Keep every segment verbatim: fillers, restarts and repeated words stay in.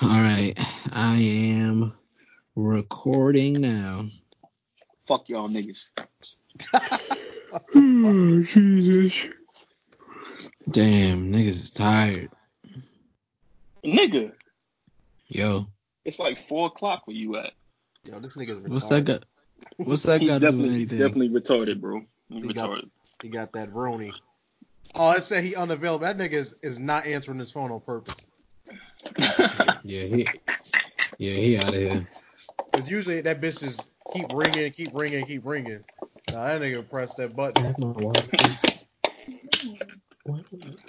All right, I am recording now. Fuck y'all niggas. Oh, Jesus. Damn, niggas is tired. Nigga. Yo. It's like four o'clock where you at. Yo, this nigga's retarded. What's that got? What's that he's got to do definitely, with he's anything? definitely retarded, bro. He's He retarded. got, he got that Roni. Oh, it said he unavailable. That nigga is, is not answering his phone on purpose. Yeah, he, yeah, he out of here. Because usually that bitch just keep ringing, keep ringing, keep ringing. Nah, that nigga pressed that button. That's my wife. What?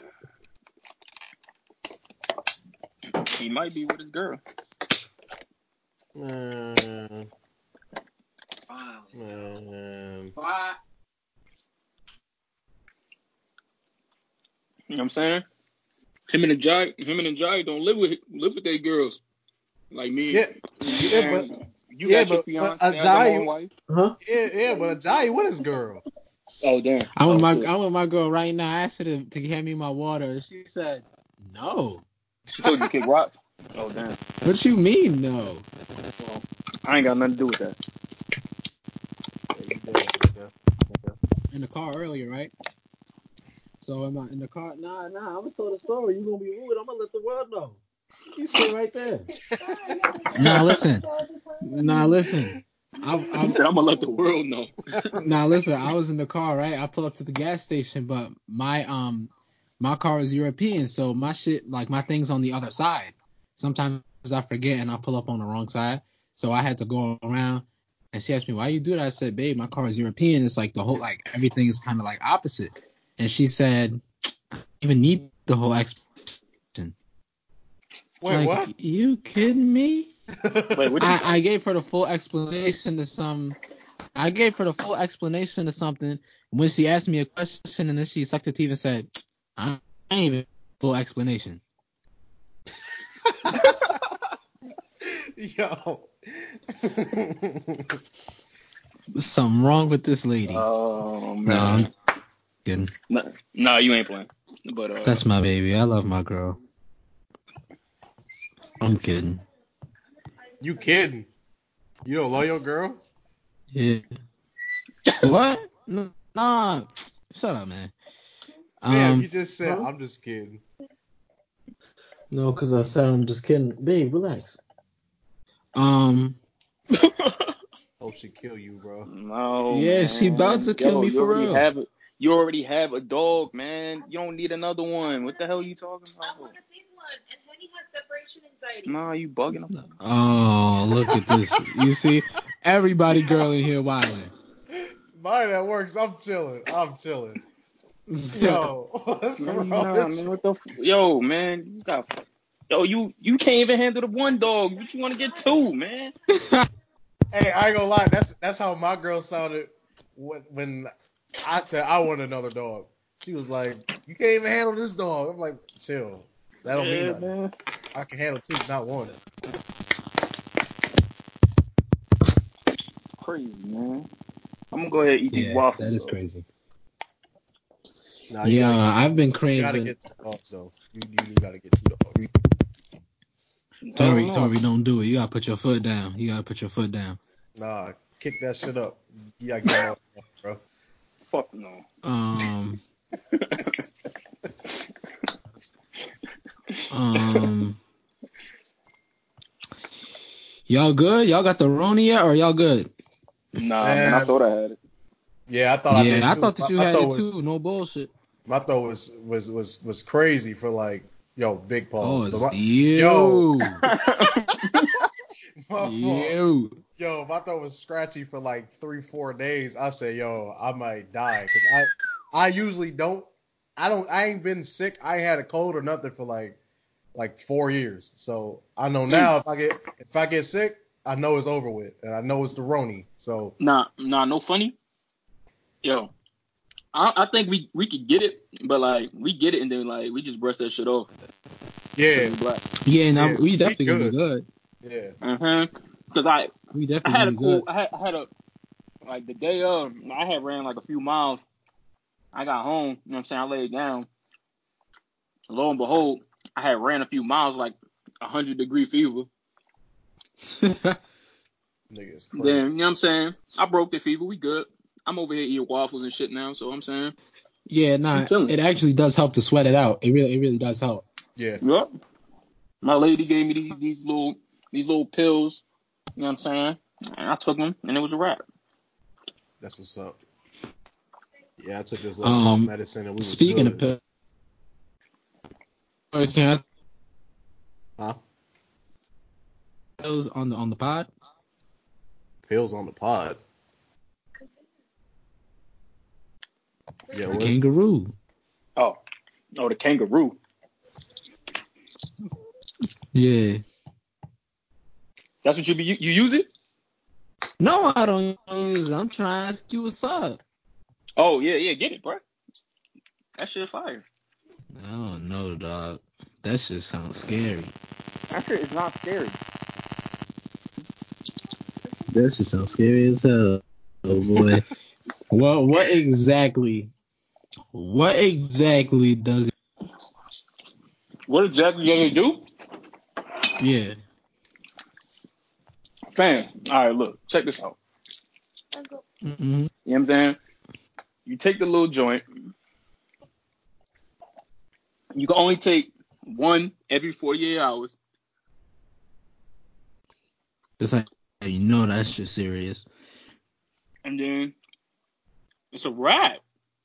He might be with his girl. Man. Man. You know what I'm saying? Him and the Jai, him and the Jai don't live with live with their girls. Like me. Yeah, you, yeah, but you yeah, got your but, fiance, but I got my own Ajayi, wife. Huh? yeah, yeah, but Ajayi with his girl. Oh damn. I'm with oh, my shit. I'm with my girl right now. I asked her to, to hand me my water. She said no. She told you to kick rocks. Oh damn. What you mean no? Well, I ain't got nothing to do with that. Yeah, you good, nigga. In the car earlier, right? So am I in the car? Nah, nah. I'm gonna tell the story. You gonna be rude? I'm gonna let the world know. You sit right there. Nah, listen. Nah, listen. I, He I, said I'm gonna let the world know. nah, listen. I was in the car, right? I pull up to the gas station, but my um, my car is European, so my shit, like my thing's on the other side. Sometimes I forget and I pull up on the wrong side, so I had to go around. And she asked me, why you do that? I said, babe, my car is European. It's like the whole, like everything is kind of like opposite. And she said, I don't even need the whole explanation. Wait, like, what? You kidding me? Wait, what you I, I gave her the full explanation to some. I gave her the full explanation to something when she asked me a question, and then she sucked her teeth and said, I ain't even full explanation. Yo. There's something wrong with this lady. Oh man. No, I'm kidding. Nah, nah, you ain't playing. But uh, That's my baby. I love my girl. I'm kidding. You kidding? You don't love your girl? Yeah. What? No, nah. Shut up, man. Damn, Um, you just said, huh? I'm just kidding. No, because I said I'm just kidding. Babe, relax. Um. Oh, she kill you, bro. no, Yeah, man. she about to kill Yo, me you for already real. have it. You already have a dog, man. You don't need another one. What the hell are you talking about? I want a big one, and Henny has separation anxiety. Nah, you bugging him. Oh, look at this. You see, everybody girl in here wilding. Mine that works. I'm chilling. I'm chilling. Yo, what's No, you wrong not, with man. you? What the? F- Yo, man, you got. Yo, you you can't even handle the one dog. What you want to get two, man? Hey, I ain't gonna lie. That's that's how my girl sounded when when I said I want another dog. She was like, "You can't even handle this dog." I'm like, "Chill. That don't mean Yeah, nothing. man. I can handle two, not one." Crazy, man. I'm gonna go ahead and eat these Yeah, waffles. that is though. crazy. Nah, you Yeah, gotta get, I've been you gotta craving. get two dogs though. You you, you gotta get two dogs. Hell Tori, no. Tori, don't do it. You gotta put your foot down. You gotta put your foot down. Nah, kick that shit up. You gotta get more, bro. Fuck no. Um, um, y'all good? Y'all got the Roni yet, or y'all good? Nah, man. I Man, thought I had it. yeah, I thought I Yeah, did I too. thought My, that you my had thought it was too. No bullshit. my thought was was was was crazy for like yo big pause, Oh, but it's my yo you. my fault. You. Yo, my throat was scratchy for like three, four days. I said, yo, I might die. Cause I, I usually don't, I don't, I ain't been sick. I ain't had a cold or nothing for like, like four years. So I know now if I get, if I get sick, I know it's over with. And I know it's the Roni. So Nah, nah, no funny. Yo, I, I think we we could get it, but like we get it and then like we just brush that shit off. 'Cause yeah, we black. Yeah, no, yeah, we we definitely gonna be good. good. Yeah. Uh-huh. Cause I We I definitely had gonna a be cool good. I had I had a like the day of I had ran like a few miles. I got home, you know what I'm saying? I laid down. Lo and behold, I had ran a few miles like a hundred degree fever. Nigga is crazy. Then, you know what I'm saying? I broke the fever. We good. I'm over here eating waffles and shit now, so I'm saying. Yeah, nah, I'm chilling. it actually does help to sweat it out. It really, it really does help. Yeah. Yep. My lady gave me these, these little these little pills. You know what I'm saying? And I took them, and it was a wrap. That's what's up. Yeah, I took this little Um, cough medicine and we was Speaking good. of pills, can I Huh? pills on the on the pod? Pills on the pod. Yeah, The what? kangaroo. Oh, oh, the kangaroo. Yeah. That's what you be. You, you use it? No, I don't use it. I'm trying to ask you what's up. Oh yeah, yeah. Get it, bro. That shit fire. I don't know, dog. That shit sounds scary. That shit is not scary. That shit sounds scary as hell. Oh boy. Well, what exactly? What exactly does it? What exactly do they do? Yeah. Fam, all right, look, check this out. Mm-hmm. You know what I'm saying? You take the little joint. You can only take one every forty-eight hours. That's like you know that shit serious. And then it's a wrap.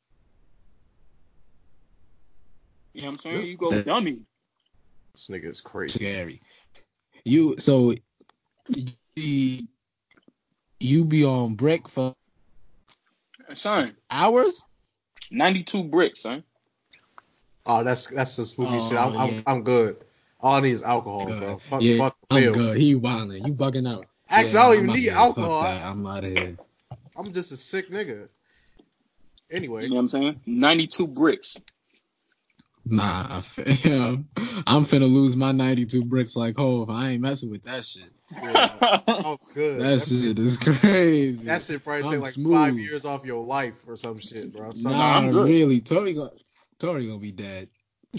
You know what I'm saying? You go That- dummy. This nigga is crazy. Scary. You so you, you be on brick for Son, hours? ninety-two bricks, son. Oh, that's that's some spooky Oh, shit. I'm, yeah. I'm I'm good. All I need is alcohol, Good. bro. Fuck, Yeah, fuck the I'm pill. good. He wildin'. You bugging out. Actually, Yeah, I don't I'm even out need here. alcohol. Fuck that. I, I'm out of here. I'm just a sick nigga. Anyway, You know what I'm saying? ninety-two bricks. Nah, fam. I'm finna lose my ninety-two bricks like Hov. I ain't messing with that shit. yeah, I'm good. That That, shit is crazy. that shit probably I'm take like smooth. five years off your life or some shit, bro. Some, Nah, I'm good. really. Tori gonna, Tori gonna be dead.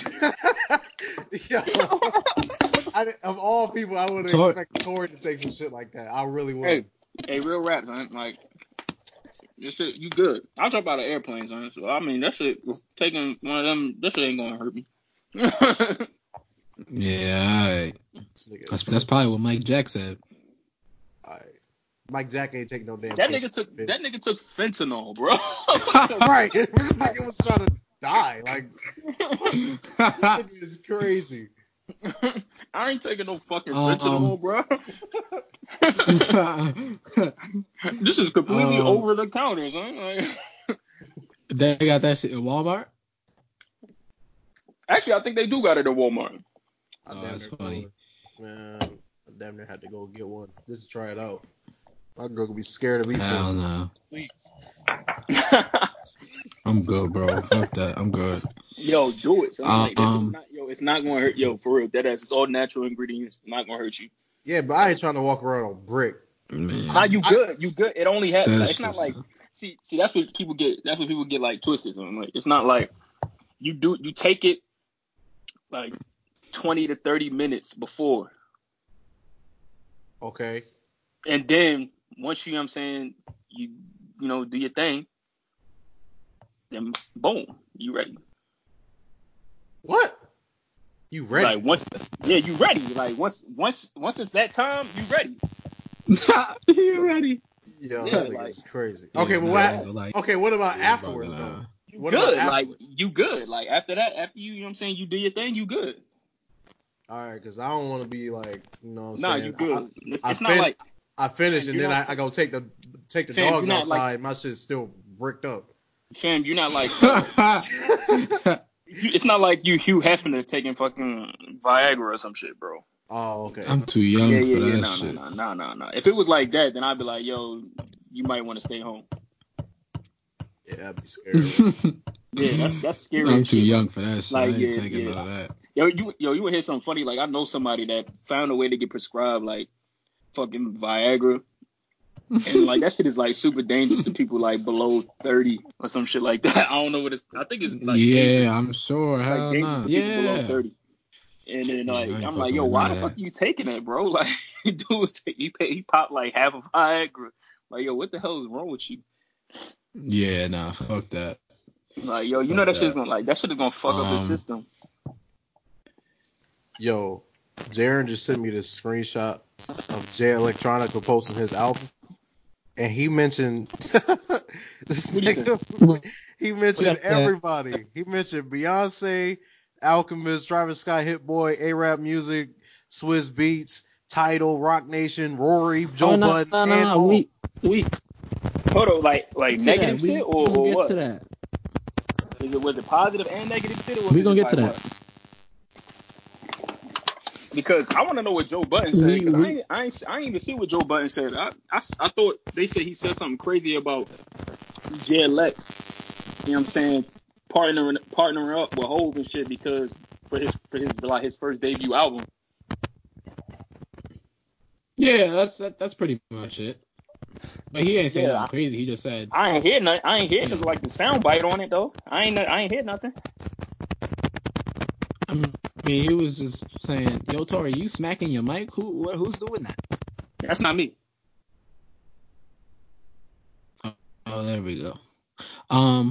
Yo, I, of all people, I would Tor- expect Tori to take some shit like that. I really would. Hey, hey, real rap, man. Like, this shit, you good. I'll talk about an airplane, son. So, I mean, that shit, taking one of them, that shit ain't gonna hurt me. Yeah, alright. This nigga is That's, that's probably what Mike Jack said. Alright. Mike Jack ain't take no damn. That pill. nigga took that nigga took fentanyl, bro. Right. This nigga was trying to die. Like, this nigga is crazy. I ain't taking no fucking Um, fentanyl, bro. This is completely Um, over the counter, son. Like, they got that shit in Walmart? actually, I think they do got it at Walmart. I Oh, damn that's near funny. go- Man, I damn near had to go get one just to try it out. My girl could be scared of me. Hell for no. weeks. I'm good, bro. Fuck that. I'm good. Yo, do it. Son. Like, that shit is Um, not, yo, it's not gonna hurt. Yo, for real, that ass. It's all natural ingredients. Not gonna hurt you. Yeah, but I ain't trying to walk around on brick. man. How you I- good? You good? It only has. That's Like, it's not just- like. See, see, that's what people get. That's what people get like twisted on. Like, it's not like you do. You take it like twenty to thirty minutes before, Okay. and then once you, know what I'm saying, you, you know, do your thing, then boom, you ready. What? You ready? Like once, yeah, you ready. Like once, once, once it's that time, you ready. You ready? Yo, Yeah, this nigga like- is crazy. Yeah, okay, but nah, what? I ain't gonna lie. Okay, what about Yeah, afterwards bugging though? out. You What about good. Like afterwards? you good. Like after that, after you, you know what I'm saying, you do your thing, you good. All right, because I don't want to be like, you know, what I'm Nah, saying you good. it's I it's not fin- like I, I finish Fam, and you're then I, not- I go take the take the Fam, dogs you're not like- outside. My shit's still bricked up. fam, you're not like uh, you, it's not like you Hugh Hefner taking fucking Viagra or some shit, bro. Oh, okay. I'm too young Yeah, for yeah, that yeah. No, no, shit. no, no, no, no. If it was like that, then I'd be like, yo, you might want to stay home. Yeah, I'd be scared. Yeah, that's that's scary. I'm as too shit. young for that shit. Like, I ain't yeah, taking yeah. none of that. Yo, you yo, you would hear something funny. Like I know somebody that found a way to get prescribed like fucking Viagra. And like that shit is like super dangerous to people like below thirty or some shit like that. I don't know what it's. I think it's like yeah, dangerous. I'm sure. It's like Hell dangerous no. to people below Yeah. thirty. And then Yeah, like I ain't I'm like, fucking yo, with why none the of fuck that. you taking that, bro? Like, dude, he pay, he popped like half of Viagra. Like, yo, what the hell is wrong with you? Yeah, nah, fuck that. Like, yo, you know Fuck that shit is that. gonna like that shit is gonna fuck up his Um, system. Yo, Jaren just sent me this screenshot of Jay Electronica posting his album, and he mentioned this What do you say? nigga. He we mentioned got that. everybody. He mentioned Beyonce, Alchemist, Travis Scott, Hit Boy, A-Rap Music, Swizz Beats, Tidal, Rock Nation, Rory, Joe Oh no, Budden, no, no, and no. Hov. We we Hold on, like like get to negative that. We shit we or gonna or get to what? that. Is it was it positive and negative shit or was We it gonna just get to like that. what? Because I want to know what Joe Budden said. We Because I we ain't, I ain't I ain't even see what Joe Budden said. I, I, I thought they said he said something crazy about Jay Elect. You know what I'm saying? Partnering partnering up with Hov and shit because for his for his like his first debut album. yeah, that's that, that's pretty much it. But he ain't saying Yeah, nothing crazy. He just said, I, I ain't hear nothing. I ain't hear you know, like the sound bite on it though. I ain't I ain't hear nothing. I mean, he was just saying, "Yo, Tori, you smacking your mic? Who what, who's doing that?" That's not me. Oh, oh, there we go. Um,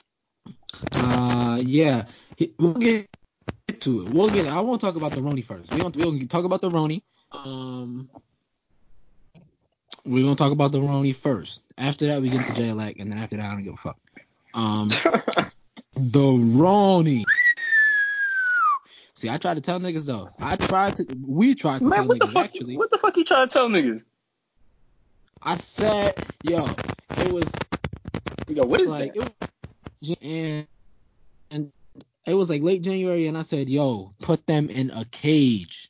uh, yeah, he, we'll get to it. We'll get. I won't talk about the Roni first. We don't. We'll talk about the Roni. Um, we're gonna talk about the Roni first. After that, we get to J-Lac, and then after that, I don't give a fuck. Um, the Roni. See, I tried to tell niggas though. I tried to. We tried to Man, tell what the niggas fuck? actually. What the fuck you trying to tell niggas? I said, yo, it was Yo, what is like that? it was, and and it was like late January, and I said, yo, put them in a cage.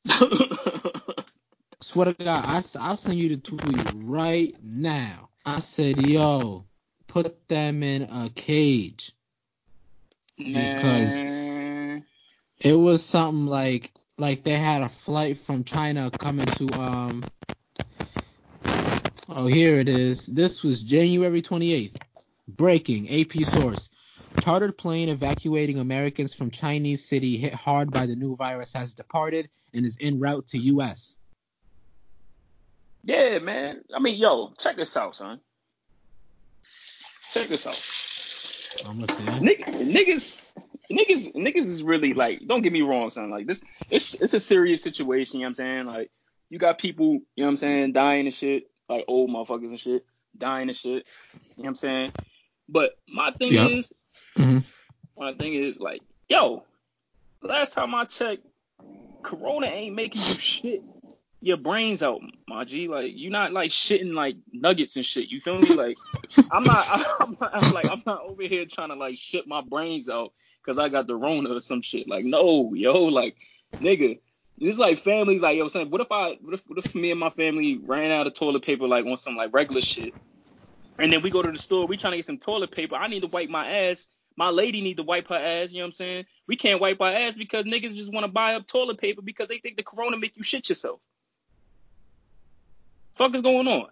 Swear to God, I, I'll send you the tweet right now. I said, yo, put them in a cage. Because Man. it was something like like they had a flight from China coming to um oh here it is. This was January twenty-eighth. Breaking A P source. Chartered plane evacuating Americans from Chinese city hit hard by the new virus has departed and is en route to U S. Yeah, man. I mean, yo, check this out, son. Check this out. I'm listening. Nick, niggas, niggas, niggas is really like. Don't get me wrong, son. Like this, it's it's a serious situation. You know what I'm saying? Like you got people, you know what I'm saying, dying and shit, like old motherfuckers and shit, dying and shit. You know what I'm saying? But my thing Yep. is, Mm-hmm. my thing is like, yo, last time I checked, Corona ain't making you shit your brains out, my G. Like you not like shitting like nuggets and shit. You feel me? Like I'm not. I'm not I'm like I'm not over here trying to like shit my brains out because I got the Rona or some shit. Like no, yo, like nigga. It's like families like yo saying, what if I what if what if me and my family ran out of toilet paper like on some like regular shit, and then we go to the store, we trying to get some toilet paper. I need to wipe my ass. My lady need to wipe her ass. You know what I'm saying? We can't wipe our ass because niggas just want to buy up toilet paper because they think the Corona make you shit yourself. Fuck is going on?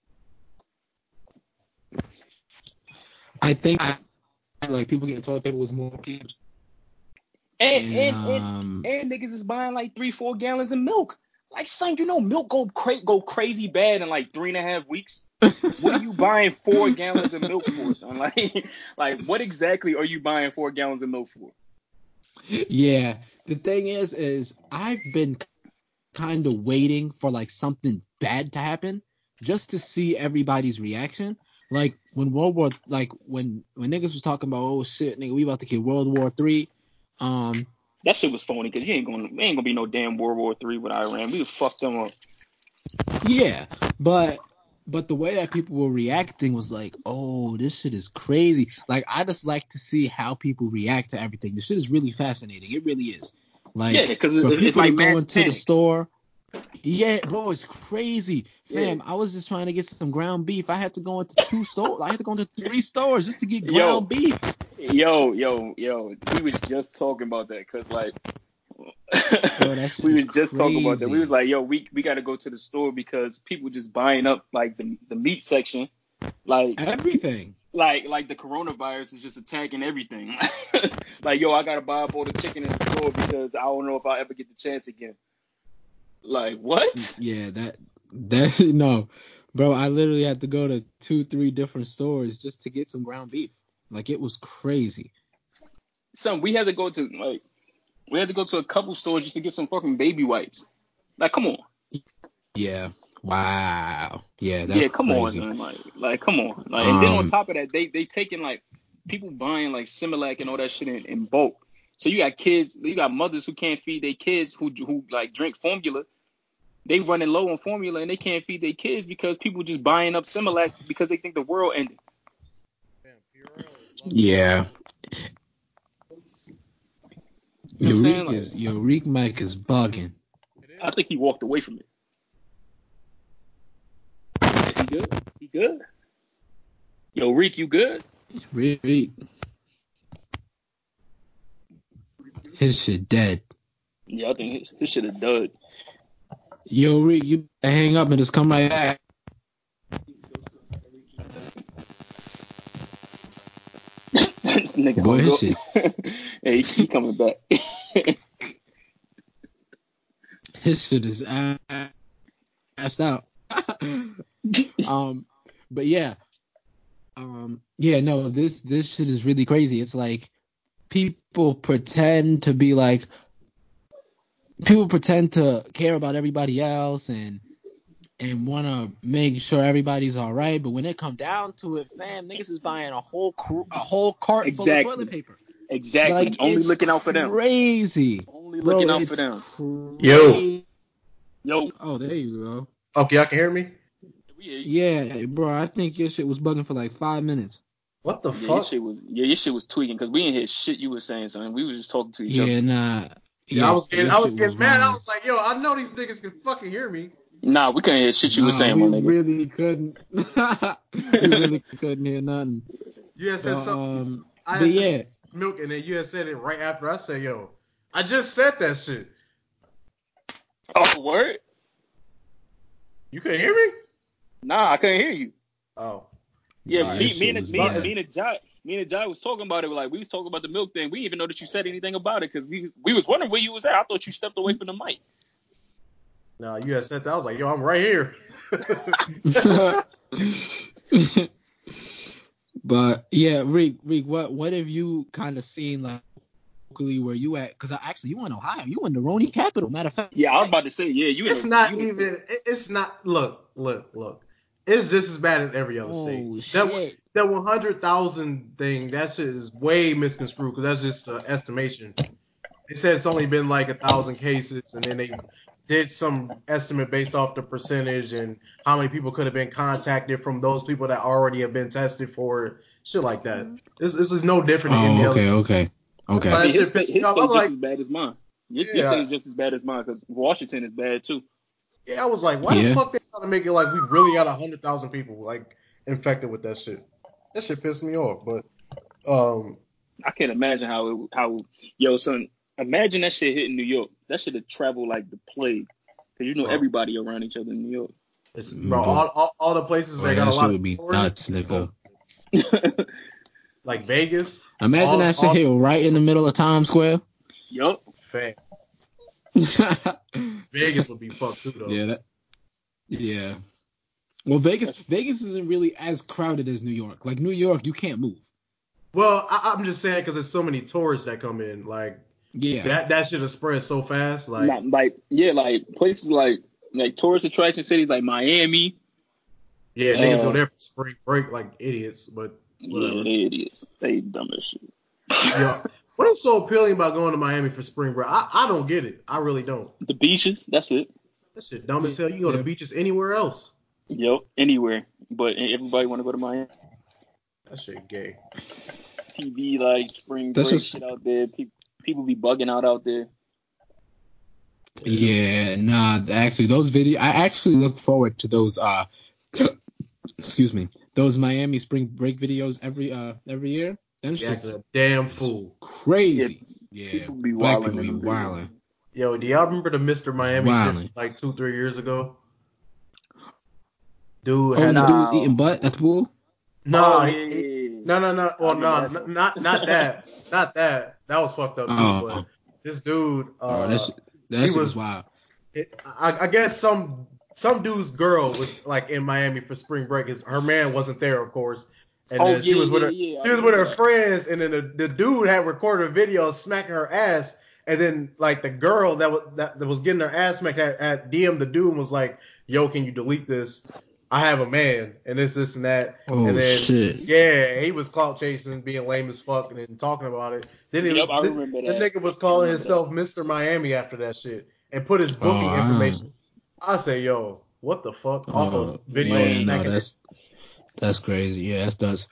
I think I, like people getting toilet paper was more people. And And, and and um, and niggas is buying like three, four gallons of milk. Like, son, you know milk go cra- go crazy bad in like three and a half weeks. What are you buying four gallons of milk for, son? Like, like what exactly are you buying four gallons of milk for? yeah, the thing is, is I've been kind of waiting for like something bad to happen just to see everybody's reaction. Like when World War, like when when niggas was talking about, oh shit, nigga, we about to get World War Three. Um, That shit was phony because you ain't gonna, ain't gonna be no damn World War Three with Iran. We would fuck them up. yeah, but but the way that people were reacting was like, oh, this shit is crazy. Like I just like to see how people react to everything. This shit is really fascinating. It really is. Like Yeah, because for it's, it's people like to go mass into the panic. store. Yeah, bro, it's crazy, fam. Yeah. I was just trying to get some ground beef. I had to go into two stores. I had to go into three stores just to get ground Yo, beef. yo, yo, yo. We was just talking about that because like. Bro, that shit we is was just talking about that. We was crazy. like, yo, we we got to go to the store because people just buying up like the the meat section, like Everything. like like the coronavirus is just attacking everything. Like, yo, I gotta buy up all the chicken in the store because I don't know if I'll ever get the chance again. Like, what? Yeah, that that no, bro. I literally had to go to two, three different stores just to get some ground beef. Like, it was crazy. Son, we had to go to like we had to go to a couple stores just to get some fucking baby wipes. Like, come on. Yeah. Wow. Yeah. That's Yeah, come crazy. on, man. Like, like, come on. Like, and then on Um. top of that, they they taking like people buying like Similac and all that shit in, in bulk. So you got kids, you got mothers who can't feed their kids who who like drink formula. They running low on formula and they can't feed their kids because people just buying up Similac because they think the world ended. Yeah. You know what I'm saying? Eureka is yo, Reek Mike is bugging. I think he walked away from it. He good? He good? Yo, Reek, you good? Reek. His shit dead. Yeah, I think his, his shit is dud. Yo, Reek, you hang up and just come right back. This nigga Boy, hung his up. Hey, he coming back. His shit is ass- assed out. um, but yeah, um, yeah, no, this this shit is really crazy. It's like people pretend to be like, people pretend to care about everybody else and and want to make sure everybody's all right. But when it come down to it, fam, niggas is buying a whole cr- a whole carton Exactly. full of toilet paper. Exactly. Like, Only it's looking out for them. Crazy. Only Bro, looking out it's for them. crazy. Yo. Yo. Oh, there you go. Okay, y'all can hear me? Yeah, bro, I think your shit was bugging for like five minutes. What the Yeah, fuck? your shit was yeah, your shit was tweaking because we didn't hear shit you was saying, son. We was just talking to each Yeah, other. nah. Yeah, Yeah, I was getting, your I was shit getting mad. wild. I was like, yo, I know these niggas can fucking hear me. Nah, we couldn't hear shit you nah, was saying, we my nigga. really couldn't. we really couldn't hear nothing. You had said But, something. um, I but had said yeah, milk, and then you had said it right after I said, yo, I just said that shit. Oh, word? You couldn't hear me? Nah, I couldn't hear you. Oh. Yeah, Nah, me, that me, shit and, was me, bad. me and Jai, me and Jai was talking about it. Like we was talking about the milk thing. We didn't even know that you said anything about it because we was, we was wondering where you was at. I thought you stepped away from the mic. No, you had said that. I was like, yo, I'm right here. But yeah, Reek, Reek, what what have you kind of seen like locally where you at? Because actually, you in Ohio, you in the Roni capital. Matter of fact, Yeah, I was about to say, yeah, you. It's in the, not you even. it- It's not. Look, look, look. It's just as bad as every other oh state. That shit. that one hundred thousand thing, that shit is way misconstrued because that's just an estimation. They said it's only been like a thousand cases, and then they did some estimate based off the percentage and how many people could have been contacted from those people that already have been tested for it. Shit like that. This this is no different than any Oh, other. okay, okay, That's okay. why I that mean, his shit state, pissed me his off. state I'm just like, as bad as mine. Your, your yeah, state is just as bad as mine because Washington is bad too. yeah. I was like, why the Yeah. fuck they trying to make it like we really got a hundred thousand people like infected with that shit? That shit pissed me off. But um, I can't imagine how it, how yo son. Imagine that shit hitting New York. That shit would travel like the plague because you know bro, everybody around each other in New York. it's, bro, Mm, all, all all the places boy, that got that a shit lot of would be tourists, nuts, nigga. like Vegas. Imagine all, that shit all here right in the middle of Times Square. Yup. fat. yeah, Vegas would be fucked too though. that. Yeah. Well, Vegas, That's- Vegas isn't really as crowded as New York. Like New York, you can't move. Well, I, I'm just saying because there's so many tourists that come in. Like Yeah. that that shit has spread so fast. Like Not like yeah, like places like like tourist attraction cities like Miami. yeah, niggas uh, go there for spring break like idiots. But whatever. Yeah, they idiots. They dumb as shit. Yo, what is so appealing about going to Miami for spring break? I, I don't get it. I really don't. The beaches, that's it. That shit dumb as hell. You can go to Yeah. beaches anywhere else. Yep, anywhere. But everybody want to go to Miami. That shit gay. T V like spring That's break just- shit out there. People people be bugging out out there. Yeah, nah. Actually, those video, I actually look forward to those. Uh, excuse me, those Miami spring break videos every uh every year. Them Yeah, shit's a damn fool. crazy. Yeah, People be black wilding people in be them videos. wilding. Yo, do y'all remember the Mister Miami Wilding. shit like two, three years ago? Dude Oh, had the a, dude was Nah. eating butt at the pool. nah, Oh, he, yeah, he, yeah, No, no, no. Well, I remember no, that, n- not not that, not that. That was fucked up too. Oh, But this dude, oh, uh, that shit, that he shit was. was wild. It, I, I guess some some dude's girl was like in Miami for spring break. His, her man wasn't there, of course, and Oh, then she yeah, was with yeah, her. yeah, I She was with her remember that. friends, and then the, the dude had recorded a video smacking her ass, and then like the girl that was that, that was getting her ass smacked had, had D M'd the dude and was like, "Yo, can you delete this? I have a man, and this, this, and that." Oh and then shit. yeah, he was clout chasing, being lame as fuck, and then talking about it. Then he Yep, was I the, remember the that. nigga was I calling remember himself Mister Miami after that shit, and put his Oh, booking I information. I say, yo, what the fuck? Off Oh, of video yeah, no, smacking. that's that's crazy. Yeah, that's that's.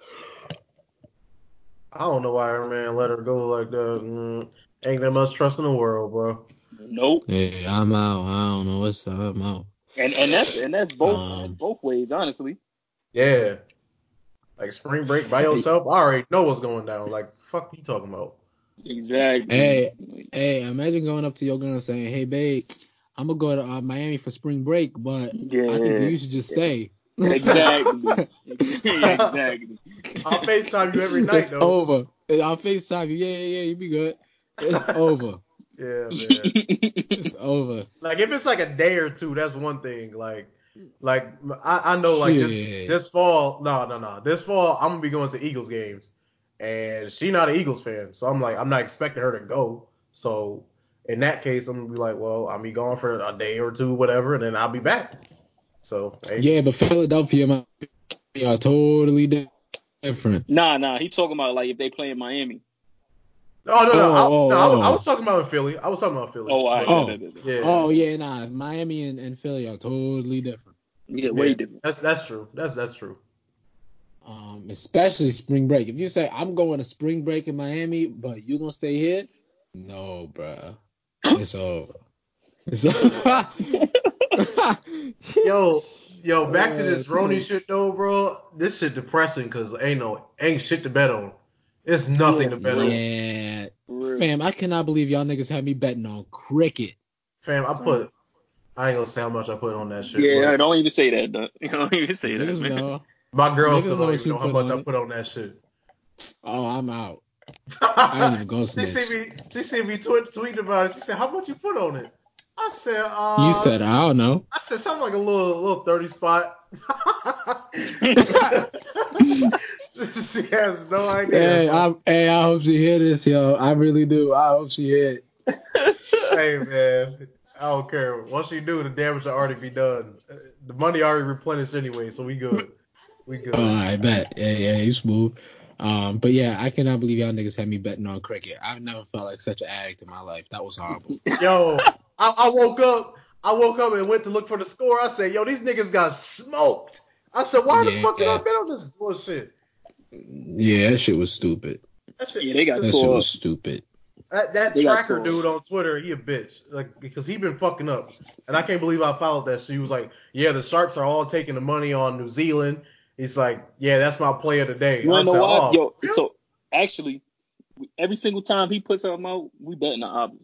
I don't know why her man let her go like that. Mm, ain't that much trust in the world, bro. Nope. Yeah, I'm out. I don't know what's up. I'm out. And and that's and that's both Um, that's both ways, honestly. Yeah. Like spring break by Hey, yourself, I already know what's going down. Like, fuck you talking about? Exactly. hey, hey, imagine going up to your girl and saying, "Hey, babe, I'm gonna go to uh, Miami for spring break, but Yeah. I think that you should just stay." Exactly. Exactly. I'll FaceTime you every night, It's though. over. I'll FaceTime you. Yeah, yeah, yeah. You be good. It's over. Yeah, man. It's over. Like, if it's like a day or two, that's one thing. Like, like I, I know, like this Shit. this fall, no, no, no. This fall, I'm gonna be going to Eagles games, and she not an Eagles fan, so I'm like, I'm not expecting her to go. So in that case, I'm gonna be like, well, I'll be gone for a day or two, whatever, and then I'll be back. So hey. Yeah, but Philadelphia Miami are totally di- different. Nah, nah. He's talking about like if they play in Miami. Oh no, no, Oh, I, oh, no, I, was- I oh. was talking about Philly. I was talking about Philly. Oh, all right. But, Oh. bet, bet, bet. yeah, Oh yeah, nah. Miami and, and Philly are totally different. Yeah, way yeah, different. that's that's true. That's that's true. Um, especially spring break. If you say I'm going to spring break in Miami, but you gonna stay here, no, bruh. It's over. It's over. Yo, yo, back to Uh, this Roni shit though, bro. This shit depressing because ain't no ain't shit to bet on. It's nothing Yeah, to bet real. on. Yeah, For real. fam. I cannot believe y'all niggas had me betting on cricket. Fam, I put I ain't gonna say how much I put on that shit. Yeah, but don't even say that. Don't, don't even say that, Niggas man. know. my girl Niggas still know don't what even you know how put much on I it. put on that shit. Oh, I'm out. I ain't even gonna she snitch. see me she see me tweet, tweet about it. She said, "How much you put on it?" I said, uh You said I don't know. I said something like a little little thirty spot. She has no idea. Hey, So, I, hey, I hope she hear this, yo. I really do. I hope she hear it. hey man, I don't care. Once she do, the damage will already be done. The money already replenished anyway, so we good. We good. Oh, I bet. Yeah, yeah, you smooth. Um, but yeah, I cannot believe y'all niggas had me betting on cricket. I've never felt like such an addict in my life. That was horrible. Yo, I, I woke up. I woke up and went to look for the score. I said, yo, these niggas got smoked. I said, why the Yeah, fuck did I bet on this bullshit? yeah, that shit was stupid. That shit. Yeah, they got That shit tore up. was stupid. That, that They got tracker tore dude on Twitter, he a bitch. Like, because he been fucking up. And I can't believe I followed that shit. He was like, yeah, the Sharps are all taking the money on New Zealand. He's like, yeah, that's my play of the day. You I wanna know said, why? oh, Yo, so actually, every single time he puts something out, we betting the opposite.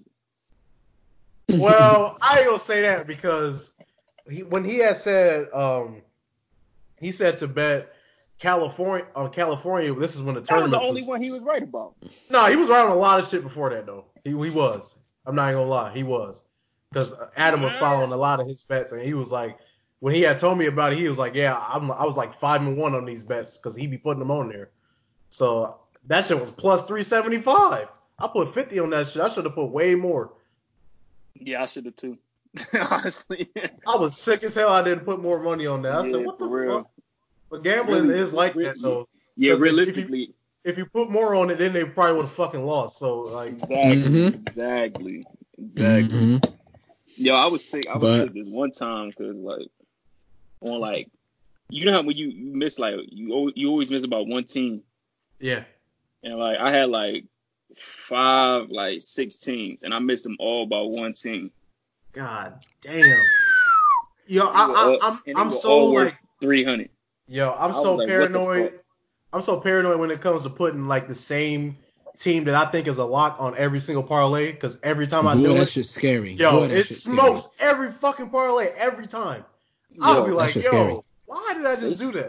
well, I ain't gonna say that because he, when he had said, um, he said to bet California on California. This is when the That was the tournament only one he was right about. No, he was right on a lot of shit before that though. He he was. I'm not even gonna lie, he was. Because Adam was following a lot of his bets, and he was like, when he had told me about it, he was like, yeah, I'm, I was like five and one on these bets because he be putting them on there. So that shit was plus three seventy-five. I put fifty on that shit. I should have put way more. Yeah, I should have too. Honestly. I was sick as hell. I didn't put more money on that. I Yeah, said, what the for real. fuck? But gambling Really, is like re- that though. Yeah, 'Cause if- realistically. If you, if you put more on it, then they probably would have fucking lost. So like, Exactly, Mhm. exactly, exactly. Mhm. Yo, I was sick. I was But- sick this one time because like on like you know how when you, you miss like you al- you always miss about one team, yeah. and like I had like five like six teams and I missed them all by one team. God damn. Yo, I, I, I'm and they I'm were so all worth like, three hundred. yo, I'm I was so like, what the paranoid. fuck? I'm so paranoid when it comes to putting like the same team that I think is a lock on every single parlay because every time I Boy, do that it, shit's scary. yo, Boy, that it shit's smokes scary. every fucking parlay every time. Yo, I'll be that like, shit's yo, scary. why did I just It's- do that?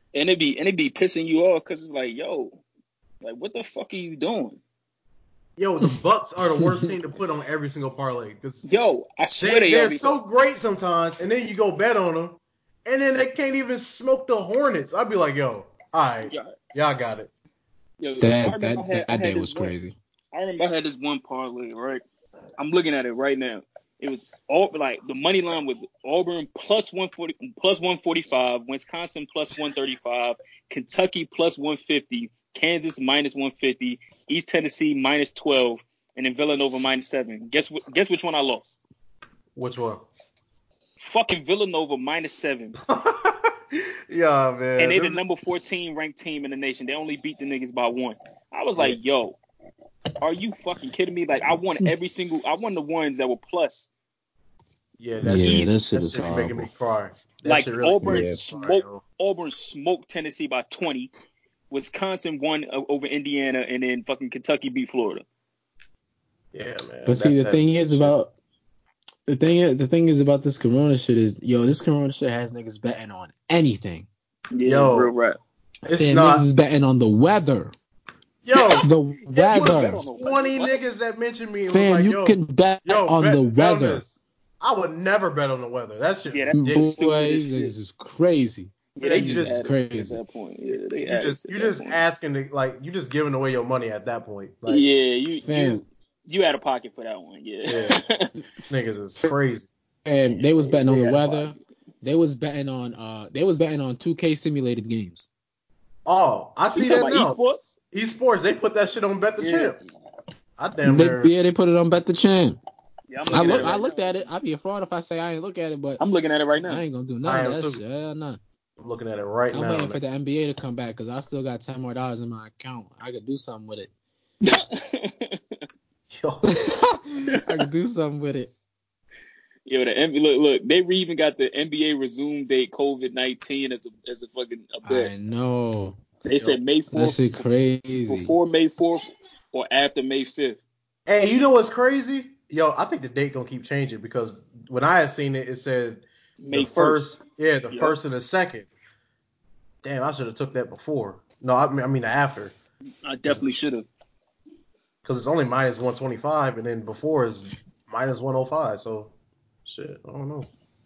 and it be and it be pissing you off because it's like, yo, like what the fuck are you doing? Yo, the Bucks are the worst team to put on every single parlay because Yo, I swear they, they, they're are because, so great sometimes, and then you go bet on them, and then they can't even smoke the Hornets. I'd be like, yo, all right, yo, y'all got it. yo, I That remember that I had, I that day had was this one. crazy. I remember I had this one parlay, right? I'm looking at it right now. It was all like the money line was Auburn plus one forty, plus one forty-five, Wisconsin plus one thirty-five, Kentucky plus one fifty, Kansas minus one fifty, East Tennessee minus twelve, and then Villanova minus seven. Guess what? Guess which one I lost? Which one? Fucking Villanova minus seven. Yeah, man. And they the number fourteen ranked team in the nation. They only beat the niggas by one. I was like, yo, are you fucking kidding me? Like, I won every single, I won the ones that were plus. Yeah, that's Yeah, easy. that shit is be making me horrible. cry. That Like shit really Auburn makes me smoked, cry, yo. Auburn smoked Tennessee by twenty. Wisconsin won o- over Indiana, and then fucking Kentucky beat Florida. Yeah, man. But see, that's the thing is shit. about the thing is the thing is about this Corona shit is, yo, this Corona shit has niggas betting on anything. Yeah, Yo, real rap. It's Fam, not. niggas is betting on the weather. Yo, The yeah, you weather. was twenty niggas that mentioned me and Fam, was like, you yo, can bet yo, on bet, the bet on weather. this. I would never bet on the weather. That shit. Yeah, that's ridiculous. just stupid Boy, as these niggas shit. is crazy. Yeah, they You just, just addicts at crazy. that point. Yeah, they You addicts just at you that just point. asking to, like you just giving away your money at that point. Like, yeah, you Fam. you you out of pocket for that one. Yeah. Yeah. niggas is crazy. And they was betting on They the out of weather. pocket. They was betting on uh they was betting on two K simulated games. Oh, I You see talking that about now. esports? Esports, they put that shit on Bet the Yeah. Champ. I damn They, near. yeah, they put it on Bet the Champ. Yeah, I'm I looking look at it I right looked now. at it. I'd be a fraud if I say I ain't look at it, but I'm looking at it right I now. ain't gonna do I none am of that too. shit. Hell no. I'm looking at it right I'm now. waiting man. for the N B A to come back because I still got ten more dollars in my account. I could do something with it. Yo, I could do something with it. Yo, the N B A, look, look, they re- even got the N B A resume date COVID nineteen as a as a fucking a bet. I know. They said May That fourth, shit crazy. before May fourth or after May fifth. hey, you know what's crazy? Yo, I think the date gonna keep changing because when I had seen it, it said May the first, first. yeah, the Yep. first and the second. Damn, I should have took that before. No, I mean, I mean after, I definitely should have. because it's only minus one twenty-five, and then before is minus one oh five. So, shit, I don't know.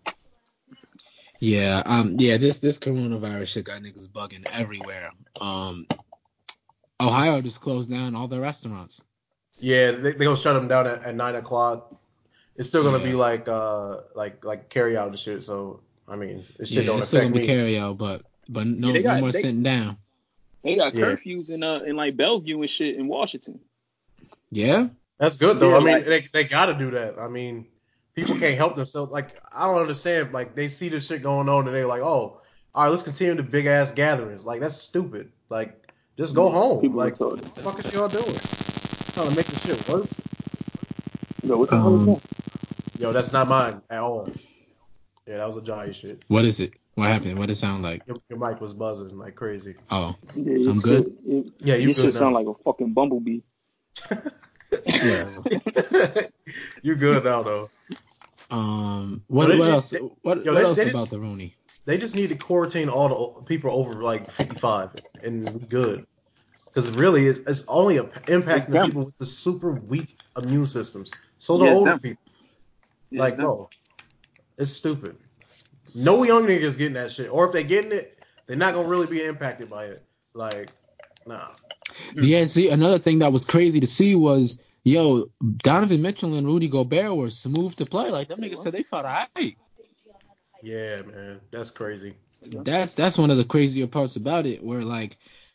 Yeah, um, yeah, this this coronavirus shit got niggas bugging everywhere. Um, Ohio just closed down all their restaurants. Yeah, they they gonna shut them down at, at nine o'clock. It's still gonna Yeah. be like uh like like carry out and shit. So I mean, this shit Yeah, don't it's still affect gonna be me. carry out, but but no Yeah, they got- no more they- sitting down. They got Yeah. curfews in uh in like Bellevue and shit in Washington. Yeah, That's good though. Yeah, I mean, like- they they gotta do that. I mean, people can't help themselves. Like I don't understand. Like they see this shit going on and they're like, oh, all right, let's continue the big ass gatherings. Like that's stupid. Like just go Yeah, home. people Like retarded. what the fuck is y'all doing? Trying to make the shit worse. Yo, what the hell is Um, that? Yo, that's not mine at all. Yeah, that was a giant shit. what is it? What happened? What did it sound like? Your, your mic was buzzing like crazy. Oh, Yeah, your I'm shit- good? it- Yeah, you your good shit sound now. like a fucking bumblebee. whatever. You good now though. Um, what Yo, they what ju- else? they- What yo, what they- else they about just- the Rooney? They just need to quarantine all the o- people over like fifty-five and we good. Because really, it's, it's only a, impacting It's the them. people with the super weak immune systems. So the Yeah, it's older them. people, Yeah, like, it's them. bro, it's stupid. No young niggas getting that shit. Or if they getting it, they're not gonna really be impacted by it. Like, nah. Yeah, see, another thing that was crazy to see was, yo, Donovan Mitchell and Rudy Gobert were smooth to play. Like, them niggas said they fought alright. Yeah, man, that's crazy. That's that's one of the crazier parts about it, where like,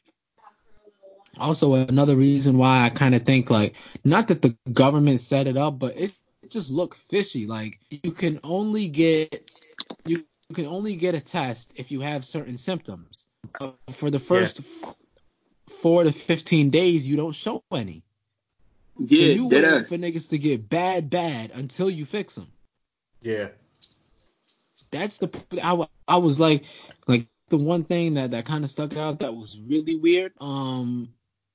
also another reason why I kind of think like, not that the government set it up, but it just looked fishy. Like, you can only get you can only get a test if you have certain symptoms. Uh, for the first f- four to fifteen days, you don't show any. So Yeah, you dead wait ass. for niggas to get bad, bad until you fix them. Yeah. That's the I, wa- I was like like the one thing that that kind of stuck out that was really weird. Um,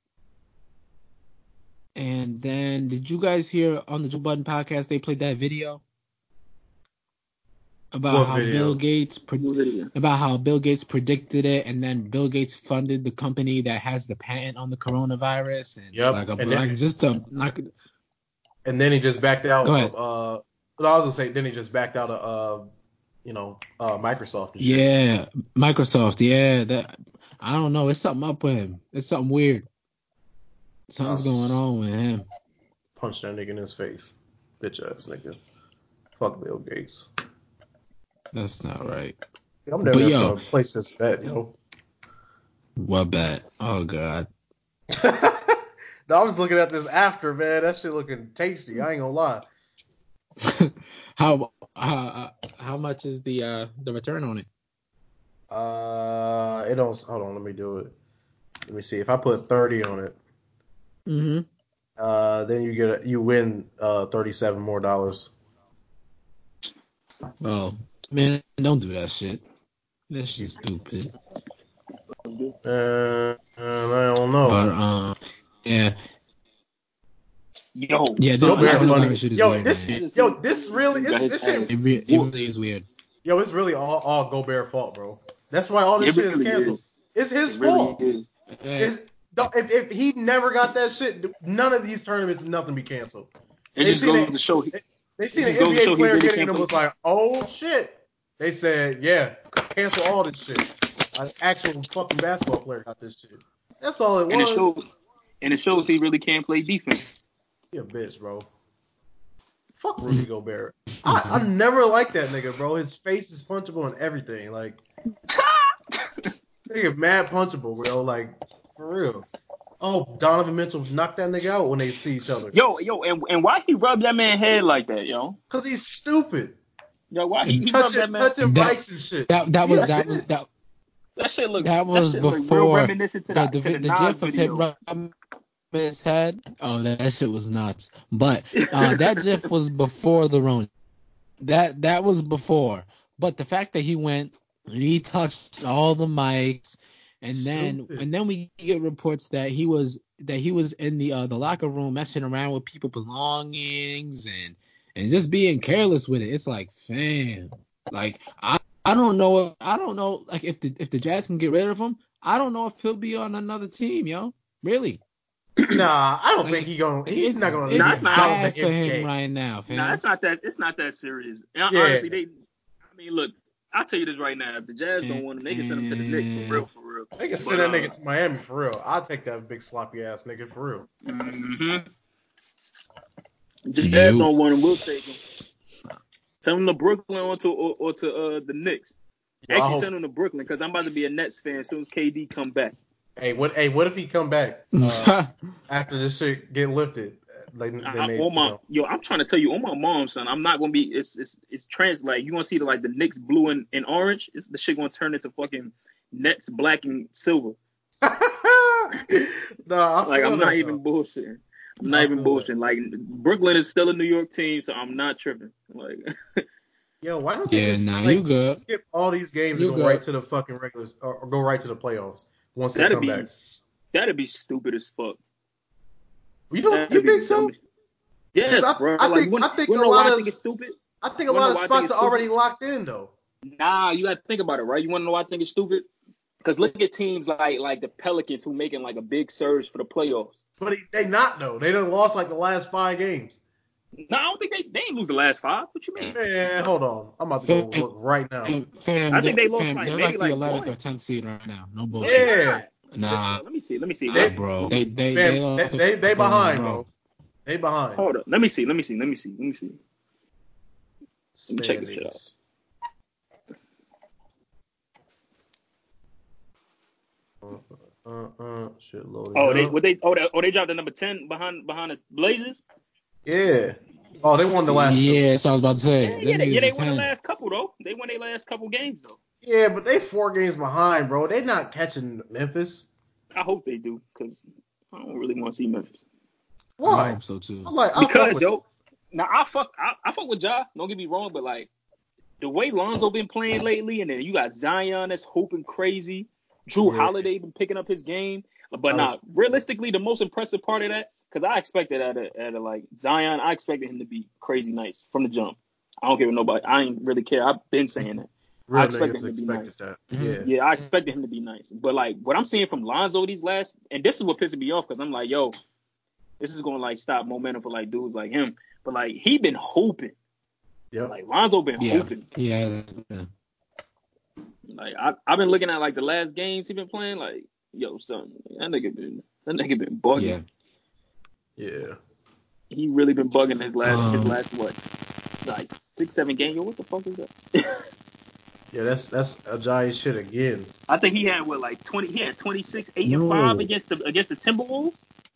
and then did you guys hear on the Joe Budden podcast they played that video? about What how video? Bill Gates pre- What video? about how Bill Gates predicted it, and then Bill Gates funded the company that has the patent on the coronavirus, and Yep. like a And like then, just a like. and then he just backed out Go ahead. of uh. But I was gonna say, then he just backed out of uh, you know, uh, Microsoft. And shit. Yeah, Microsoft. Yeah, that I don't know. It's something up with him. It's something weird. Something's Us. going on with him. Punch that nigga in his face, bitch ass nigga. Fuck Bill Gates. That's not right. I'm But never yo- gonna place this bet, yo. What bad? Oh god. No, I was looking at this after, man. That shit looking tasty. I ain't gonna lie. how uh, how much is the uh the return on it? Uh, it don't. Hold on, let me do it. Let me see. If I put thirty on it, Mm-hmm. uh, then you get a, you win uh thirty-seven more dollars. Oh man, don't do that shit. That shit's stupid. Uh, I don't know. But um, yeah, Yo, yeah. This Yo, son, very I coronavirus funny. shit is Yo, weird, this, man. yo, this really, Got it's, his this shit, ass It, re- it really is weird. yo, it's really all, all Gobert fault, bro. That's why all this It shit is really canceled. is. It's his It really fault. is. Hey, It's, don't- if, if he never got that shit, none of these tournaments, nothing be canceled. It They just seen goes it- to show. They, they It seen just an goes to N B show A he player really getting it can't and play. was like, oh shit. They said, yeah, cancel all this shit. An actual fucking basketball player got this shit. That's all it And it was. shows. And it shows he really can't play defense. You a bitch, bro. Fuck Rudy Gobert. I, I never liked that nigga, bro. His face is punchable and everything. Like, nigga mad punchable, bro. Like, for real. Oh, Donovan Mitchell knocked that nigga out when they see each other. Yo, yo, and, and why he rubbed that man head like that, yo? Cause he's stupid. Yo, why he, he rubbed Touching, that man? touching That- mics and shit. That that was Yeah, that shit. was that That shit look. that was shit look real before reminiscent to the the, the, to the, the Nas gif of video. him rubbing his head. Oh, that shit was nuts. But uh, that gif was before the Rona. That that was before. But the fact that he went and he touched all the mics, and then Stupid. and then we get reports that he was that he was in the uh, the locker room messing around with people's belongings and and just being careless with it. It's like, fam, like I I don't know I don't know like if the if the Jazz can get rid of him, I don't know if he'll be on another team, yo. Really. Nah, I don't Like, think he gonna. He's it's not gonna it's leave Nah, out it's not. of bad the for N B A. him right now, fam. Nah, it's not that. It's not that serious. And Yeah. Honestly, they. I mean, look. I'll tell you this right now. If the Jazz don't want him, they can send him to the Knicks for real, for real. They can But, send that uh, nigga to Miami for real. I'll take that big sloppy ass nigga for real. Mm-hmm. Jazz You. don't want him. We'll take him. Send him to Brooklyn or to or, or to uh, the Knicks. Yo, I Actually, hope- send him to Brooklyn because I'm about to be a Nets fan as soon as K D come back. Hey, what? Hey, what if he come back uh, after this shit get lifted? Like then I, they, on my, you know. yo, I'm trying to tell you, on my mom, son, I'm not gonna be. It's it's it's trans. Like you gonna see the like the Knicks blue and, and orange. It's, the shit gonna turn into fucking Nets black and silver. no, I Like feel I'm that, not even though. bullshitting. I'm not I even feel that. bullshitting. Like Brooklyn is still a New York team, so I'm not tripping. Like Yo, why don't they Yeah, just nah, like, you good. skip all these games You and go good. right to the fucking regulars or, or go right to the playoffs once they that'd come be back? that'd be stupid as fuck. You don't? That'd You be think the so? dumbest- Yes, 'Cause I- bro. I like, think- you wanna, I think you wanna a know lot why I of- think it's stupid? I think a Wanna lot know of why I think spots it's are already stupid? locked in though. Nah, you gotta think about it, right? You wanna know why I think it's stupid? Because look at teams like like the Pelicans who making like a big surge for the playoffs. But he, they not though. They done lost like the last five games. No, I don't think they they ain't lose the last five. What you mean? Man, hold on. I'm about to go Fam, look right now. fam, fam, I think they lost fam, like they're maybe like the like eleventh one. or tenth seed right now. No No, bullshit. they Yeah. not. Nah, Let me see. Let me see. nah, Let's- bro. They they Man, they lost they, they, they to behind, Portland, bro. They behind. Hold up. Let me see. Let me see. Let me see. Let me see. Let me check this shit out. Standings. Uh, uh, uh, shit loading Oh, they up. what they oh they oh they dropped the number ten behind behind the Blazers. Yeah. Oh, they won the last two. Yeah, that's what I was about to say. Yeah, Them yeah, they, niggas yeah. They is won the ten. last couple though. They won their last couple games though. Yeah, but they four games behind, bro. They not catching Memphis. I hope they do because I don't really want to see Memphis. I Why? hope so too. I'm like, I fuck Because with yo, now I fuck I, I fuck with Ja. Don't get me wrong, but like the way Lonzo been playing lately, and then you got Zion that's hooping crazy. Drew Yeah. Holiday been picking up his game, but I was- now realistically, the most impressive part of that, because I expected out of, out of like Zion, I expected him to be crazy nice from the jump. I don't care what nobody. I ain't really care. I've been saying that. Real I expected niggas him to be expected nice. that. Mhm. Yeah. Yeah, I expected him to be nice. But like what I'm seeing from Lonzo these last, and this is what pisses me off because I'm like, yo, this is gonna like stop momentum for like dudes like him. But like he been hooping. Yep. Like Lonzo been Yeah. hooping. Yeah. Like I I've been looking at like the last games he been playing. Like yo, son, that nigga been that nigga been bugging. Yeah. Yeah. He really been bugging his last his Um, last what like six seven games. Yo, what the fuck is that? Yeah, that's that's Ajayi shit again. I think he had what like twenty. He had twenty-six, eight and No. five against the against the Timberwolves.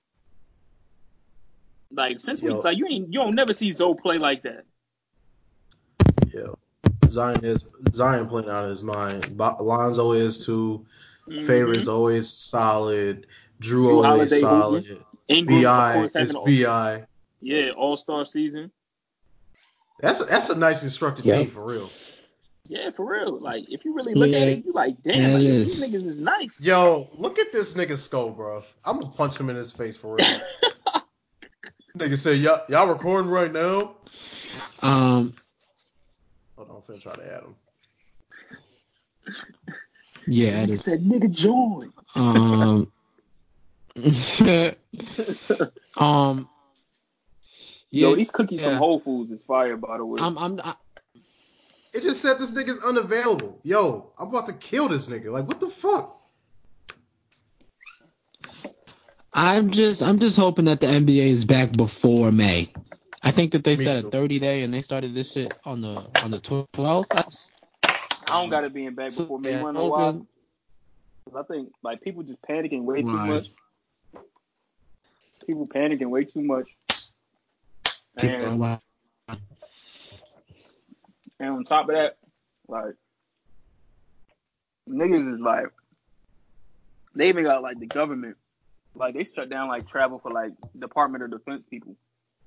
Like since we Yo. like you ain't you don't never see Zoe play like that. Yeah. Zion is Zion playing out of his mind. Bo- Lonzo is too. Mhm. Favorite's always solid. Drew, Drew always Holiday solid. hooping. Ingram, B of I course, is having all, B I. yeah All Star season. That's a, that's a nice constructed Yep. team for real. Yeah, for real. Like if you really look at Yeah. it, you like damn. Yeah, Like it these is. niggas is nice. Yo, look at this nigga skull, bro. I'm gonna punch him in his face for real. Nigga say, y'all, y'all recording right now? Um. Hold on, I'm finna try to add him. Yeah. It Nigga is. said nigga join. Um. um. Yeah. Yo, these cookies yeah. from Whole Foods is fire, by the way. I'm. I'm. I, It just said this nigga's unavailable. Yo, I'm about to kill this nigga. Like, what the fuck? I'm just. I'm just hoping that the N B A is back before May. I think that they Me set too. a thirty day and they started this shit on the on the twelfth. I don't got it being back before May. You wanna know why? 'Cause I think like people just panicking way too Why? much. People panicking way too much. People And, are and on top of that, like niggas is like they even got like the government, like they shut down like travel for like Department of Defense people.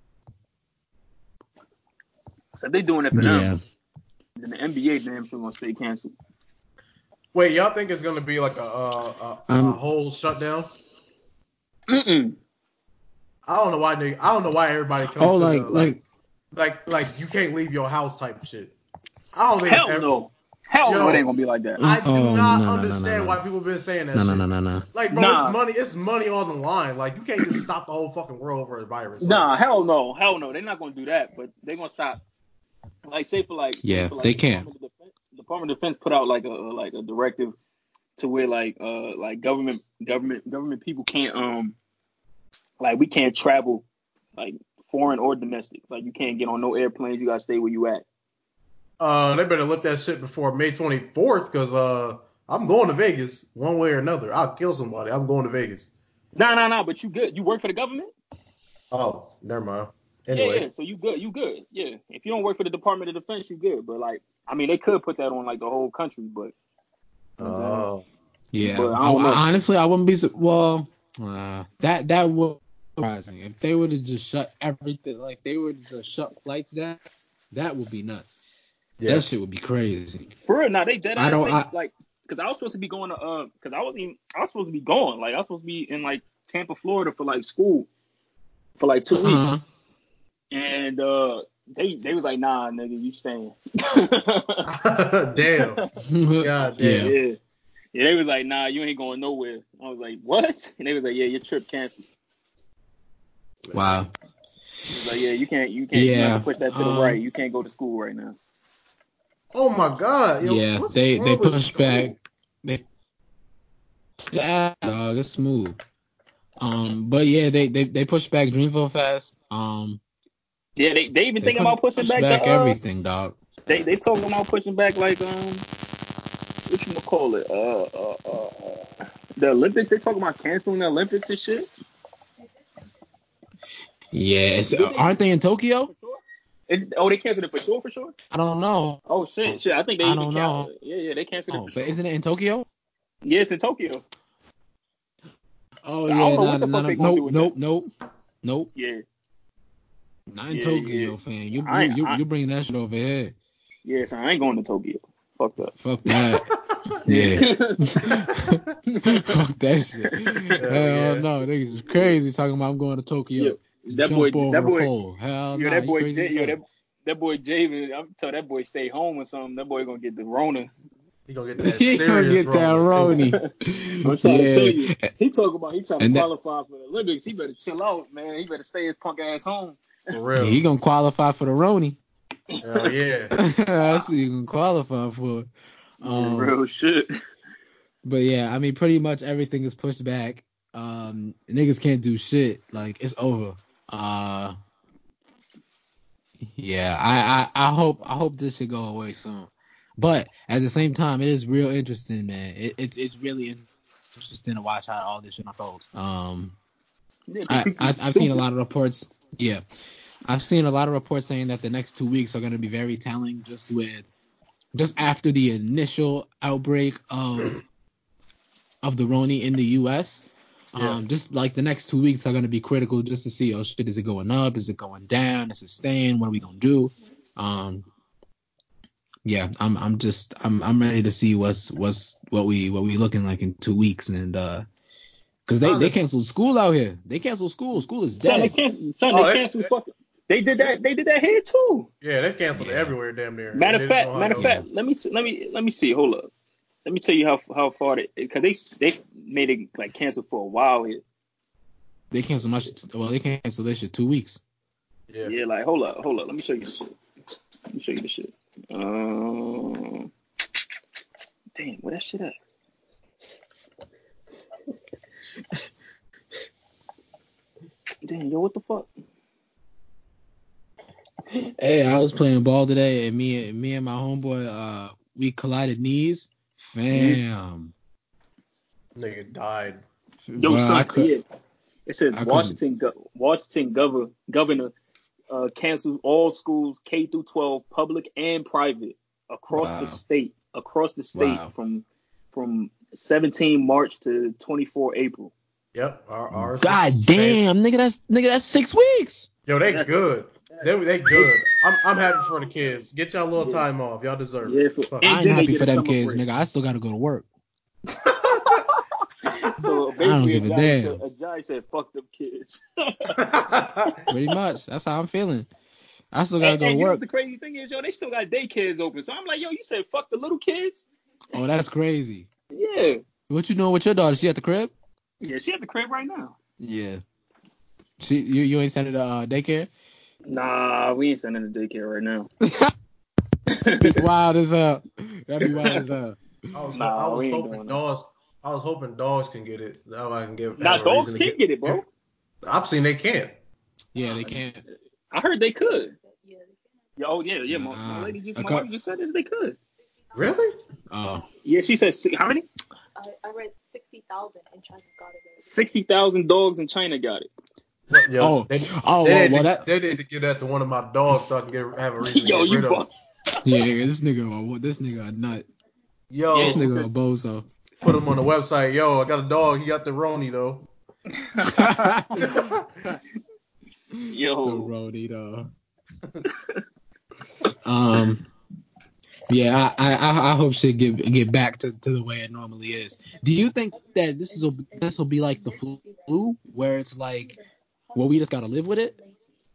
So if they doing it for Yeah. them, then the N B A damn sure gonna stay canceled. Wait, y'all think it's gonna be like a a, a, a Um, whole shutdown? Mm-mm. I don't know why nigga. I don't know why everybody comes Oh, to like the like like like you can't leave your house type of shit. I don't think Hell it's ever, no. Hell Yo, no, it ain't gonna be like that. I do Oh, not no, no, no, understand no, no. why people been saying that no shit. no no no no. Like, bro, Nah. it's money. It's money on the line. Like, you can't just stop the whole fucking world over a virus. Like, Nah, hell no, hell no. They're not gonna do that, but they're gonna stop. Like, say for like, say Yeah, for like they the can. Department of Defense, Department of Defense put out like a like a directive to where like uh like government government government people can't um like we can't travel like foreign or domestic. Like you can't get on no airplanes. You gotta stay where you at. uh, they better lift that shit before May twenty-fourth, cause uh, I'm going to Vegas one way or another. I'll kill somebody. I'm going to Vegas. Nah, nah, nah. But you good? You work for the government? Oh, never mind. Yeah, Anyway, yeah. So you good? You good? Yeah. If you don't work for the Department of Defense, you good. But like, I mean, they could put that on like the whole country, but. You know what I'm saying? oh, Yeah. But I I, don't know. I- honestly, I wouldn't be su- well. Uh, that that would be surprising if they would have just shut everything. Like they would just shut flights down. That would be nuts. yeah. That shit would be crazy. For real, now they dead I ass don't- they, I- like because I was supposed to be going to uh because I wasn't even, I was supposed to be going like I was supposed to be in like Tampa, Florida for like school for like two Uh-huh. weeks, and uh they they was like nah nigga you staying. Damn. God damn. Yeah. Yeah, yeah they was like nah you ain't going nowhere. I was like what? And they was like yeah your trip canceled. Wow. It was like yeah you can't you can't you have Yeah. to push that to the um, right. You can't go to school right now. Oh my God. Yo, Yeah. what's They wrong they with push school? back. They. Yeah, dog, it's smooth. Um, but yeah, they they they push back Dreamville Fest. Um, Yeah, they they even they thinking push, about pushing push back, back the uh everything, dog. they they talking about pushing back like um what you gonna call it uh uh uh uh, the Olympics. They talking about canceling the Olympics and shit. Yeah, it's, Did they? aren't they in Tokyo? For sure? It's, oh, they canceled it for sure, for sure. I don't know. Oh shit, shit. I think they I even don't canceled know. it. Yeah, yeah, they canceled it Oh, for but sure. isn't it in Tokyo? Yeah, it's in Tokyo. Oh So I yeah, don't know not, what the fuck not, they gonna do nope, with nope, that. nope, nope. Yeah, Not in yeah, Tokyo, yeah. fan. You I, you you I you bring that shit over here. yeah, so I ain't going to Tokyo. Fuck that. Fuck that. Yeah. Fuck that shit. Hell Hell yeah. no, niggas is crazy talking about I'm going to Tokyo. Yeah, that boy, Jump over that a boy, pole. Hell yo, nah, that you boy, crazy Jay, as yo, hell. that that boy Javen, I'm tell that boy stay home or something. That boy gonna get the Rona. He gonna get that He serious gonna get that Rona, too. Roni. I'm trying to tell Yeah. you. He talk about he trying to And that, qualify for the Olympics. He better chill out, man. He better stay his punk ass home. For real. he gonna qualify for the Roni. Hell yeah. That's what you can qualify for. Um, Real shit. but yeah, I mean, pretty much everything is pushed back. Um, niggas can't do shit. Like it's over. Uh, yeah, I, I, I hope I hope this should go away soon. But at the same time, it is real interesting, man. It, it's it's really interesting to watch how all this shit unfolds. Um, Yeah, I, people I I've seen a stupid. lot of reports. Yeah, I've seen a lot of reports saying that the next two weeks are going to be very telling, just with just after the initial outbreak of of the Roni in the U S. Yeah. Um, just like the next two weeks are going to be critical just to see, oh shit, is it going up? Is it going down? Is it staying? What are we going to do? Um, yeah, I'm, I'm just, I'm, I'm ready to see what's, what's, what we, what we looking like in two weeks. And, uh, cause they, they Honest- canceled school out here. They canceled school. School is Son, they dead. canceled. Son, Oh, they that's- canceled. Fucking. They did that. They did that here too. Yeah, they canceled Yeah. everywhere damn near. Matter of They fact, don't know matter of how Yeah. fact, let me let me let me see. Hold up. Let me tell you how how far they because they they made it like cancel for a while here. They canceled my shit. Well, they canceled this shit two weeks. to- Yeah. Yeah, like hold up, hold up. Let me show you the shit. Let me show you the shit. Um, damn, where that shit at? Damn, yo, what the fuck? Hey, I was playing ball today, and me and me and my homeboy, uh, we collided knees. Fam, Nigga died. Yo, Bruh, I son, could, yeah. It says I couldn't- Washington go- Washington governor governor uh, canceled all schools K through twelve, public and private, across Wow. the state. Across the state Wow. from from seventeen March to twenty-four April. Yep. Our, ours God is- damn, nigga, that's nigga, that's six weeks. Yo, they That's- good. They they good. I'm I'm happy for the kids. Get y'all a little time off. Y'all deserve Yeah, it. for- Fuck. and I ain't then they happy get for a them summer kids, break. nigga. I still gotta go to work. So I don't basically, give a Ajayi damn. said, Ajayi said, "Fuck them kids." Pretty much, that's how I'm feeling. I still gotta and, go to and you know what work. the crazy thing is, yo, they still got daycares open. So I'm like, yo, you said fuck the little kids? Oh, that's crazy. Yeah. What you doing with your daughter? She at the crib? Yeah, she at the crib right now. Yeah. She you you ain't sending her to uh, daycare? Nah, we ain't sending to daycare right now. Wild as hell. That'd be wild as hell. I was, Nah, I was we ain't hoping doing that. dogs. I was hoping dogs can get it. Now I can give. Nah, have a dogs reason to can't get it, bro. I've seen they can't. Yeah, they can't. I heard they could. Yeah, Yeah, oh yeah, yeah. My, my Nah. lady just, A my cou- wife just said that they could. Really? Oh. Yeah, she said si- how many? I, I read sixty thousand in China got it. already. Sixty thousand dogs in China got it. What, yo, Oh. they, Oh, they, well, need well, to, that they need to give that to one of my dogs so I can get have a reason to Yo, get you rid of. buck. yeah, this nigga this nigga a nut. Yo, Yeah, This nigga a bozo. put him on the website. Yo, I got a dog. He got the Roni though. Yo, The roadie though. um, yeah, I, I I hope shit get get back to, to the way it normally is. Do you think that this is a, this will be like the flu, where it's like, well, we just gotta live with it?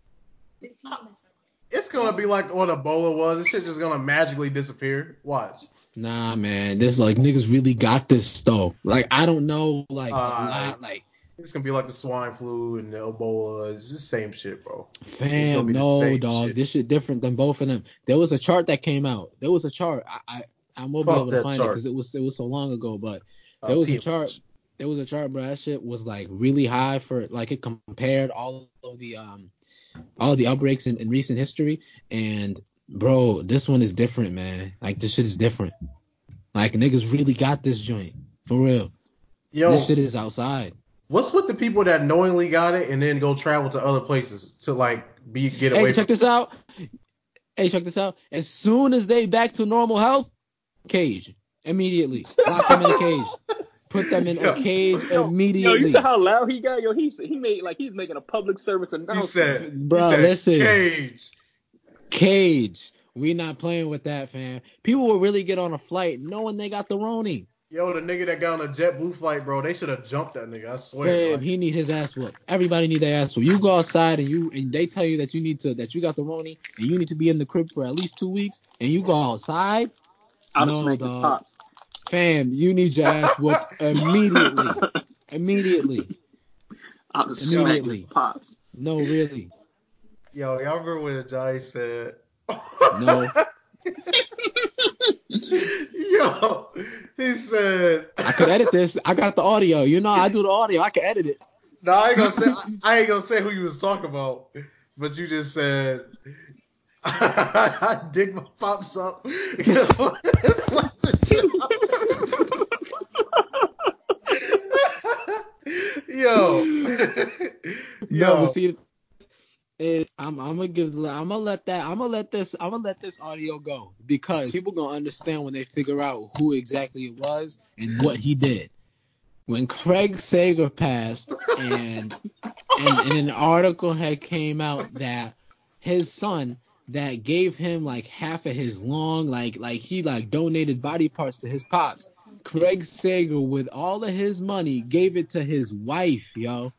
It's gonna be like what Ebola was. This shit just gonna magically disappear. Watch. Nah, man, this like niggas really got this though. Like I don't know, like a Uh, lot, like It's gonna be like the swine flu and the Ebola. It's the same shit, bro. It's gonna fam, be the no same dog, shit. this shit different than both of them. There was a chart that came out. There was a chart. I I, I won't Fuck be able to that find it chart. because it was it was so long ago, but. Uh, There was a P M. chart. There was a chart, bro. That shit was like really high for like it compared all of the um all of the outbreaks in, in recent history. And bro, this one is different, man. Like this shit is different. Like niggas really got this joint for real. Yo, This shit is outside. what's with the people that knowingly got it and then go travel to other places to like be get away Hey, check from? this out. Hey, check this out. As soon as they back to normal health, cage immediately. Lock them in a cage. Put them in Yo. a cage yo, immediately. yo, you saw how loud he got? Yo, he said- he made like he's making a public service He announcement. said, Bro, he said, listen. cage. Cage. We not playing with that, fam. People will really get on a flight knowing they got the Roni. Yo, the nigga that got on a JetBlue flight, bro, they should have jumped that nigga. I swear. Fam, Like, he need his ass whooped. Everybody need their ass whooped. You go outside and you and they tell you that you need to that you got the Roni and you need to be in the crib for at least two weeks and you go outside. I'd have No, smacked his dog. pops. Fam, you need your ass whooped immediately. Immediately. I'd have smacked Immediately. his pops. No, really. yo, y'all remember when Jai said? No. Yo, he said. I could edit this. I got the audio. You know, I do the audio. I can edit it. No, I ain't gonna say. I, I ain't gonna say who you was talking about, but you just said. I dig my pops up. Slap the shit out. Yo, No, yo, but see, it, I'm, I'm gonna give. I'm gonna let that. I'm gonna let this. I'm gonna let this audio go because people gonna understand when they figure out who exactly it was and what he did. When Craig Sager passed, and and, and an article had came out that his son that gave him like half of his lung, like like he like donated body parts to his pops. Craig Sager, with all of his money, gave it to his wife, yo.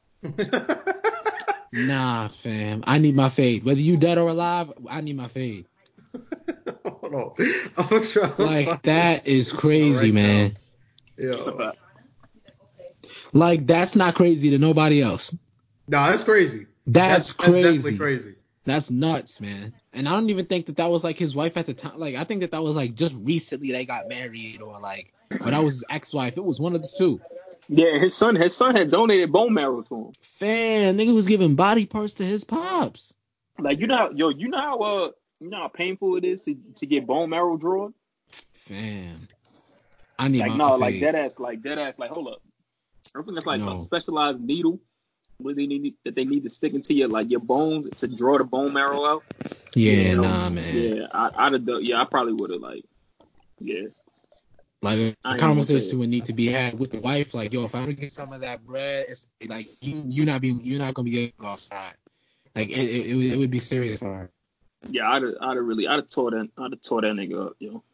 Nah, fam. I need my fade. Whether you dead or alive, I need my fade. Hold on. I'm gonna try to Like, find that this is crazy, right man. now. It's a Yo. fact. Like, that's not crazy to nobody else. No, that's crazy. That's, That's crazy. definitely crazy. That's nuts, man. And I don't even think that that was like his wife at the time. Like, I think that that was like just recently they got married or like, or that was his ex-wife. It was one of the two. Yeah, his son, his son had donated bone marrow to him. Fam, nigga was giving body parts to his pops. Like, you know, how, yo, you know how, uh, you know how painful it is to, to get bone marrow drawn. Fam, I need Like, my no, fade. like dead ass, like dead ass, like hold up. I think that's like No. a specialized needle where they need that they need to stick into your like your bones to draw the bone marrow out. Yeah, You know? nah, man. Yeah, I, I'd have done. Yeah, I probably would have like. Yeah, Like, I a ain't gonna say conversation it. would need to be had with the wife. Like, yo, if I don't get some of that bread, it's like you, you're not being, you're not gonna be able to go outside. Like, it, it, it, would, it would be serious for her. Yeah, I'd have, I'd have really, I'd have tore that, I'd have tore that nigga up, yo.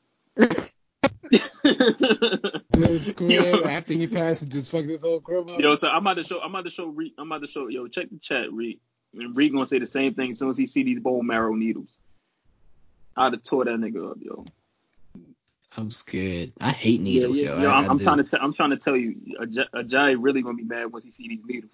This crib, yo, after he passed, it just fucked this whole crib up. yo, so I'm about to show, I'm about to show Reek, I'm about to show, yo, check the chat, Reek. And Reek gonna say the same thing as soon as he see these bone marrow needles. I'd have tore that nigga up, yo. I'm scared. I hate Yeah, needles, yeah, yo. yo, I, I'm, I I'm do. trying to, t- I'm trying to tell you, Ajay really gonna be mad once he see these needles.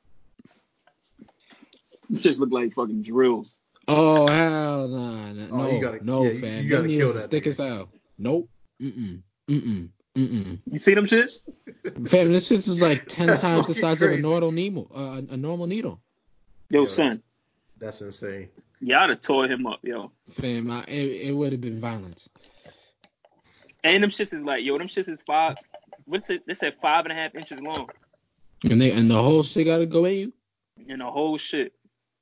These just look like fucking drills. Oh hell nah, nah. Oh, no, you gotta- no, yeah, you- fam. you Them gotta needles kill is that thick nigga. as hell. Nope. Mm-mm. Mm-mm. Mm-mm. You see them shits? Fam, this shit is like ten That's times the fucking size of a crazy. normal needle. Uh, a normal needle. Yo, Yo, son. That's insane. Yeah, I'd have tore him up, yo. Fam, I, it, it would have been violence. And them shits is like, yo, them shits is five. What's it? They said five and a half inches long. And they and the whole shit gotta go in you. And the whole shit,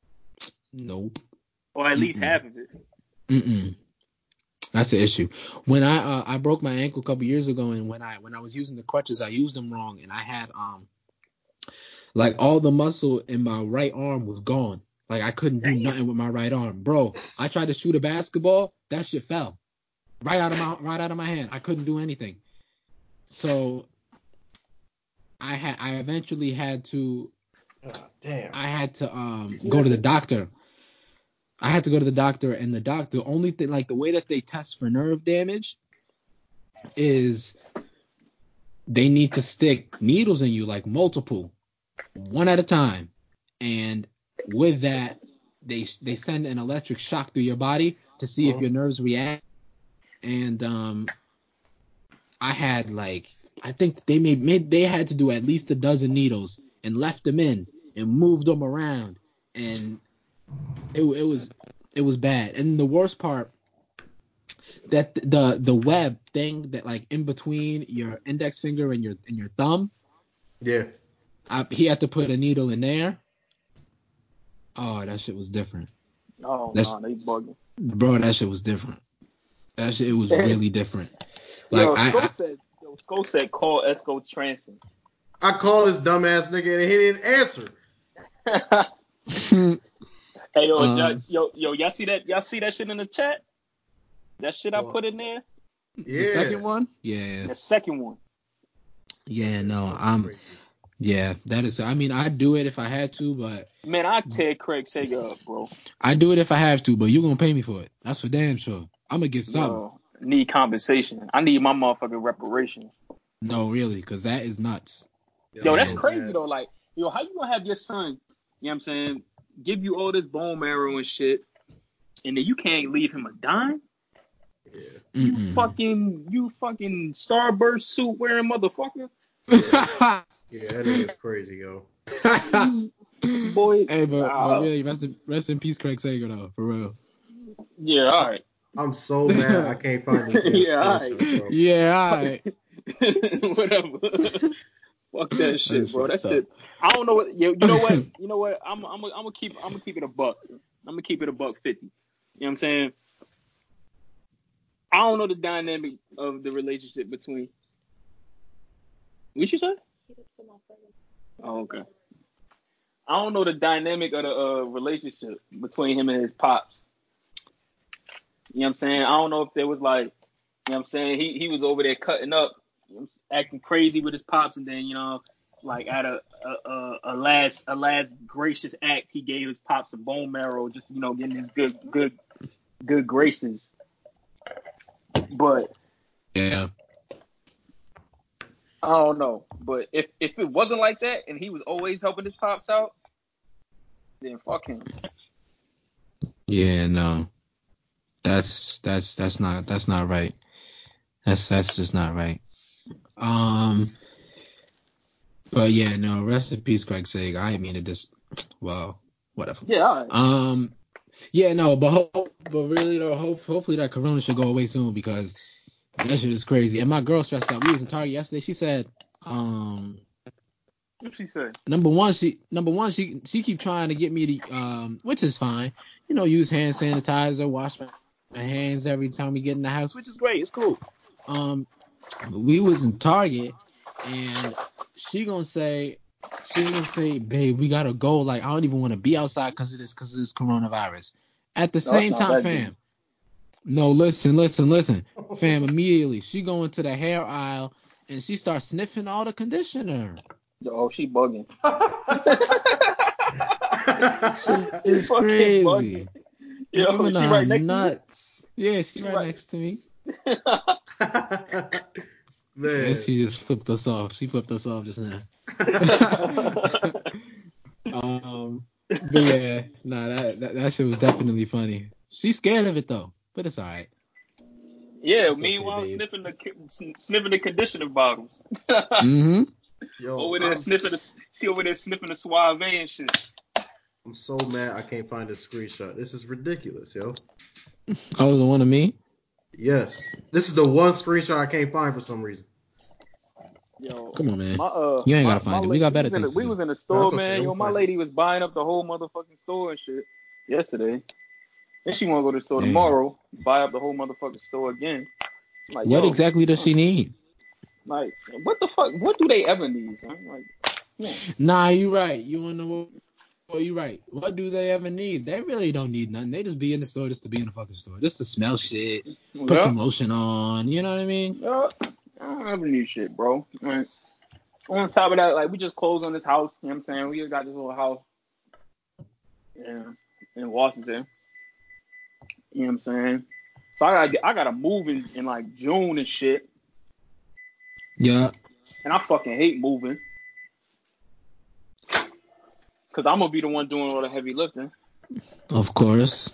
Nope. or at least Mm-mm. half of it. Mm-mm. That's the issue. When I uh, I broke my ankle a couple years ago, and when I when I was using the crutches, I used them wrong, and I had um like all the muscle in my right arm was gone. Like I couldn't do Damn. nothing with my right arm, bro. I tried to shoot a basketball, that shit fell right out of my right out of my hand. I couldn't do anything. So I had I eventually had to Oh, damn. I had to um See, go to that's the it. doctor. I had to go to the doctor, and the doctor, the only thing, like the way that they test for nerve damage is they need to stick needles in you, like multiple, one at a time. And with that, they they send an electric shock through your body to see if your nerves react. And um, I had like, I think they made, made they had to do at least a dozen needles and left them in and moved them around, and it it was it was bad. And the worst part, that the the web thing that like in between your index finger and your and your thumb, Yeah. I, he had to put a needle in there. Oh, that shit was different, Oh, That's- no, they bugging. bro. That shit was different. That shit, it was really different. Like Yo, I, Sko I said, yo, Sko said, call Esco Transon. I called this dumbass nigga and he didn't answer. Hey, yo, Um, y'all- yo, yo, y'all see that? Y'all see that shit in the chat? That shit I What? put in there? Yeah. The second one? Yeah. The second one. Yeah, no, That's I'm. crazy. Yeah, that is. I mean, I'd do it if I had to, but Man, I tear Craig Sager up, bro. I'd do it if I have to, but you gonna pay me for it. That's for damn sure. I'm gonna get something. Yo, need compensation. I need my motherfucking reparations. No, really, because that is nuts. Yo, that's Yeah. crazy though. Like, yo, how you gonna have your son, you know what I'm saying, give you all this bone marrow and shit, and then you can't leave him a dime? Yeah. You Mm-mm. fucking, you fucking Starburst suit wearing motherfucker. Yeah, that nigga's crazy, yo. Boy. Hey, but, uh, but really, rest in, rest in peace, Craig Sager, though, for real. Yeah, all right. I'm so mad I can't find this damn Yeah, screenshot, alright. bro. Yeah, all right. Whatever. Fuck that shit, That's bro. That fucked up. shit. I don't know what. You, you know what? You know what? I'm. I'm. I'm gonna keep. I'm gonna keep it a buck. I'm gonna keep it a buck fifty. You know what I'm saying? I don't know the dynamic of the relationship between. What you say? Oh, okay. I don't know the dynamic of the uh, relationship between him and his pops. You know what I'm saying? I don't know if there was like, you know what I'm saying? He he was over there cutting up, you know, acting crazy with his pops, and then, you know, like at a a, a a last a last gracious act, he gave his pops a bone marrow just to, you know, getting his good good good graces. But Yeah. I don't know. But if if it wasn't like that and he was always helping his pops out, then fuck him. Yeah, no. That's that's that's not that's not right. That's that's just not right. Um but yeah, no, rest in peace, Craig Sager. I didn't mean to just well, whatever. Yeah, all right. Um yeah, no, but hope, but really though, hope, hopefully that corona should go away soon because that shit is crazy. And my girl stressed out. We was in Target yesterday. She said, um What she say? Number one, she number one she she keep trying to get me to um, which is fine, you know, use hand sanitizer, wash my, my hands every time we get in the house, which is great, it's cool. Um, we was in Target, and she gonna say she gonna say, babe, we gotta go. Like I don't even want to be outside because of this because of this coronavirus. At the No, it's same not time, that fam. deep. No, listen, listen, listen, fam. Immediately, she go into the hair aisle and she starts sniffing all the conditioner. Oh, she bugging. It's Fucking crazy. bugging. Yo, Women she are right next nuts. Yeah, she's She right, right- next to me. to Man. And she just flipped us off. She flipped us off just now. um, but yeah, nah, that, that that shit was definitely funny. She's scared of it though, but it's alright. Yeah, It's meanwhile, okay, babe. sniffing the sniffing the conditioner bottles. Mm-hmm. Yo, over there I'm, sniffing the she over there sniffing the Suave and shit. I'm so mad I can't find this screenshot. This is ridiculous, yo. Oh, the one of me? Yes. This is the one screenshot I can't find for some reason. Yo, Come on, man. my uh, You ain't my, gotta find my it. We got lady, better was in the, things to we do. was in the No, store, it's okay. man. I'm Yo, gonna my find it. lady was buying up the whole motherfucking store and shit yesterday. Then she want to go to the store Damn. tomorrow, buy up the whole motherfucking store again. I'm like, What yo, exactly does she need? Like, what the fuck? What do they ever need, son? Like, yeah. Nah, you right. You wanna know what? Well, you're right. What do they ever need? They really don't need nothing. They just be in the store just to be in the fucking store. Just to smell shit, put Yeah. some lotion on. You know what I mean? Yeah. I don't ever need shit, bro. Like, on top of that, like, we just closed on this house. You know what I'm saying? We just got this little house yeah, in Washington. You know what I'm saying? So I got I got to move in, in like June and shit. Yeah. And I fucking hate moving. Because I'm going to be the one doing all the heavy lifting. Of course.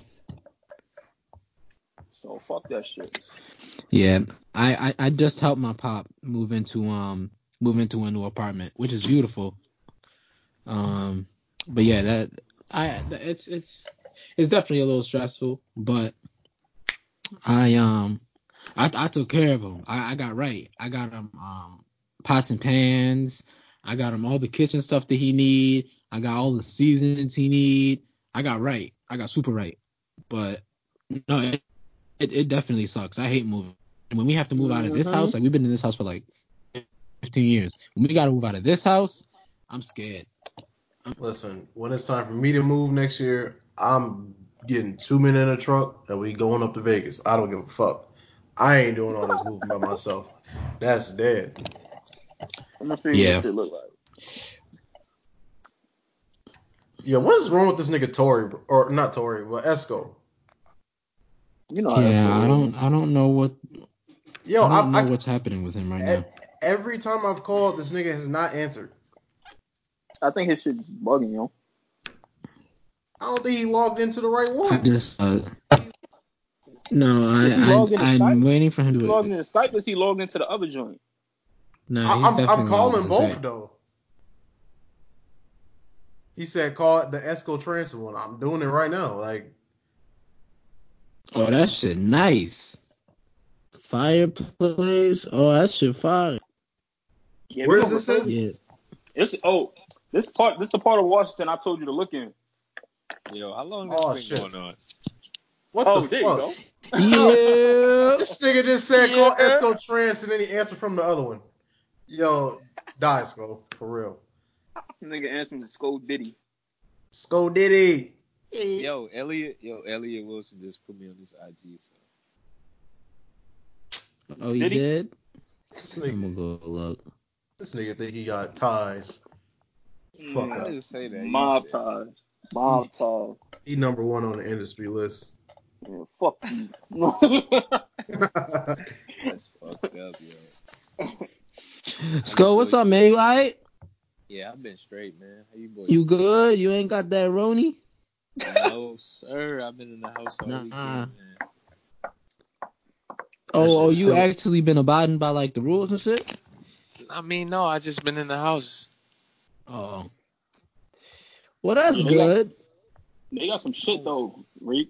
So fuck that shit. Yeah. I, I, I just helped my pop move into um move into a new apartment, which is beautiful. Um, but yeah, that I it's it's it's definitely a little stressful, but I um I I took care of him. I, I got right. I got him um pots and pans. I got him all the kitchen stuff that he need. I got all the seasonings he need. I got right. I got super right. But no, it it, it definitely sucks. I hate moving. When we have to move out of this Mm-hmm. house, like we've been in this house for like fifteen years. When we got to move out of this house, I'm scared. Listen, when it's time for me to move next year, I'm getting two men in a truck and we going up to Vegas. I don't give a fuck. I ain't doing all this moving by myself. That's dead. I'm gonna see Yeah. what shit look like. Yeah, what is wrong with this nigga Tory or not Tory, but Esco? You know how that's Yeah, I going. don't I don't know what Yo, I don't know I, I, what's happening with him right e- now. every time I've called, this nigga has not answered. I think his shit is bugging, yo. I don't think he logged into the right I one. just uh, no, Is he I logged I into I'm Skype? waiting for him Is he to. logged into Skype or is he logged into the other joint? Nah, I, he's I'm definitely I'm calling logged both inside. though. He said call it the Esco transfer one. I'm doing it right now. Like, Oh, that shit nice. Fireplace. Oh, that shit fire. Yeah, where we is gonna this refer in? Yeah. It's oh, this part this the part of Washington I told you to look in. Yo, how long has Oh, this shit. been going on? What Oh, the there fuck? you go. Yeah. This nigga just said call Yeah. Esco trans and then he answered from the other one. Yo, die, Esco, for real. Nigga answering the Scold Diddy. Sko Diddy. Yo, Elliot, yo, Elliot Wilson just put me on this I G. So. Oh, he Did he? did? This I'm nigga, gonna go look. this nigga think he got ties. Fuck Yeah. I up. didn't say that. You Mob said ties. Mob ties. He number one on the industry list. Yeah, fuck you. that's fucked up, yo. Sko, what's up, man? You alright? Yeah, I've been straight, man. How you boys? You good? You ain't got that Roni? No, sir. I've been in the house all Nah. weekend, man. Oh, oh, shit you still- actually been abiding by like the rules and shit? I mean, no, I just been in the house. Oh. Well, that's Yeah, they got- good. They got some shit though, Reek.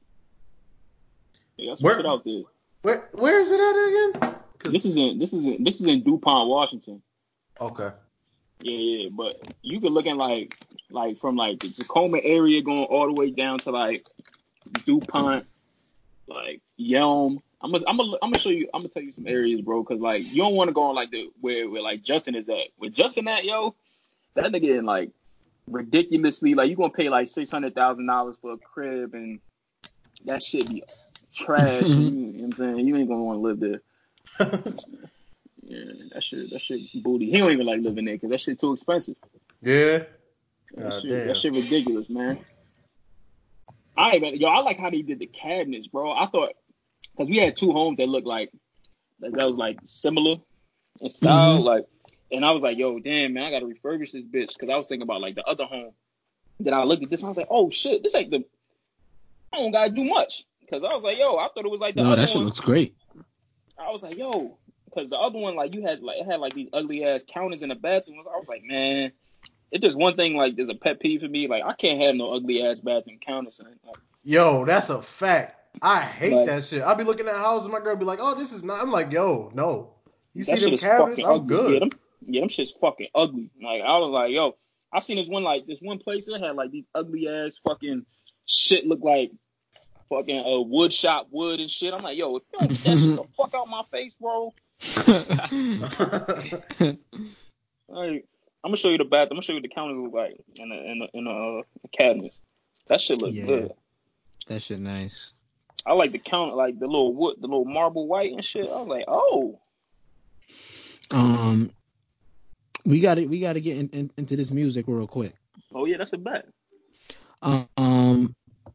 They got some Where- shit out there. Where where is it at again? 'Cause- This is in this is in this is in DuPont, Washington. okay. Yeah, yeah, but you can look at like like from like the Tacoma area going all the way down to like DuPont, like Yelm. I'm gonna I'm gonna I'm gonna show you. I'm gonna tell you some areas, bro, because like you don't want to go on like the where where like Justin is at. Where Justin at, yo, that nigga in like ridiculously like you gonna pay like six hundred thousand dollars for a crib and that shit be trash. and you, you know what I'm saying, you ain't gonna want to live there. Yeah, that shit that shit booty. He don't even like living there because that shit too expensive. Yeah. That God shit, damn. that shit ridiculous, man. I ain't yo, I like how they did the cabinets, bro. I thought because we had two homes that looked like that, that was like similar in style, Mhm. like, and I was like, yo, damn, man, I gotta refurbish this bitch because I was thinking about like the other home. Then I looked at this, and I was like, oh shit, this ain't the. I don't gotta do much because I was like, yo, I thought it was like the No, other that shit one. looks great. I was like, yo, because the other one, like, you had like it had like these ugly ass counters in the bathroom. I was like, man, it's just one thing. Like, there's a pet peeve for me. Like, I can't have no ugly ass bathroom counters. Like, Yo, that's a fact. I hate Like- that shit. I'll be looking at houses and my girl be like, oh, this is not. I'm like, yo, no. You that see shit them is cabinets? fucking I'm ugly. good. Yeah, them, yeah, them shit's fucking ugly. Like, I was like, yo, I seen this one like this one place that had like these ugly ass fucking shit look like fucking uh, wood shop wood and shit. I'm like, yo, if you don't get that shit the fuck out my face, bro. Like, I'm gonna show you the bath. I'm gonna show you what the counters look like in the in the, in the, uh, the cabinets. That shit look Yeah. good. That shit nice. I like the count, like the little wood, the little marble white and shit. I was like, oh, Um, we got to we got to get in, in, into this music real quick. oh yeah, that's a bet. Um,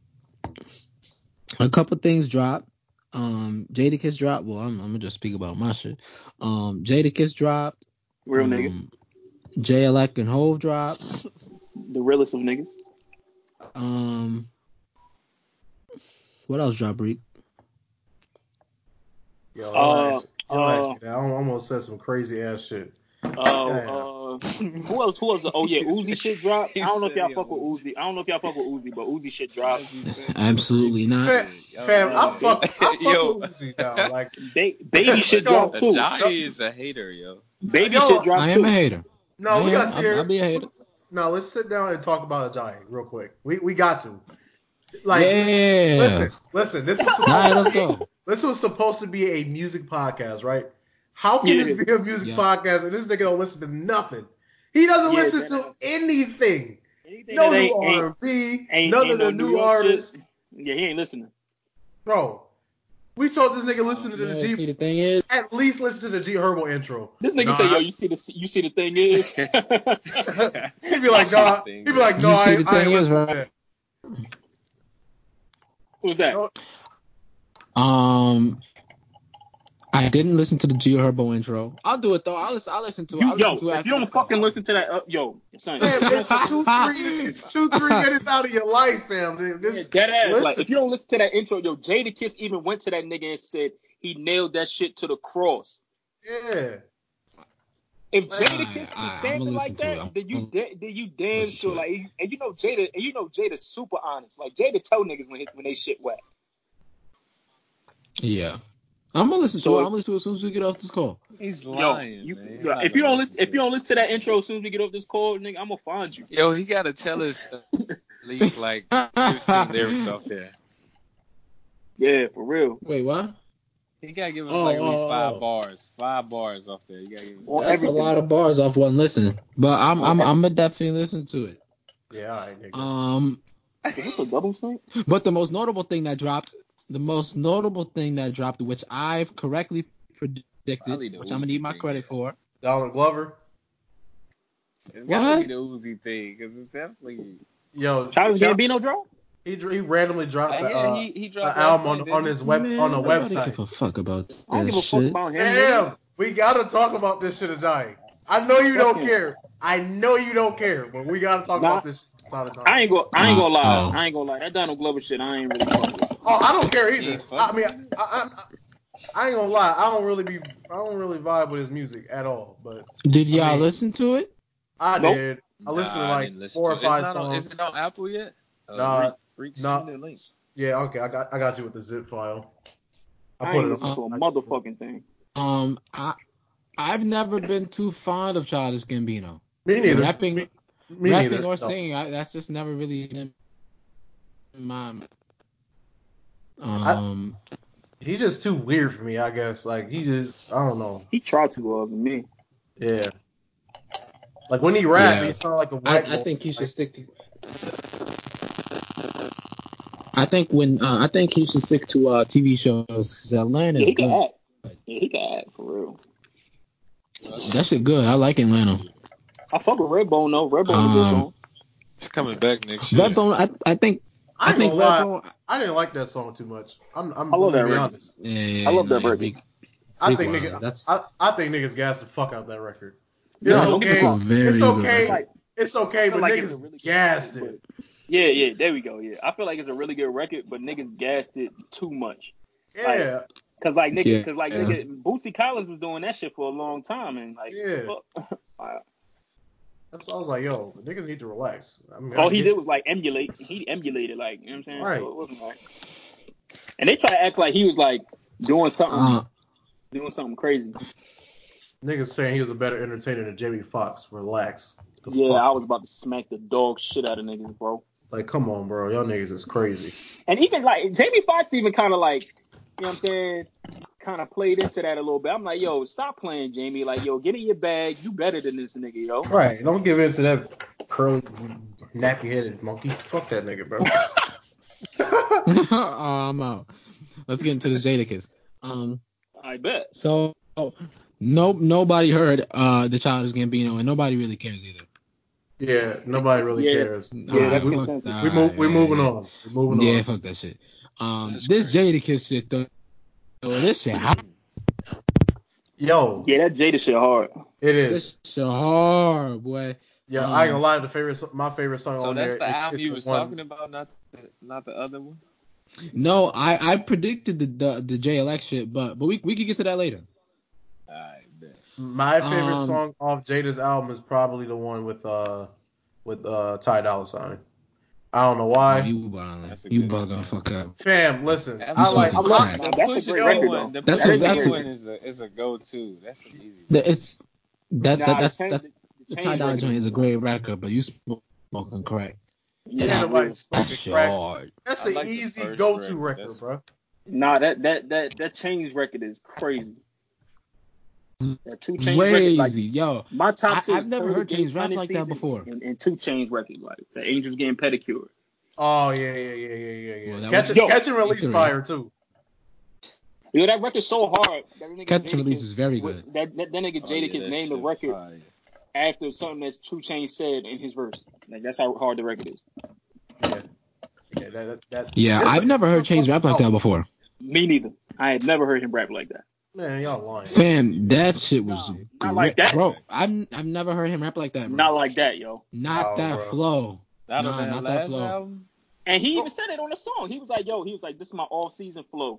a couple things dropped. Um, Jadakiss dropped. Well, I'm, I'm gonna just speak about my shit. Um, Jadakiss dropped. Real um, nigga, J L X and Hove dropped. the realest of niggas. Um, what else dropped, Reek? Yo, don't Uh, ask, don't ask uh, me that. I almost said some crazy ass shit. Uh, Yeah. uh, who else? Who else? Oh yeah, Uzi shit dropped. I don't know if y'all He fuck with almost- Uzi. I don't know if y'all fuck with Uzi, but Uzi shit dropped. Absolutely not. Fam, Yo, fam I uh, fuck, I fuck yo. with Uzi now. Like, Ba- baby shit Yo, dropped too. Ajayi is a hater, yo. Baby Yo, shit I dropped am too. a hater. no, I we am. gotta sit I'll, here. I'll be a hater. No, let's sit down and talk about Ajayi real quick. We we got to. Like, Yeah. listen, listen. This was All right, supposed let's to be, go. this was supposed to be a music podcast, right? How can Yeah. this be a music Yeah. podcast and this nigga don't listen to nothing? He doesn't Yeah, listen that- to anything. Anything No that new ain't, R and B, ain't, none ain't of the no new New York artists, shit. Yeah, he ain't listening. bro. We told this nigga listen to the Yeah, G. see, the thing is, At least listen to the G Herbo intro. This nigga Nah, say, yo, I- you see the you see the thing is. He'd be like, no. He'd be like, no, You I, see, ain't- the I ain't thing is, listening to right? that. Who's that? No, um, I didn't listen to the G Herbo intro. I'll do it though. I'll listen. I'll listen to it. You, I'll yo, listen to it if after you don't this call. fucking listen to that, uh, yo, son, Fam, if you don't it's fucking two, three, it's two, three minutes out of your life, fam. Dude. This, dead ass, listen. like if you don't listen to that intro, yo, Jadakiss even went to that nigga and said he nailed that shit to the cross. Yeah. If Alright, Jadakiss alright, can I'ma stand it listen like to it. that, I'm then you gonna da- then you damn listen sure to like, and you know Jada, and you know Jada's super honest. Like Jada tell niggas when he, when they shit whack. Yeah, I'm gonna listen So to it. if- I'm gonna listen to it as soon as we get off this call. He's Yo, lying, you, man. He's yo, not if you gonna don't listen, if to you it. don't listen to that intro as soon as we get off this call, nigga, I'm gonna find you. Yo, he gotta tell us at least like fifteen lyrics off there. Yeah, for real. Wait, what? He gotta give us Oh, like at least oh, five oh. bars. Five bars off there. You gotta give us Well, five. That's everything. a lot of bars off one listen, but I'm Well, I'm every- I'm gonna definitely listen to it. Yeah, all right, nigga. Um, Is this a double sync? but the most notable thing that dropped, the most notable thing that dropped, which I've correctly predicted, Probably the which I'm gonna Uzi need my thing, credit yeah. for. Donald Glover. It's What? gotta be the Uzi thing because it's definitely. Yo, Childish shout- Gambino drop? he he randomly dropped Uh, the, yeah, uh, he he an dropped album last on, night, on didn't his web Man, on a nobody website. give a fuck about I don't this give a shit. fuck about him. Damn, we gotta talk about this shit, Ajayi. I know you Fuck don't him. care. I know you don't care, but we gotta talk Nah, about this shit from time to time. I ain't go. I ain't Uh, gonna lie. oh. I ain't gonna lie. That Donald Glover shit, I ain't really fucking with. Oh, I don't care You either. ain't I fucking mean, with it? I, I, I, I ain't gonna lie. I don't really be. I don't really vibe with his music at all. But Did y'all I mean, listen to it? I Nope. did. I listened Nah, to I like didn't listen four to or it. five It's not on, songs. is it on Apple yet? Uh, Nah, Reek, Reek nah. send me the link. Yeah, okay. I got. I got you with the zip file. I I put ain't it listen on. to a I- motherfucking thing. Um, I I've never been too fond of Childish Gambino. Me neither. Rapping, Me, me rapping neither. or No. singing, I, that's just never really in my. I- Um, He's just too weird for me. I guess. Like he just. I don't know. He tried too hard for me. Yeah. Like when he rap, Yeah. he sound like a I, white I boy. think he should Like, stick to. I think when uh, I think he should stick to uh, T V shows because Atlanta Yeah, is he can good. act. Yeah, he can act for real. That shit good. I like Atlanta. I fuck with Redbone though. Redbone a good Um, song. It's coming back next year. Redbone, I I think I I ain't think gonna lie. Redbone. I didn't like that song too much. I'm. I'm, I love I'm gonna that be record. honest. Yeah, yeah, I love no, that yeah, record. Reek- I think Reek niggas. Wild, that's I, I think niggas gassed the fuck out that record. It's Nah, don't get me okay. wrong. It's a very It's good okay. Like, It's I okay, feel but like it's a niggas really good gassed record, it. but yeah, yeah, there we go. Yeah, I feel like it's a really good record, but niggas gassed it too much. Yeah. Cause like nigga, Yeah, cause like yeah. nigga, Bootsy Collins was doing that shit for a long time, and like, Yeah. fuck. Wow. That's why I was like, yo, the niggas need to relax. I mean, All I he get- did was like emulate. He emulated, like, you know what I'm saying? Right. So it wasn't like. And they try to act like he was like doing something, Uh, doing something crazy. niggas saying he was a better entertainer than Jamie Foxx. Relax. The Yeah, fuck? I was about to smack the dog shit out of niggas, bro. Like, come on, bro. Y'all niggas is crazy. And even like Jamie Foxx even kind of like, you know what I'm saying, kind of played into that a little bit. I'm like, yo, stop playing, Jamie. Like, yo, get in your bag. You better than this nigga, yo. Right. Don't give in to that curly, nappy headed monkey. Fuck that nigga, bro. oh, I'm out. Let's get into this Jadakiss. Um, I bet. so no, nobody heard uh the Childish Gambino, and nobody really cares either. Yeah, nobody really Yeah. cares. Yeah, that's we, fuck- consensus. we, move, we yeah, moving yeah. on. We moving Yeah, on. fuck that shit. Um, That's this Jadakiss shit though, oh, this shit, hot. Yo, Yeah, that Jada shit hard. it is. This shit hard, boy. Yeah, Um, I ain't gonna lie. The favorite, so- my favorite song So on that's there the is album it's you the was one- talking about, not the, not the other one. No, I, I predicted the, the the J L X shit, but but we we could get to that later. I bet. My favorite Um, song off Jada's album is probably the one with uh with uh Ty Dolla Sign. I don't know Oh, why. you bugging, That's a you good bugging song. the fuck up. Fam, listen, That's I You like. smoking I, crack. Now, The that's a Pusha great T record, one. though. The That's Pusha a- T that's a- one is a is a go to. That's an easy. The, it's that's Nah, that, the that's change- that's the the change Ty Dolla record Joint is a is- great record, but you smoking crack. Yeah, Ain't nah, nobody real. smoking That's crack. hard. That's I an like the easy first go-to record. record, That's- bro. Nah, that that that that Chains record is crazy. That two Chains record, Crazy, like yo. my top I- two. I've is never Pearly heard Chains Gates rap Hunting like that Season before. And, and two Chains record, like the Angels Getting Pedicured. Oh yeah, yeah, yeah, yeah, yeah, yeah. Well, that catch, was- and- Yo, catch and release three. fire too. Yo, that record's so hard. That nigga Catch and Release Jadakiss- is very good. That that, that nigga Oh, yeah, Jadakiss that named the shit record fire. after something that two Chainz said in his verse. Like that's how hard the record is. Yeah. Yeah, that, that, that, Yeah, that's I've a- never heard Chainz rap like that before. Me neither. I had never heard him rap like that. Man, y'all lying. Fam, that shit was Nah, great. not like that. Bro, I've, I've never heard him rap like that, bro. Not like that, yo. Not Oh, that bro. flow. Not Nah, on that not that last flow. album. And he even said it on the song. He was like, yo, he was like, this is my all season flow.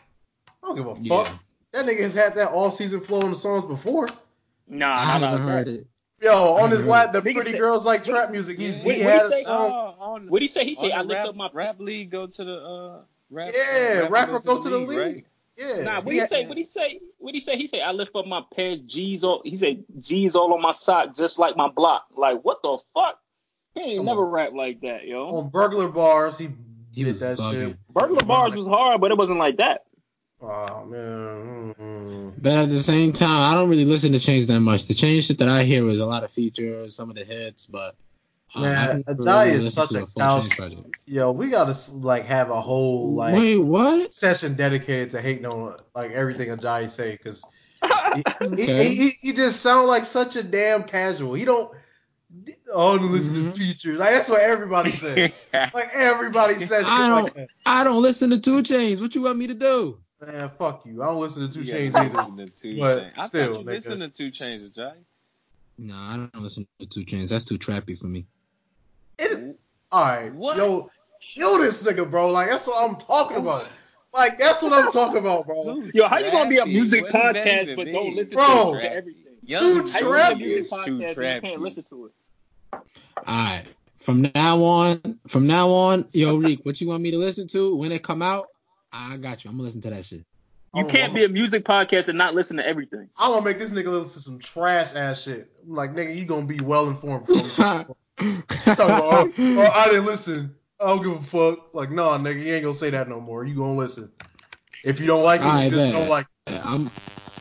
I don't give a fuck. Yeah. That nigga has had that all season flow in the songs before. Nah, I not haven't like heard that. it. Yo, on haven't his heard lap, the Nigga pretty said- girls like trap music. He, what- he what he had say? a song. Uh, on, What'd he say? He said, on I the lift rap, up my rap league go to the uh rap. Yeah, uh, rapper go to the league. right? Yeah. Nah, what he he say? What he say? What he say? He say, I lift up my pants, G's all. He said, G's all on my sock, just like my block. Like, what the fuck? He ain't Come never on. rap like that, yo. On Burglar Bars, he, He did was that bugging. shit. Burglar Bars was hard, but it wasn't like that. Oh man. Mm-mm. But at the same time, I don't really listen to Chainz that much. The Chainz shit that I hear is a lot of features, some of the hits, but um, Man, I never Ajay really is listened such to a full couch- Chainz project. Yo, we gotta like have a whole like Wait, what? session dedicated to hating on like everything Ajay say because he, Okay. he, he, he just sound like such a damn casual. He don't. Oh, to listen Mhm. to features. Like that's what everybody says. Like everybody says shit I like don't, that. I don't listen to Two Chainz. What you want me to do? Man, fuck you. I don't listen to Two You Chainz gotta either. listen to Two But Chainz. I still, thought you nigga. listened to Two Chainz, Jay. No, I don't listen to Two Chainz. That's too trappy for me. It, all right, What? yo, kill this nigga, bro. Like that's what I'm talking about. Like that's what I'm talking about, bro. Who's Yo, how you gonna be a trappy? music What does that podcast even but mean? don't listen Bro. to, to everything? Young Too How you Joe gonna be a trappy. music is too podcast and you trappy. can't listen to it? All right. From now on, from now on, yo, Reek, what you want me to listen to when it come out? I got you. I'm gonna listen to that shit. You I'm- can't I'm- be a music podcast and not listen to everything. I'm gonna make this nigga listen to some trash ass shit. I'm like, nigga, you gonna be well informed. Talking about, oh, oh, I didn't listen. I don't give a fuck. Like, nah, nigga, you ain't gonna say that no more. You gonna listen. If you don't like it, I you just bet. don't like I'm.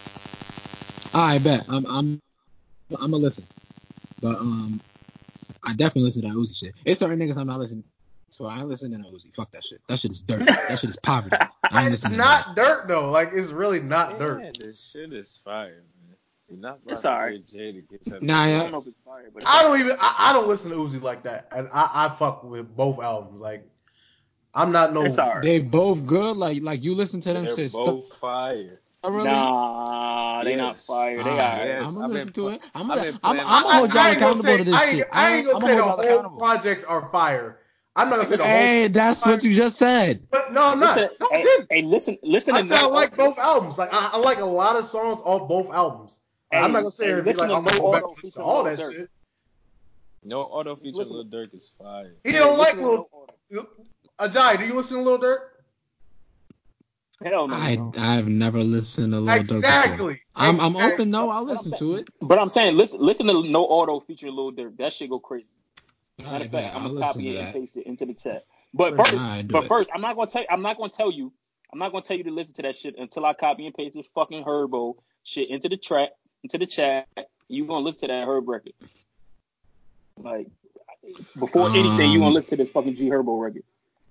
I bet. I'm. I'm. I'm gonna listen. But um, I definitely listen to that Uzi shit. It's certain niggas I'm not listening. So I ain't listening to Uzi. Fuck that shit. That shit is dirt. That shit is poverty. I ain't It's listening to not dirt though. Like, it's really not Yeah, dirt. this shit is fire, man. You're not It's about to alright. hear Jada get something. Nah, I yeah. don't know if it's fire, but I don't even. I, I don't listen to Uzi like that, and I, I fuck with both albums. Like, I'm not no. it's alright. They both good. Like like you listen to them They're shit. both fire. Really? Nah, they not Yes. fire. They Alright, alright. Yes, I'm gonna I've been listen to pl- it. I'm I've gonna, been I'm, playing I'm the gonna hold whole- y'all I ain't gonna accountable say. to this I ain't, shit. I ain't gonna I'm say gonna the hold y'all whole accountable. projects are fire. I'm not gonna say the whole. Hey, that's what you just said. But no, I'm not. Listen, No, I hey, didn't. hey, listen, listen I to said I no, like both albums. Like I, I like a lot of songs off both albums. Like, I'm Hey, not gonna say hey, and be listen like to I'm gonna No go back Auto and listen to featuring all Lil that Durk. shit. No auto feature listen- Lil Durk is fire. He don't listen like to Lil. No Auto. Ajay, do you listen to Lil Durk? Hell no. I no. I've never listened to Lil Durk before. Exactly. I'm I'm Exactly. open though. I'll But I'm listen saying- to it. But I'm saying, listen, listen to No Auto featuring Lil Durk. That shit go crazy. Matter Alright, of bet. fact, I'm I'll gonna listen copy to it and that. paste it into the chat. But Alright, first, do but it. first, I'm not gonna tell. I'm not gonna tell you. I'm not gonna tell you to listen to that shit until I copy and paste this fucking Herbo shit into the track, into the chat. You gonna listen to that Herb record? Like before anything, you gonna Um, listen to this fucking G Herbo record?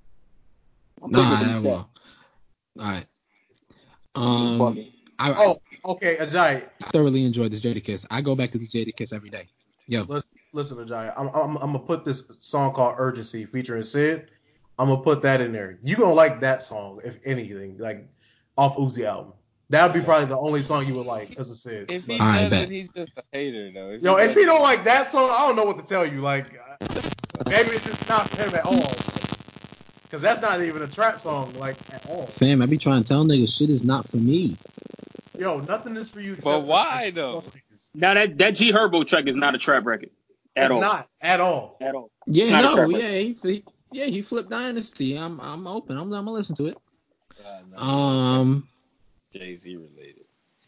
I'm Nah, putting this in I the chat. will. All right. You're Um, bugging. I, Oh, okay, Ajay. I thoroughly enjoyed this Jadakiss. I go back to this Jadakiss every day. Yo, Listen, listen, Ajay. I'm, I'm, I'm gonna put this song called "Urgency" featuring Sid. I'm gonna put that in there. You gonna like that song, if anything, like off Uzi album. That would be probably the only song you would like because of Sid. If he But- Alright, does bet. it, he's just a hater, though. If Yo, he if he doesn't- don't like that song, I don't know what to tell you. Like, uh, maybe it's just not for him at all. Because that's not even a trap song, like, at all. fam, I be trying to tell niggas shit is not for me. Yo, nothing is for you. Except But for- why, though? Now that that G Herbo track is not a trap record at It's all. not at all. At all. Yeah, It's not a no, trap yeah, record. he, he yeah he flipped Dynasty. I'm I'm open. I'm, I'm gonna listen to it. Uh, no, Um, Jay Z related.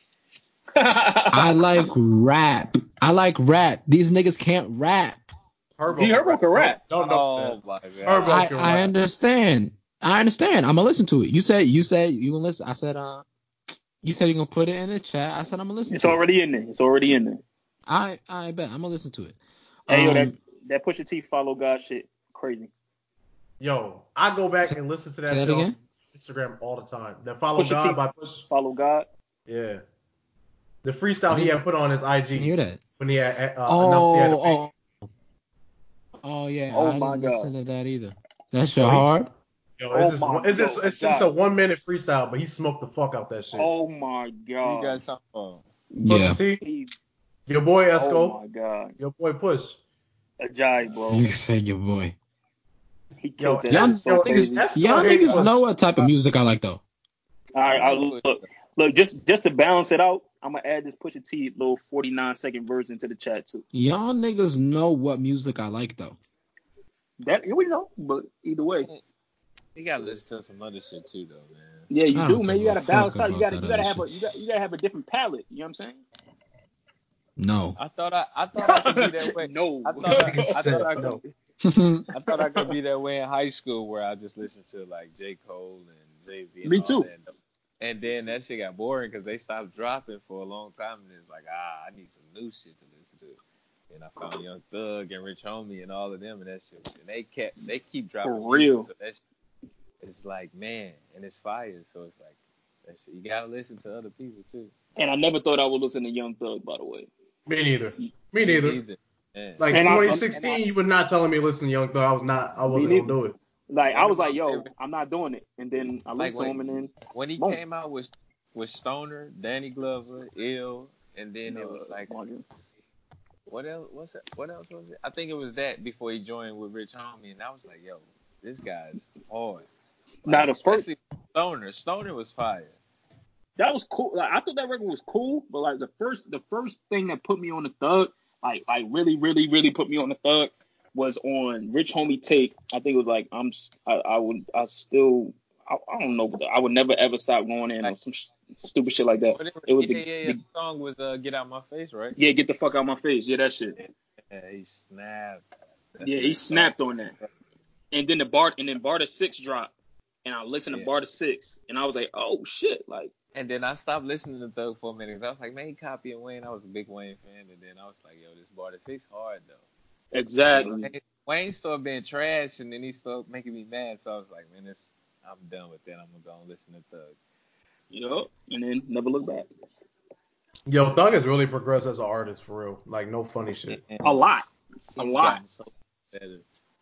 I like rap. I like rap. These niggas can't rap. Herbo G Herbo can rap. Don't know Oh my Herbo god. I, can I rap. understand. I understand. I'm gonna listen to it. You said you said you gonna listen. I said uh, you said you're gonna put it in the chat. I said I'm gonna listen. It's to already in there. It's already in there. It. I I bet I'm gonna listen to it. Hey yo, Um, that that Pusha T follow God shit, crazy. Yo, I go back and listen to that Say that song. again? Instagram all the time. That Follow Push God T. by Push. Follow God. Yeah. The freestyle he had put on his I G. Hear that? When he had uh, Oh, announced he had a oh, oh, yeah. Oh I my didn't God. listen to that either. That shit Oh, he- hard. Yo, it's Oh just, my one- it's just, God. it's just a one minute freestyle, but he smoked the fuck out that shit. Oh my Who God. you guys talking about? Yeah. Pusha T, He, your boy Esco, oh my God. your boy Push. Ajay, bro. You said your boy. He Yo, killed that y'all shit so yo, crazy. Esco Y'all hate niggas Push. know what type of music I like, though. All right, I, look, look, just just to balance it out, I'm gonna add this Pusha T little forty-nine second verse into the chat too. Y'all niggas know what music I like, though. That we know, but either way, You gotta listen to some other shit too, though, man. yeah, you I do, don't man. give You a gotta fuck balance out. You about gotta that you gotta other have a shit. you got you gotta have a different palette. You know what I'm saying? No. I thought I, I thought I could be that way. No. I thought I, I, Nigga thought I said no. could. I thought I could be that way in high school where I just listened to like J. Cole and Jay-Z and Me all too. that. And then that shit got boring because they stopped dropping for a long time. And it's like, ah, I need some new shit to listen to. And I found Young Thug and Rich Homie and all of them and that shit. And they kept, they keep dropping For real. music, so that shit, it's like, man, and it's fire. So it's like, that shit, you gotta listen to other people too. And I never thought I would listen to Young Thug, by the way. Me neither. Me neither. Either. Man. Like And I- twenty sixteen, and I- you were not telling me to listen to Young Thug. I was not. I wasn't Me gonna do it. Like I One was of my like, yo, favorite- I'm not doing it. And then I Like listened to him, and then when he boom. came out with with Stoner, Danny Glover, Ill, and then it was like, what else? What's that? What else was it? I think it was that before he joined with Rich Homie, and I was like, yo, this guy's hard. Now Like, the first especially Stoner. Stoner was fire. that was cool. Like I thought that record was cool, but like the first the first thing that put me on the Thug, like like really really really put me on the Thug, was on Rich Homie Take. I think it was like I'm s- I, I would I still I, I don't know, but I would never ever stop going in or some sh- stupid shit like that. But it, It was yeah, the, yeah, yeah. the The song was uh, "Get Out My Face," right? yeah, get the fuck out my face. Yeah, that shit. Yeah, he snapped. That's Yeah, what he it snapped was. on that. And then the bar and then Barter Six dropped, and I listened to Yeah. Barter Six, and I was like, oh shit, like And then I stopped listening to Thug for a minute because I was like, man, he copying Wayne. I was a big Wayne fan, and then I was like, yo, this Barter Six hard though. exactly. Wayne, Wayne started being trash, and then he started making me mad. So I was like, man, this, I'm done with that. I'm gonna go and listen to Thug. Yup, and then never look back. Yo, Thug has really progressed as an artist for real. Like no funny shit. And A lot, a he's lot. gotten so better.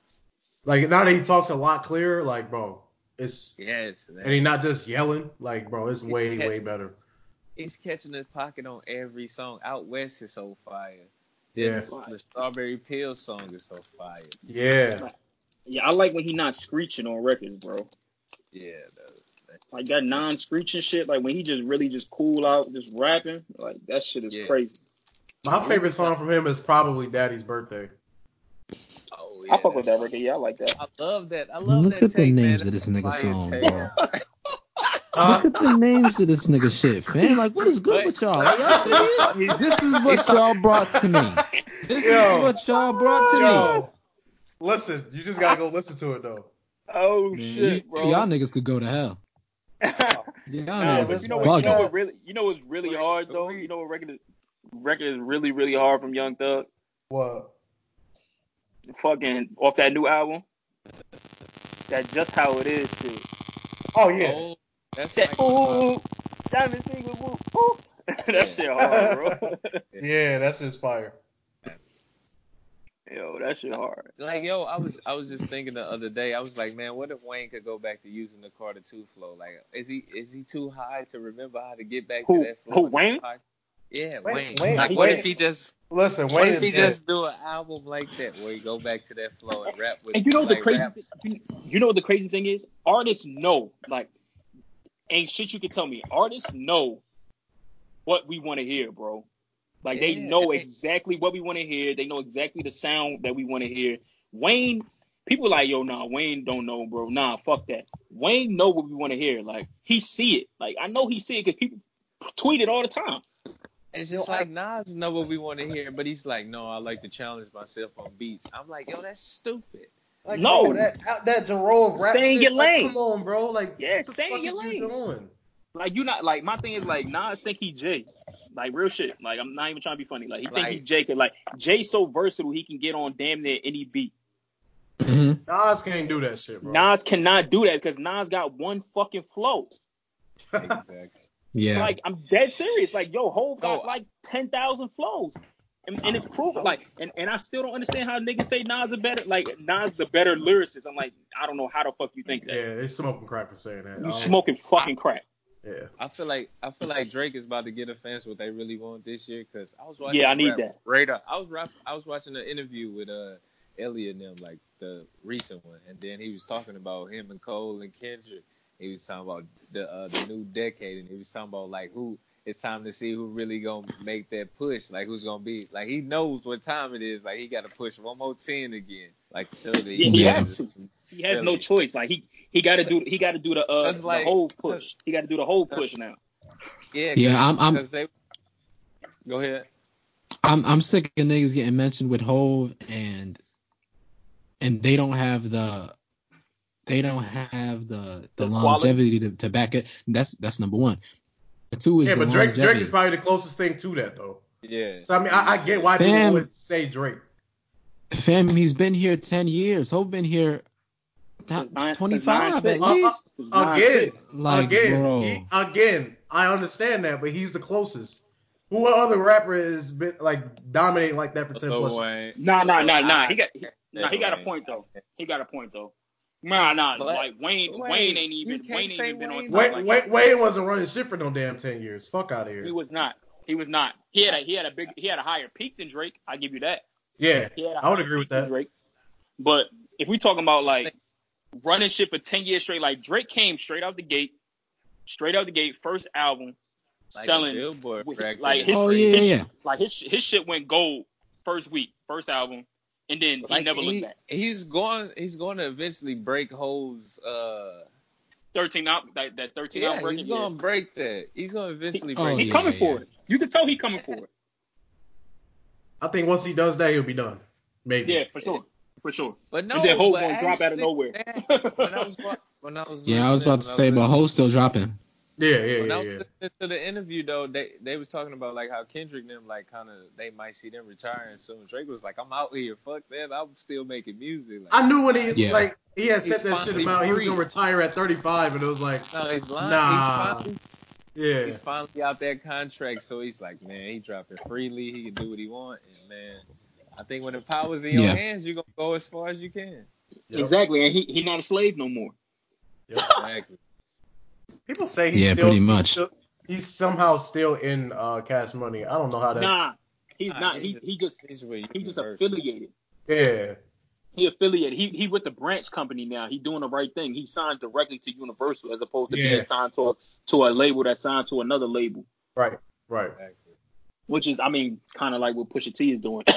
Like now that he talks a lot clearer, like bro, it's Yes, man. and he not just yelling. Like bro, it's way Yeah. way better. He's catching his pocket on every song. Out West is so fire. Yeah. Then the, the Strawberry Pill song is so fire. Yeah. Yeah, I like when he not screeching on records, bro. Yeah, that, Like that non-screeching shit. Like when he just really just cool out, just rapping. Like that shit is Yeah. crazy. My favorite song from him is probably Daddy's Birthday. oh yeah. I fuck with that record. Yeah, I like that. I love that. I love Look that at the take, names man. of this nigga Fire song, take. bro. Huh? Look at the names of this nigga shit, fam. Like, what is good with y'all? Like, y'all serious? This is what y'all brought to me. This Yo. is what y'all brought to me. Yo, listen, you just gotta go listen to it though. Oh Man, shit, you- bro. y'all niggas could go to hell. Y'all Nah, niggas but is you know what? You know bugging. what really? You know what's really hard though? You know what record is, record is really really hard from Young Thug? What? Fucking off that new album. That Just How It Is shit. Oh yeah. Oh, that's That like one of my- ooh, diamond finger, woo, ooh. That shit hard, bro. Yeah, that's just fire. Yo, that shit hard. Like, yo, I was I was just thinking the other day. I was like, man, what if Wayne could go back to using the Carter two flow? Like, is he is he too high to remember how to get back Who- to that flow? who, Wayne? Yeah, Wayne- Wayne. Wayne- Like, Wayne- what if he just Listen, what Wayne if he is dead. just do an album like that where he go back to that flow and rap with And you know what the like crazy raps? thing, you know what the crazy thing is? Artists know, like, ain't shit you can tell me. Artists know what we want to hear, bro. Like they Yeah, know and they- exactly what we want to hear. They know exactly the sound that we want to hear. Wayne, people like, yo, nah, Wayne don't know, bro. Nah, fuck that. Wayne know what we want to hear. Like he see it. Like I know he see it because people tweet it all the time. It's just like Nas know what we want to hear, but he's like, no, I like to challenge myself on beats. I'm like, yo, that's stupid. Like, No. bro, that that Jerome rap Stay in shit, your like, lane. come on, bro. Like, Yeah, what the stay in fuck your is lane. you doing? Like you not like my thing is like Nas think he Jay. Like real shit. Like I'm not even trying to be funny. Like he think he Like- Jay cause like Jay so versatile he can get on damn near any beat. Mm-hmm. Nas can't do that shit, bro. Nas cannot do that because Nas got one fucking flow. Exactly. Yeah. Like, I'm dead serious. Like, yo, Hov got No. like ten thousand flows. And, and it's proven. Like, and, and I still don't understand how niggas say Nas a better, like, Nas is a better lyricist. I'm like, I don't know how the fuck you think that. Yeah, they smoking crack for saying that. You Um, smoking fucking crack. Yeah. I feel like I feel like Drake is about to get the fans what they really want this year because I was watching Yeah, I need rap that. radar. I was rap, I was watching an interview with uh Elliot and them, like the recent one, and then he was talking about him and Cole and Kendrick. He was talking about the uh, the new decade, and he was talking about like who it's time to see who really gonna make that push, like who's gonna be like he knows what time it is, like he got to push one more ten again, like to show that Yeah, he Yeah. has to. He has no Really. choice. Like he he got to do he got to do the uh That's the like- whole push. He got to do the whole push now. Yeah, Yeah, I'm- I'm- because they go ahead. I'm I'm sick of niggas getting mentioned with Hov and and they don't have the they don't have the the, The longevity to, to back it. That's that's number one. Number two is Yeah, the but Drake, longevity. Drake is probably the closest thing to that, though. Yeah. So, I mean, I, I get why people Fam. always say Drake. Fam, he's been here ten years. Hov been here Since nine- twenty-five since at nine least. Since nine Again, six. Like, again, bro. he, again, I understand that, but he's the closest. Who other rapper has been like dominating like that for ten Lil plus? Wayne. Nah, nah, nah, nah. I- He got he, nah, he got a Wayne. point though. He got a point though. Nah, nah. But- like Wayne, Wayne, Wayne ain't you even can't Wayne ain't say even been on Wayne. top Wayne, like Wayne, that. Wayne wasn't running shit for no damn ten years. Fuck out of here. He was not. He was not. He had a he had a big he had a higher peak than Drake. I give you that. Yeah, He had a I would higher agree with peak than that. Drake. But if we talking about like running shit for ten years straight, like Drake came straight out the gate, straight out the gate, first album, Like a selling Billboard with- record. like his, Oh, yeah, his yeah. like his his shit went gold first week, first album, and then he Like, never looked he- back. He's going. He's going to eventually break Hov's. Uh, Thirteen out that that thirteen yeah, album he's record. going to break that. He's going to eventually Oh, break. He it. yeah, coming yeah. for it. You can tell he coming for it. I think once he does that, he'll be done. Maybe. Yeah, for sure, for sure. But no, And then Hov but gonna drop out of actually, nowhere. man, when I was wa- when I was Yeah, I was listening- about to when I say, was but listening- Hov's still dropping. Yeah, yeah, When I yeah, was yeah. listening to the interview though, they they was talking about like how Kendrick and them like kind of they might see them retiring soon. Drake was like, I'm out here, fuck that, I'm still making music. Like, I knew when he Yeah. like he had He's said that shit finally about he was free. gonna retire at thirty-five, and it was like, no, he's lying. Nah. He's finally yeah, he's finally out that contract, so he's like, man, he dropping freely, he can do what he want, and man, I think when the power's in your Yeah. hands, you're gonna go as far as you can. Yep. Exactly, and he he not a slave no more. Exactly. people say he's Yeah, still, pretty he's much. still- He's somehow still in uh, Cash Money. I don't know how that's. Nah, he's Nah, not. he's He just- he just He's with he just Universal. affiliated. Yeah, He affiliated. He he with the branch company now. He doing the right thing. He signed directly to Universal as opposed to Yeah. being signed to a, to a label that's signed to another label, right, right. Exactly. which is I mean kind of like what Pusha T is doing.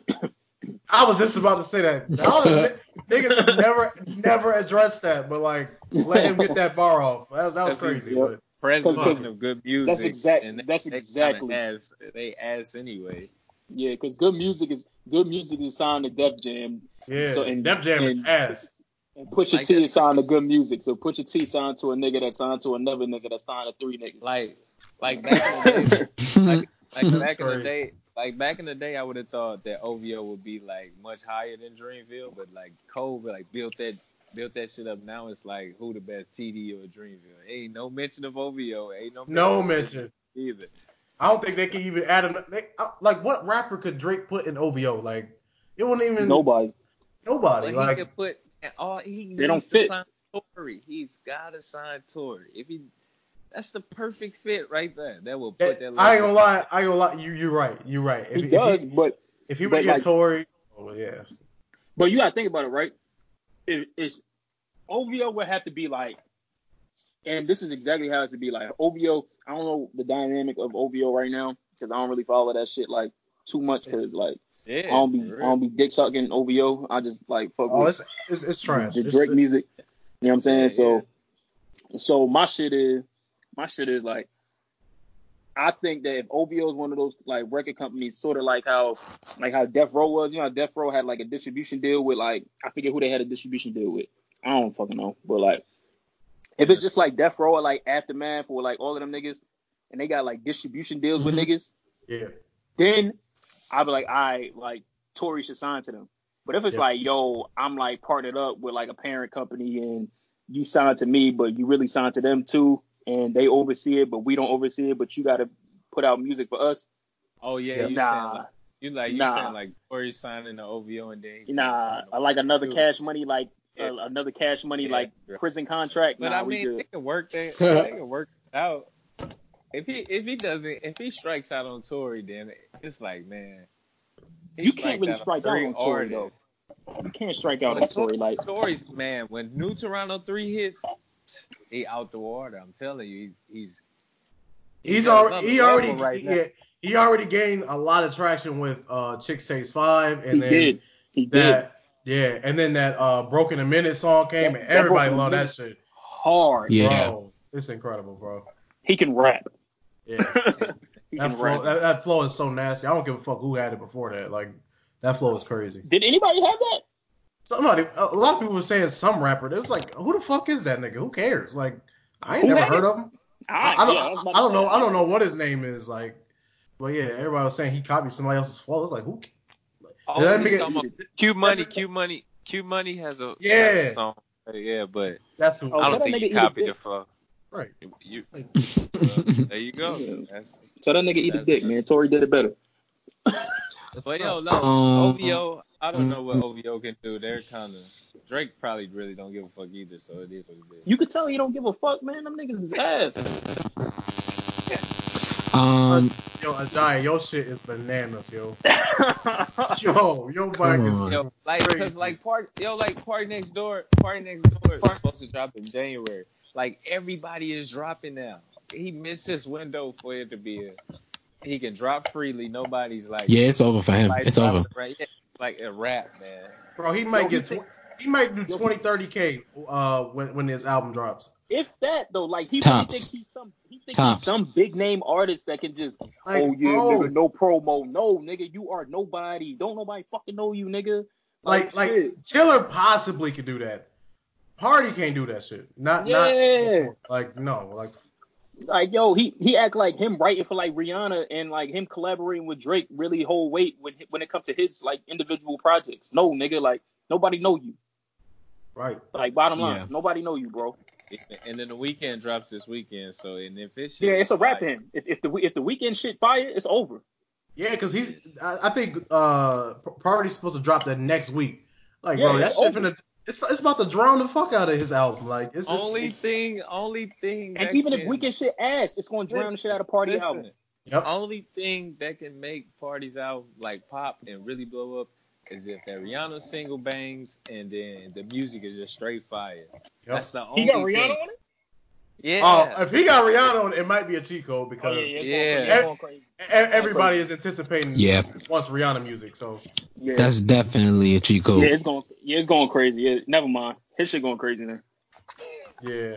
I was just about to say that. I don't know, niggas have never, never addressed that, but like, let him get that bar off. That, that was That's easy, crazy. yep. But President Cause- of good music. That's exact- and they- that's they kinda exactly- Ass, they ass anyway. Yeah, because good music is good music is signed to Def Jam, yeah, So, and- Def Jam is and- ass. and Pusha Like, T that's is signed to good music. So Pusha T signed to a nigga that signed to another nigga that signed to three niggas. Like, like back in the day, like, like That's back in the crazy. day, like back in the day, I would have thought that O V O would be like much higher than Dreamville, but like Cole like built that built that shit up. Now it's like who the best, T D or Dreamville? Ain't no mention of O V O. Ain't no mention No of mention. either. I don't think they can even add an. They, uh, like, what rapper could Drake put in O V O? Like, it wouldn't even. Nobody. Nobody. But he like, could put all he They don't needs to fit. sign Tory. He's gotta sign Tory. If he, that's the perfect fit right there. That will put that- that. I ain't gonna level- lie. I ain't gonna lie. You, you're right. You're right. If He if does, He, but if he but would get like- Tory, oh yeah. but you gotta think about it, right? It, it's O V O would have to be like, and this is exactly how it to be like. O V O, I don't know the dynamic of O V O right now because I don't really follow that shit like too much because like Yeah, I don't be for I real. don't be dick sucking O V O. I just like fuck Oh, with it's it's, it's trash. the It's- Drake music. You know what I'm saying? Yeah, so so my shit is my shit is like I think that if O V O is one of those like record companies, sort of like how like how Death Row was, you know, how Death Row had like a distribution deal with like I forget who they had a distribution deal with. I don't fucking know, but like if it's just like Death Row or like Aftermath or like all of them niggas, and they got like distribution deals with Mhm. niggas, Yeah. then I'd be like, all right, like Tory should sign to them. But if it's Yeah. like, yo, I'm like partnered up with like a parent company and you signed to me, but you really signed to them too, and they oversee it, but we don't oversee it, but you got to put out music for us. Oh yeah, Yeah. you Nah. saying like you like you Nah. saying like Tory signing the O V O and then he's Nah, signing I like another Dude. Cash Money, like Yeah. uh, another Cash Money, Yeah, like right. prison contract. But nah, I we mean, good. they can work that. They can work it out. If he if he doesn't if he strikes out on Tory, then it's like man, he You can't striked really out strike on out three on Tory, though. artists. You can't strike out But on Tory like. Tory's man, when New Toronto three hits, he out the water. I'm telling you, he's he's He's at already another he level already right now. yeah, he already gained a lot of traction with uh Chicks Takes Five, and He then did. He did. that yeah, and then that uh Broken a Minute song came, That- and that everybody Broken a loved that Minute- shit. Hard. Yeah. Bro, it's incredible, bro. He can rap. Yeah, he that can flow rap. that, that flow is so nasty. I don't give a fuck who had it before that. Like that flow is crazy. Did anybody have that? Somebody, a lot of people were saying some rapper. It was like, who the fuck is that nigga? Who cares? Like, I ain't Who never had heard it? of him. I, I, I don't, yeah, I, was about I don't to know. say, I don't know what his name is. Like, but yeah, everybody was saying he copied somebody else's flow. It's like, who? Oh, Did that he's nigga- talking about Q Money. Q Money. Q Money has a, Yeah. has a song. Yeah, but That's who. Oh, I tell don't that think nigga he eat a copied dick. the flow. Right. You, well, there you go. Yeah. That's, So that nigga eat a That's dick, good. man. Tory did it better. but yo, no, Um, O V O. I don't know what O V O can do. They're kind of Drake probably really don't give a fuck either. So it is what it is. You could tell he don't give a fuck, man. Them niggas is ass. um, Yo, Ajay, your shit is bananas, yo. Yo, your Come mic is on. Yo, like, crazy. cause like part, yo, like Party Next Door, Party Next Door was supposed to drop in January. Like everybody is dropping now. He missed his window for it to be a. He can drop freely. Nobody's like. yeah, it's over for him. nobody's It's dropping over. it Right, yeah, like a rap, man. Bro, he might Yo, he get think- tw- he might do Yo, twenty, thirty K uh when when his album drops. If that though, like he really Tops. think he's some, he think Tops. he's some big name artist that can just, Like, oh yeah, bro. nigga, no promo, no nigga, you are nobody, don't nobody fucking know you, nigga. Like like shit. Tiller possibly could do that. Party can't do that shit. Not Yeah. not like no like Like yo, he he act like him writing for like Rihanna and like him collaborating with Drake really hold weight when when it comes to his like individual projects. No nigga, like nobody know you. right. Like bottom line, Yeah. nobody know you, bro. And then the weekend drops this weekend. So and if it's Yeah, it's a wrap for him. If if the if the weekend shit fire, it's over. Yeah, because he's I, I think uh Party's supposed to drop that next week. Like Yeah, bro, that it's shit over. finna it's it's about to drown the fuck out of his album. Like it's, it's Only thing, only thing. And that even if can- weekend shit ass, it's gonna drown the shit out of Party Listen, album. Yep. Only thing that can make Party's album like pop and really blow up is if that Rihanna single bangs and then the music is just straight fire. That's the only He got Rihanna thing. on it? Yeah. Oh, if he got Rihanna on, it it might be a cheat code because Oh yeah, yeah, it's Yeah. Going, yeah, it's going crazy. e- everybody is anticipating Yeah. wants Rihanna music. So Yeah, That's definitely a cheat code. yeah, it's going, yeah, it's going crazy. Yeah, never mind. His shit going crazy now. yeah,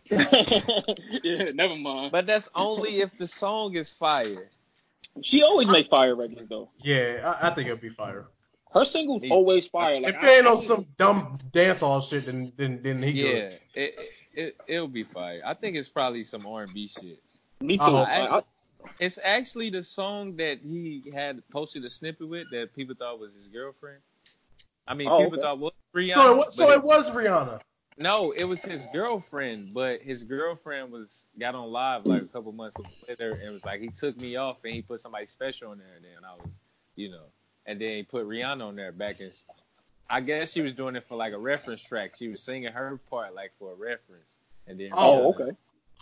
Yeah, never mind. But that's only if the song is fire. She always make fire records though. yeah, I, I think it'd be fire. Her singles Me- always fire. Like If there ain't I- no I- some dumb dance hall shit, then then then he Yeah, good. it, it it it'll be fire. I think it's probably some R and B shit. Me too. I hope I- actually, I- It's actually the song that he had posted a snippet with that people thought was his girlfriend. I mean, Oh, people okay. thought was Rihanna. So it was, so but it was Rihanna. No, it was his girlfriend, but his girlfriend was got on live like a couple months later and was like, he took me off and he put somebody special on there. And then I was, you know, and then he put Rihanna on there back in. I guess she was doing it for like a reference track. She was singing her part like for a reference. And then oh, Rihanna- okay.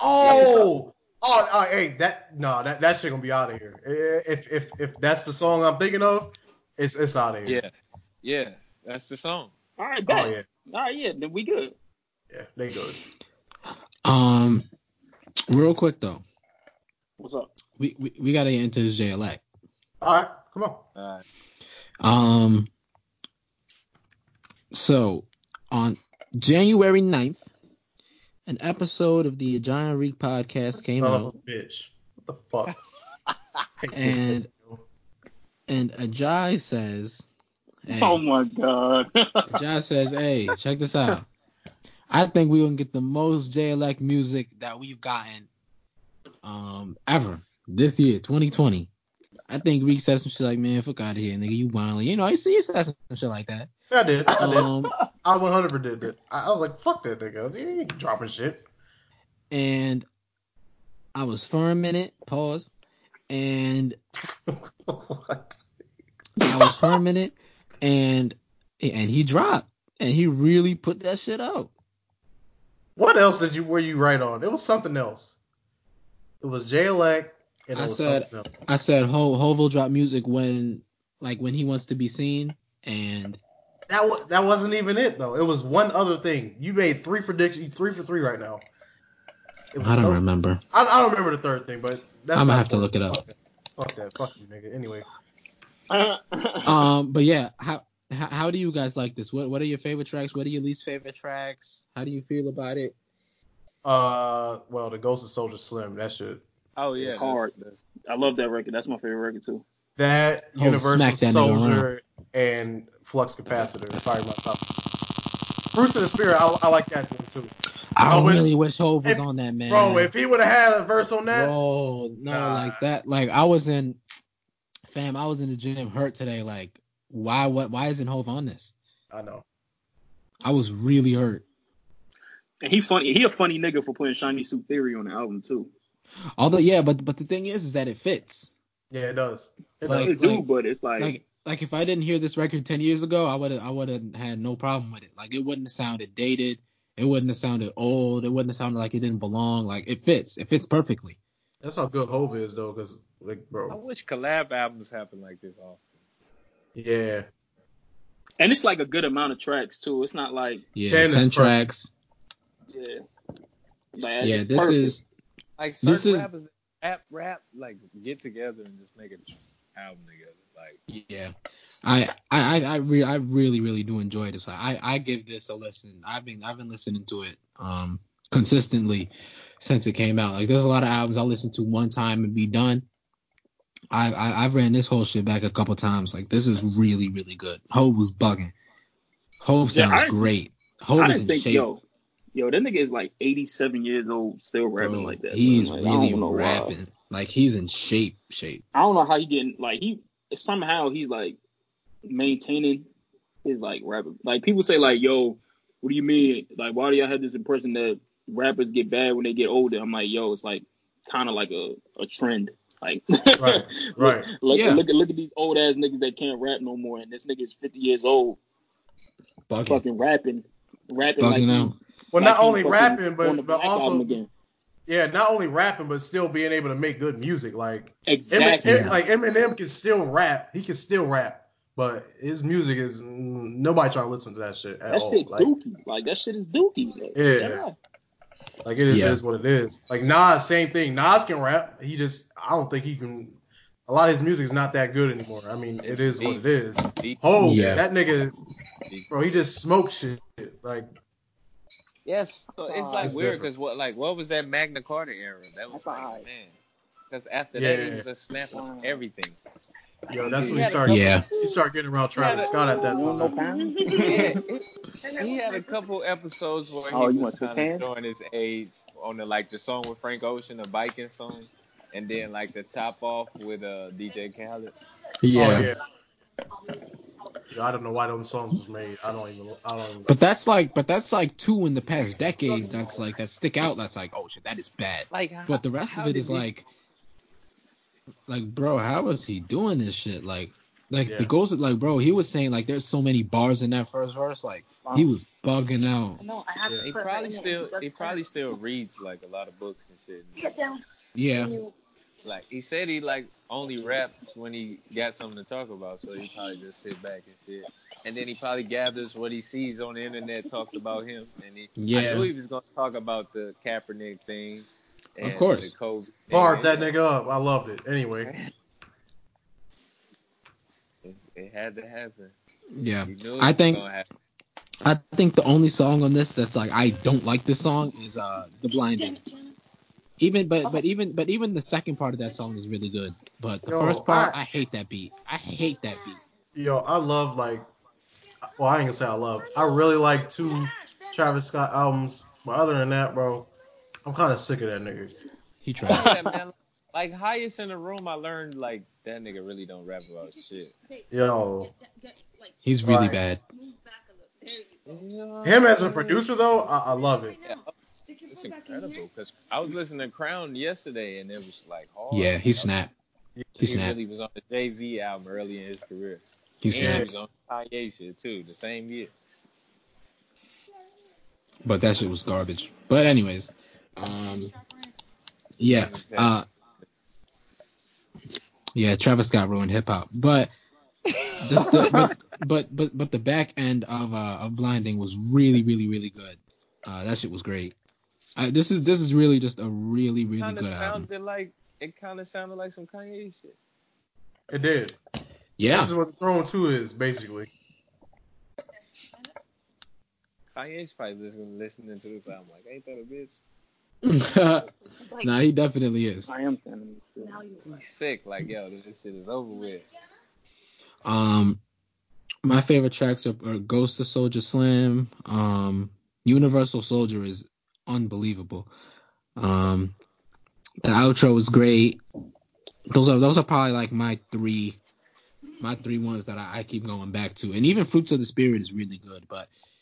Oh, oh, oh, hey, that no, that that shit gonna be out of here. If if if that's the song I'm thinking of, it's it's out of here. Yeah, yeah, that's the song. All right, Oh bet. yeah, All right, yeah, then we good. yeah, they good. Um, real quick though, What's up? we we, we gotta get into this J L A. All right, come on. Uh, Um, so on January ninth, an episode of the Giant Reek podcast came Son out, of a bitch. What the fuck? Hate this and shit, yo. and Ajay says, hey, Oh my god. Ajay says, hey, check this out. I think we're gonna get the most J L X music that we've gotten um ever this year, twenty twenty. I think Reek said some shit like, man, fuck out of here, nigga, you wildin'. You know, you see, he said some shit like that. Yeah, I did. I did. Um, I one hundred percent did. I, I was like, fuck that nigga. He ain't dropping shit. and I was firm in it. Pause. And What? I was firm in it, and and he dropped, and he really put that shit out. What else did you were you right on? It was something else. It was J L A and it I was said, something else. I said, Ho Hov will drop music when, like, when he wants to be seen, and That wa- that wasn't even it though. It was one other thing. You made three predictions, three for three right now. It was I don't so- remember. I, I don't remember the third thing, but that's I'm gonna not have to look important. it up. Fuck that. Fuck you, nigga. Anyway. Um, but yeah, how, how how do you guys like this? What what are your favorite tracks? What are your least favorite tracks? How do you feel about it? Uh, well, the Ghost of Soldier Slim. That shit. Oh yeah, It's that's- hard. that's- I love that record. That's my favorite record too. That Oh, Universal smack that nigga Soldier and Flux Capacitor. Probably my top. Fruits of the Spirit. I, I like that one too. I I wish- really wish Hov was if- on that, man. Bro, if he would have had a verse on that, Bro, no, Nah. like that. Like I was in, fam, I was in the gym hurt today. Like, why what? Why isn't Hov on this? I know. I was really hurt. And he funny. He a funny nigga for putting Shiny Suit Theory on the album too. Although, yeah, but but the thing is, is that it fits. Yeah, it does. It Like- It does. do, but it's like, Like like if I didn't hear this record ten years ago, I would have I would have had no problem with it. Like it wouldn't have sounded dated. It wouldn't have sounded old. It wouldn't have sounded like it didn't belong. Like it fits. It fits perfectly. That's how good Hov is though, cause like, I bro. wish collab albums happen like this often. Yeah. and it's like a good amount of tracks too. It's not like, Yeah, ten ten, is perfect. tracks. yeah, like, Yeah, it's this perfect. is Like This certain is- rappers rap rap like get together and just make an album together. Like yeah. I I I I, re- I really really do enjoy this. I I give this a listen. I've been I've been listening to it um consistently since it came out. Like there's a lot of albums I listen to one time and be done. I, I I've ran this whole shit back a couple times. Like this is really really good. Hov was bugging. Hov Yeah, sounds I- great. I Hov is didn't in think, shape. yo, yo, that nigga is like eighty-seven years old, still rapping Bro, like that. he's bro. Like, I really don't know why. rapping. Like he's in shape shape. I don't know how he getting like he somehow he's like maintaining his like rapping. Like people say like, yo, what do you mean? Like why do y'all have this impression that rappers get bad when they get older? I'm like, yo, it's like kind of like a, a trend. Like Right, right. look, Yeah. look at look at these old ass niggas that can't rap no more, and this nigga is fifty years old, Bugging. fucking rapping, rapping like Bugging he, out. Well, like not he only fucking rapping, on but the but Black album also again. yeah, not only rapping, but still being able to make good music. Like Exactly. Emin- like Eminem can still rap. He can still rap, but his music is mm, nobody trying to listen to that shit at That all. shit Like, dookie. Like that shit is dookie. Like, Yeah. yeah. like it is, Yeah. it is what it is. Like Nas, same thing. Nas can rap. He just I don't think he can. A lot of his music is not that good anymore. I mean, it is what it is. Deep. Oh, Yeah. that nigga, bro, he just smokes shit. Like, Yes, so it's like It's weird different. because what like what was that Magna Carta era? That was That's like alright. man, because after that he Yeah. was just snapping everything. yo, that's when He he had a started. Yeah. He started getting around He had Travis a- Scott at that You don't know time. Pound? Yeah, he had a couple episodes where Oh, he you was want to kind of Japan? showing his age on the like the song with Frank Ocean, the biking song, and then like the top off with uh D J Khaled. Yeah. Oh yeah. Yo, I don't know why those songs was made. I don't even. I don't. Even, But that's like, but that's like two in the past decade. That's like that stick out. That's like, oh shit, that is bad. Like, how- But the rest how of it did is he- like, like, bro, how is he doing this shit? Like, like Yeah. the ghost, like, bro, he was saying like, there's so many bars in that first verse. Like, he was bugging out. No, I have Yeah. to He put probably right in still it. he probably still reads like a lot of books and shit. Get down. Yeah. You- Like he said he like only raps when he got something to talk about, so he probably just sit back and shit. And then he probably gathers what he sees on the internet talked about him, and he I Yeah. knew he was gonna talk about the Kaepernick thing. And Of course. the Kobe thing. Barred that It's- nigga up. I loved it. Anyway. it's- It had to happen. Yeah. He knew it I was think, gonna happen. I think the only song on this that's like, I don't like this song is uh, The Blinding. Even, but, but even, but even the second part of that song is really good. But the Yo, first part, I- I hate that beat. I hate that beat. Yo, I love like. Well, I ain't gonna say I love. I really like two Travis Scott albums, but other than that, bro, I'm kind of sick of that nigga. He I don't tried. hear that, man. like highest in the room, I learned like that nigga really don't rap about shit. Yo, He's really Right. bad. him as a producer though, I, I love it. Yeah, it's incredible because I was listening to Crown yesterday and it was like hard. Yeah, he Like, snapped. He He snapped. really was on the Jay-Z album early in his career. He And he snapped. was on Kanye shit too, the same year. But that shit was garbage. But anyways, um, yeah, uh, yeah, Travis Scott ruined hip hop. But just the, but, but but but the back end of uh of Blinding was really really really good. Uh, that shit was great. Uh, this is this is really just a really really Kind of good album. sounded like it kind of sounded like some Kanye shit. It did. Yeah. This is what the Throne two is basically. Kanye's probably listening, listening to this album like, ain't that a bitch? Like, Nah, he definitely is. I am feeling it. now you He's sick. Like, yo, this shit is over with. Um, my favorite tracks are, are Ghost of Soldier Slim. Um, Universal Soldier is unbelievable. Um, the outro is great. Those are those are probably like my three, my three ones that I, I keep going back to. And even Fruits of the Spirit is really good, but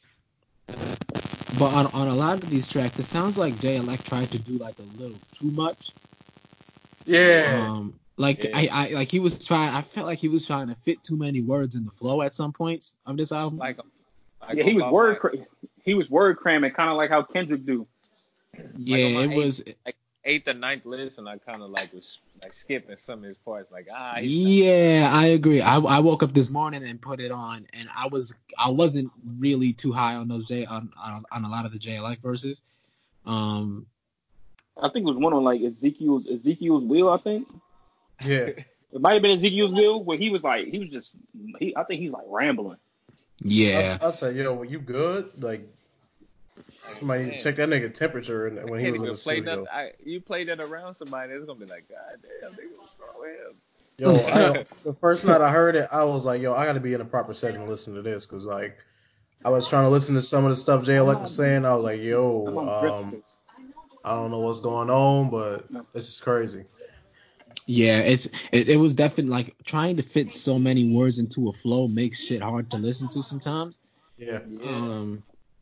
but on on a lot of these tracks, it sounds like Jay Elect tried to do like a little too much. Yeah. Um, like Yeah. I, I like he was trying. I felt like he was trying to fit too many words in the flow at some points of this album. Like, like Yeah, he on was my word mind, cra- he was word cramming, kind of like how Kendrick do. yeah, on my it eighth- was. like eighth or ninth list, and I kind of like was like skipping some of his parts. Like, ah, he's Yeah, I agree. I, I woke up this morning and put it on, and I was I wasn't really too high on those J on on, on a lot of the J L F verses. Um, I think it was one on like Ezekiel's Ezekiel's Will. I think Yeah. it might have been Ezekiel's Will where he was like he was just he. I think he's like rambling. yeah, I, I said, yo, were you good? Like, somebody man. check that nigga temperature and- when he can't was in even the play studio. nothing. I, you play that around somebody, it's gonna be like, God damn, nigga, what's wrong with him? Yo, I, the first night I heard it, I was like, yo, I got to be in a proper setting to listen to this because, like, I was trying to listen to some of the stuff Jay Elect was saying. I was like, yo, um, I don't know what's going on, but this is crazy. yeah. It's it, it was definitely like trying to fit so many words into a flow makes shit hard to listen to sometimes. Yeah. Yeah. Um,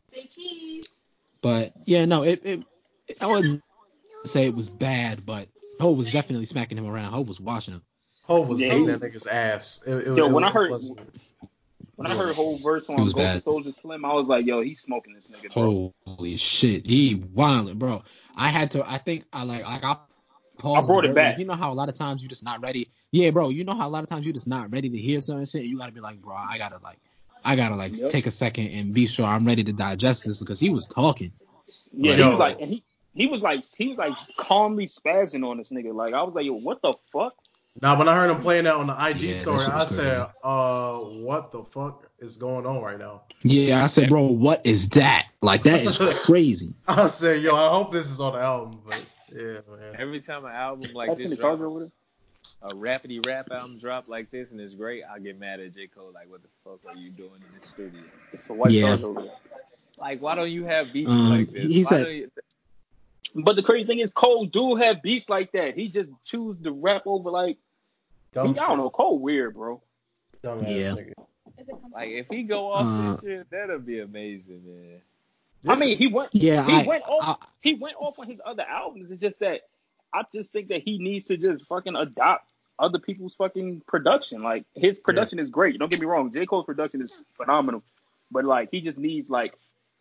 but yeah, no, it, it I wouldn't say it was bad, but Ho was definitely smacking him around. Ho was washing him. Hov was Yeah, beating he that nigga's ass. It, it, Yo, it, when I it heard wasn't- when I heard whole verse It on was Ghost bad. of Soldier Slim, I was like, yo, he's smoking this nigga, bro. Holy shit, he wildin', bro. I had to. I think I like like I paused. I brought the it ver- back. Like, you know how a lot of times you just not ready. Yeah, bro. You know how a lot of times you just not ready to hear certain shit. And you gotta be like, bro, I gotta like, I gotta like Yep. take a second and be sure I'm ready to digest this because he was talking. Yeah, Like- he Yo. was like, and he he was like he was like calmly spazzing on this nigga. Like I was like, yo, what the fuck? Nah, when I heard him playing that on the I G Yeah, that story, shit I was said, crazy. uh, what the fuck is going on right now? Yeah, I said, bro, what is that? Like that is crazy. I said, yo, I hope this is on the album, but yeah, man. Every time an album like That's in this the car drop, over there. a rapidy rap album drop like this and it's great, I get mad at J. Cole. Like, what the fuck are you doing in the studio? It's a white Yeah. Charger over there. Like, why don't you have beats Um, like this? he Why said- don't you, But the crazy thing is, Cole do have beats like that. He just choose to rap over like Dumb he, I don't know. Cole weird, bro. Dumb ass Yeah. nigga. like, if he go off Uh, this shit, that'll be amazing, man. I mean, he went. Yeah, he I, went off. I, he went off on his other albums. It's just that I just think that he needs to just fucking adopt other people's fucking production. Like his production is great. Don't get me wrong. J. Cole's production is phenomenal, but like he just needs like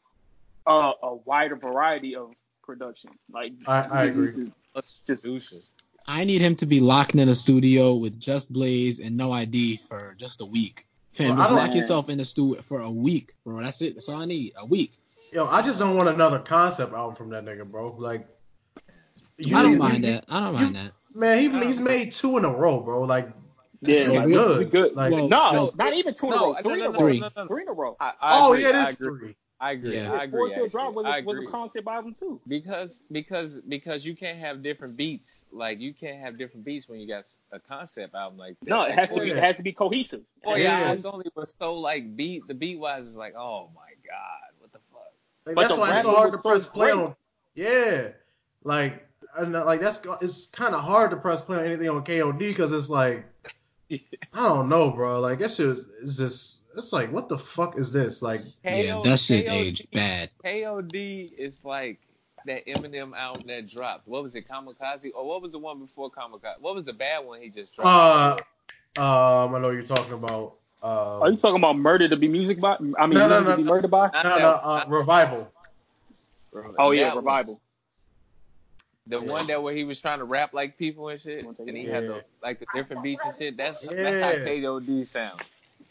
a, a wider variety of production. Like I- I he just agree. needs to- Let's just Deuces. I need him to be locked in a studio with Just Blaze and no I D for just a week. Fam, Well, I just don't- lock yourself in the studio for a week, bro. That's it. That's all I need. A week. Yo, I just don't want another concept album from that nigga, bro. Like, you- I don't you- mind you- that. I don't you- mind that. Man, he, he's made two in a row, bro. Like, yeah, Well, like we- good. good. We good. Like, Well, no, well, it's not even two in a no, row. no, Three no, in a no, row. Three. no, no, no. Three in a row. I, I oh agree, yeah, it I is agree. three. I agree. Yeah. I agree. Force Hill Drive Actually. was, I a- was agree. a concept album too. Because because because you can't have different beats. Like you can't have different beats when you got a concept album like that. No, it has to be. Yeah. It has to be cohesive. Boy, Yeah. yeah. Eyes Only was so like beat. The beat wise was like, oh my god, what the fuck? Like, But that's the why it's so rapping hard was to press so play great. on. Yeah, like and like that's it's kind of hard to press play on anything on K O D because it's like I don't know, bro. Like that shit is, is just it's like what the fuck is this? Like yeah, that shit aged bad. K O D is like that Eminem album that dropped. What was it, Kamikaze? Or what was the one before Kamikaze? What was the bad one he just dropped? Uh, um, I know what you're talking about. Um, Are you talking about Murder to be Music by? I mean, no, no, Music no, to be no, Murdered by? no, no, uh, Revival. Oh yeah, That Revival. One. The yeah. one that where he was trying to rap like people and shit, and he yeah. had the like the different beats and shit. That's yeah. that's how K O D sounds.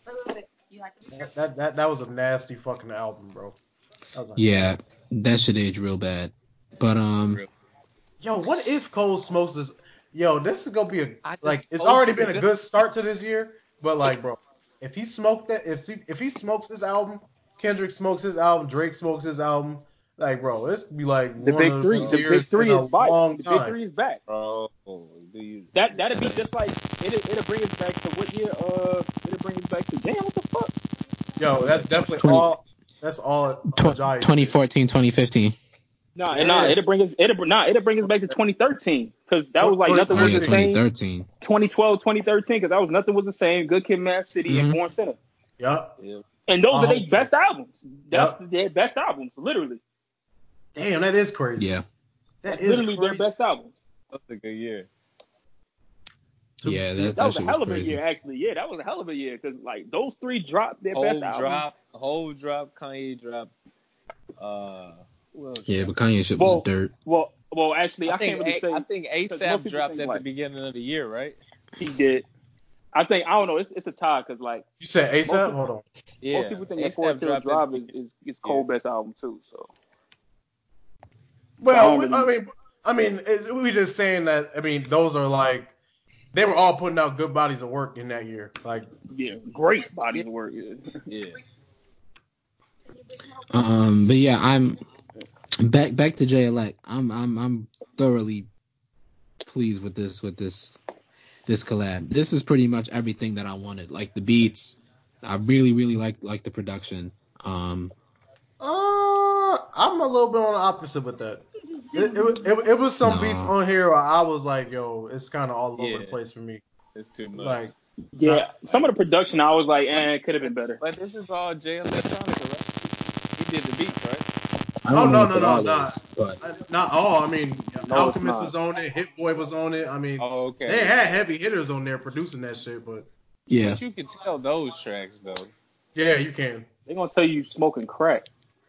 That, that that that was a nasty fucking album, bro. That was like, yeah, that shit aged real bad. But um, yo, what if Cole smokes this? Yo, this is gonna be a like it's already been a good start to this year, but like, bro, if he smoked that, if he, if he smokes this album, Kendrick smokes his album, Drake smokes his album, like, bro, this be like the one big of three. those The years big three in a is back. long The time. big three is back. Oh, do you? That that'd be just like it'll it'll bring us back to what year? Uh, it'll bring us back to damn what the fuck? Yo, that's definitely twenty all. That's all. Tw- twenty fourteen, twenty fifteen Nah, Yeah. nah, it'll bring us it'll nah, it'll bring us back to twenty thirteen because that was like nothing Oh was yeah, the twenty same. thirteen twenty twelve, twenty thirteen because that was nothing was the same. Good Kid, Mad City, Mhm. and Born Sinner. Yup. Yep. And those I are their hope best so. albums. That's Yep. their best albums, literally. Damn, that is crazy. Yeah, That That's is literally crazy. their best albums. That was a good year. yeah, that, That that was a shit hell was of a crazy. year, actually. Yeah, that was a hell of a year because like those three dropped their best Hove albums. drop, Hove drop, Kanye drop. Uh, who else Yeah, dropped? but Kanye shit Well, was dirt. Well, well, actually, I, I think can't really A- say. I think 'cause most ASAP people dropped think, at like, the beginning of the year, right? He did. I think I don't know. It's it's a tie because like You said most ASAP? people, Hold on. Yeah. most people think that A$AP Forest Hill dropped at Drive the is, beginning is, is of the year. Cole's best album too. So Well, I we, don't I really- mean, I mean, it's, we just saying that. I mean, those are like they were all putting out good bodies of work in that year. Like, yeah, great bodies of work. Yeah. Yeah. Um, but yeah, I'm back back to Jay Elect. I'm I'm I'm thoroughly pleased with this with this this collab. This is pretty much everything that I wanted. Like the beats, I really really like like the production. Um, uh, I'm a little bit on the opposite with that. It, it, it, it was some No. beats on here where I was like, yo, it's kind of all over Yeah. the place for me. It's too much. Like, Yeah, some of the production I was like, eh, it could have been better. But this is all Jay Electronica, right? He did the beats, right? I oh don't no know no if it no all not is, but uh, not all. I mean, No, Alchemist it's not. was on it. Hit Boy was on it. I mean, Oh, okay. they had heavy hitters on there producing that shit, but yeah, But you can tell those tracks though. yeah, you can. They're gonna tell you smoking crack.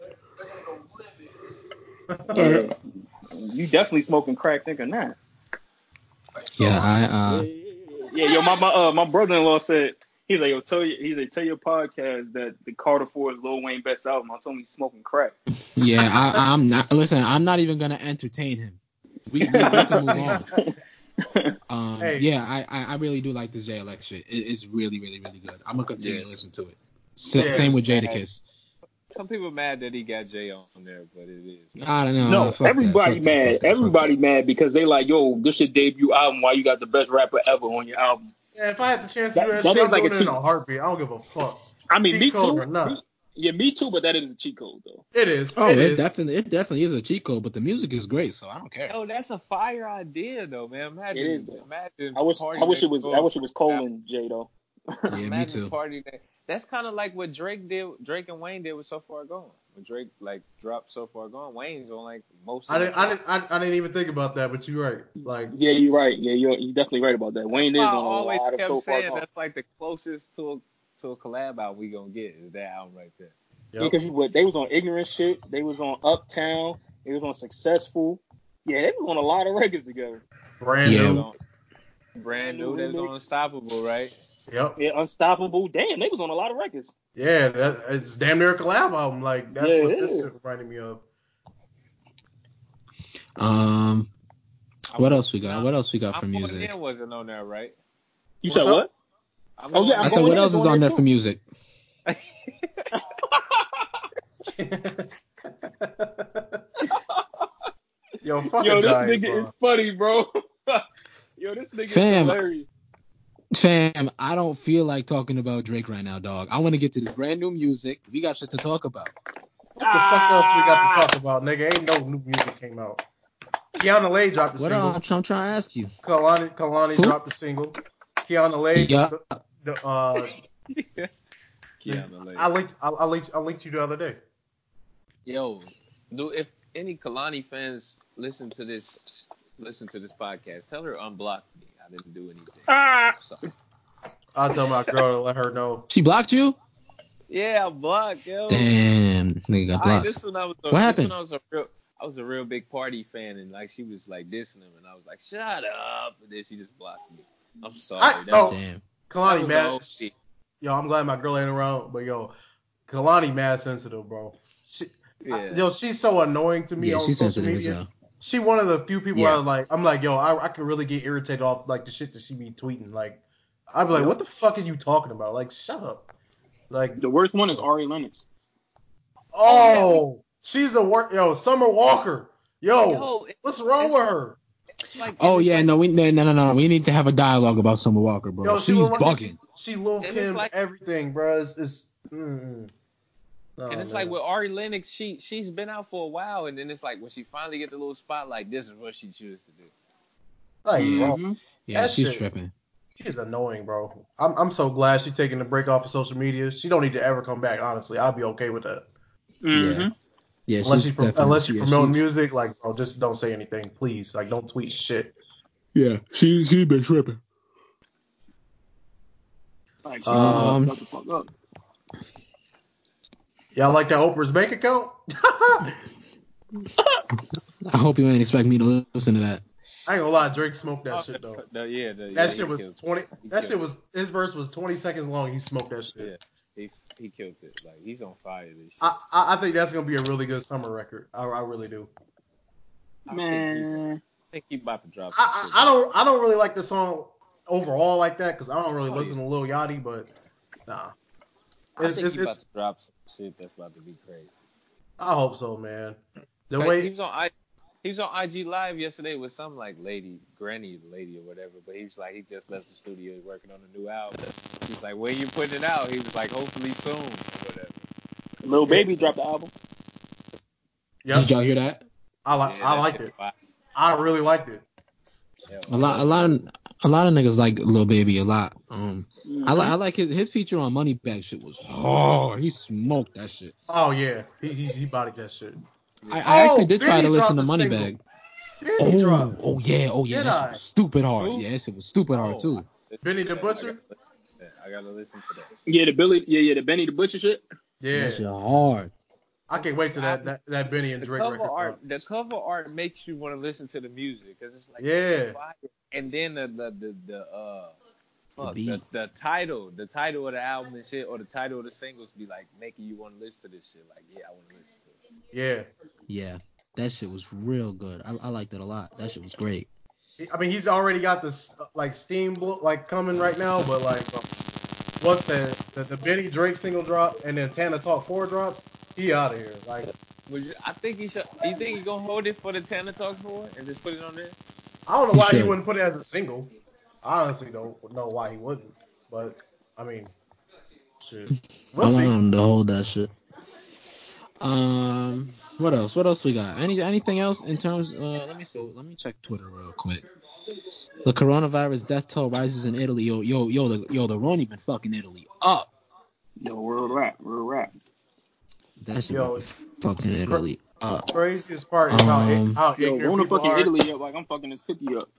Yeah, you definitely smoking crack thinking that. yeah. I Yeah, uh, yeah, yeah. Yo, my my, uh, my brother-in-law said he's like, yo, tell you, he's like, tell your podcast that the Carter Four is Lil Wayne best album. I told him he's smoking crack. yeah. I I'm not. Listen, I'm not even gonna entertain him. We we, we can move on. Um, Hey. yeah, I, I I really do like this Jay Elect shit. It, it's really really really good. I'm gonna continue Yes. to listen to it. Sa- Yeah. Same with Jadakiss. Some people mad that he got Jay on there, but it is. I don't know. No, fuck that, everybody fuck that, mad. fuck that, fuck everybody that. mad because they like, yo, this your debut album. Why you got the best rapper ever on your album? Yeah, if I had the chance to That- do that, that shit, is I'm like doing a it in cheat. a heartbeat. I don't give a fuck. I mean, Cheat me code too. or not. Me- yeah, me too. But that is a cheat code though. It is. Oh, it it, is. definitely it definitely is a cheat code, but the music is great, so I don't care. Yo, that's a fire idea though, man. Imagine, It is, though. imagine. I wish Party I wish it Next was Door. I wish it was Colin J though. Yeah, me Imagine too. Party Next- That's kind of like what Drake did. Drake and Wayne did with So Far Gone. When Drake like dropped So Far Gone, Wayne's on like most. I Of didn't, the I didn't, I, I didn't even think about that, but you're right. Like, Yeah, you're right. Yeah, you're you're definitely right about that. Wayne is That's why on I a always lot of kept So Far saying Gone. that's like the closest to a, to a collab album we gonna get is that album right there. yep. Yeah, because they was on Ignorant Shit. They was on Uptown. They was on Successful. Yeah, they was on a lot of records together. brand Yeah. new. Brand new, that's Remix. Unstoppable, right? Yep. Yeah, Unstoppable. Damn, they was on a lot of records. Yeah, that, it's damn near a collab album. Like, that's Yeah, what it this is. shit reminded me of. Um, I'm what going- else we got? What else we got for I'm Going music? In wasn't on there, right? You What's said up? what? I'm Oh, Going yeah, I'm I said, going what in else is is on on there, there too. for music? Yo, fucking Yo, this die, nigga bro. is funny, bro. Yo, this nigga Fam. is hilarious. Fam, I don't feel like talking about Drake right now, dog. I want to get to this brand new music. We got shit to talk about. What the fuck else we got to talk about, nigga? Ain't no new music came out. Kiana Lay dropped a What single. uh, I'm trying to ask you. Kalani Kalani Who? dropped a single. Kiana Lay. Yeah. The, the, uh, Keanu Lay. I linked I, I linked I linked you the other day. Yo, do if any Kalani fans listen to this listen to this podcast, tell her to unblock me. I didn't do anything. Ah. Sorry. I'll tell my girl to let her know. She blocked you? Yeah, I'm blocked, yo. Damn, nigga got I, blocked. this when I was a, What this happened? when I was a real I was a real big Party fan, and like she was like dissing him, and I was like, shut up, and then she just blocked me. I'm sorry. I, That no, was, Damn. that Kalani was mad. the O G. Yo, I'm glad my girl ain't around, but yo, Kalani mad sensitive, bro. She, Yeah. I, yo, she's so annoying to me Yeah, on she's social sensitive as media. hell. She one of the few people Yeah. I was like, I'm like, yo, I, I can really get irritated off like the shit that she be tweeting. Like, I'd be like, Yep. what the fuck are you talking about? Like, shut up. Like, The worst one is Ari Lennox. oh, she's a work. Yo, Summer Walker. Yo, Yo, it- what's wrong it's- with her? It's like, Oh and it's yeah, like, no, we no no no. We need to have a dialogue about Summer Walker, bro. Yo, she She's remind- bugging. She, she Lil And it's Kim, like- everything, bro. It's, it's mm, no, and it's man. like with Ari Lennox, she she's been out for a while, and then it's like when she finally get the little spotlight, this is what she chooses to do. Like, bro, Mhm. Yeah, that she's shit- tripping. she's annoying, bro. I'm I'm so glad she's taking the break off of social media. She don't need to ever come back. Honestly, I'll be okay with that. Mhm. Yeah, Unless she's she's pro- definitely- unless you yeah, promote she's- music, like, bro, just don't say anything, please. Like, don't tweet shit. Yeah, she she been tripping. Like, she Um, shut the fuck up. Y'all like that Oprah's bank account? I hope you ain't expect me to listen to that. I ain't gonna lie, Drake smoked that Oh, shit though. the- yeah, the, yeah, That he shit was killed it. twenty. He That killed shit was his verse was twenty seconds long. He smoked that shit. Yeah, he he killed it. Like he's on fire. This shit. I, I I think that's gonna be a really good summer record. I, I really do. I think he's- Man. I think he about to drop. Some I, shit. I I don't I don't really like the song overall like that because I don't really Oh, listen to Lil Yachty, but nah. I It's, think it's, he's about it's, to drop some shit that's about to be crazy. I hope so, man. The Like, way he was on I he was on I G Live yesterday with some like lady, granny lady or whatever, but he was like he just left the studio working on a new album. He's like, when you putting it out? He was like, hopefully soon or whatever. Lil Baby dropped the album. yep, Did y'all hear that? I like Yeah, I that liked shit it. fire. I really liked it. Hell, A lot, a lot of, a lot of niggas like Lil Baby a lot. Um, Mhm. I like, I like his his feature on Moneybag shit was hard. He smoked that shit. Oh yeah, he he, he bodied that shit. I, I Oh, actually did try Benny to listen to dropped a single. Moneybag. Benny Oh, dropped. oh yeah, oh yeah, Did that I? shit was stupid hard. Who? Yeah, that shit was stupid hard Oh, too. I- Benny the I Butcher? gotta listen to that. I gotta listen to that. Yeah, the Billy, yeah, yeah, the Benny the Butcher shit. Yeah, That shit hard. I can't wait till that that, that Benny and The Drake cover record art, drop. the cover art makes you want to listen to the music because it's like Yeah. it's so fire. And then the the the, the uh, fuck, beat. the, the title, the title of the album and shit, or the title of the singles be like making you want to listen to this shit. Like, yeah, I want to listen to it. Yeah, Yeah, that shit was real good. I, I liked it a lot. That shit was great. He- I mean he's already got this uh, like Steam blo- like coming right now, but like uh, once the, the the Benny Drake single drop and then Tana Talk four drops, he out of here. Like Would you, I think he should. You think he gonna hold it for the Tana Talk for and just put it on there? I don't know He why he should. wouldn't put it as a single. I honestly don't know why he wouldn't, but I mean, shit, we'll I see. want him to hold that shit. Um, what else? What else we got? Any anything else in terms? Uh, let me see. Let me check Twitter real quick. The coronavirus death toll rises in Italy. Yo, yo, yo, the yo, the Roni been fucking Italy up. Yo, world rap, world rap. That shit Yo, been fucking Italy up. craziest part is how Um, how Yo, ignorant Rona people fucking are. Italy up like I'm fucking this cookie up.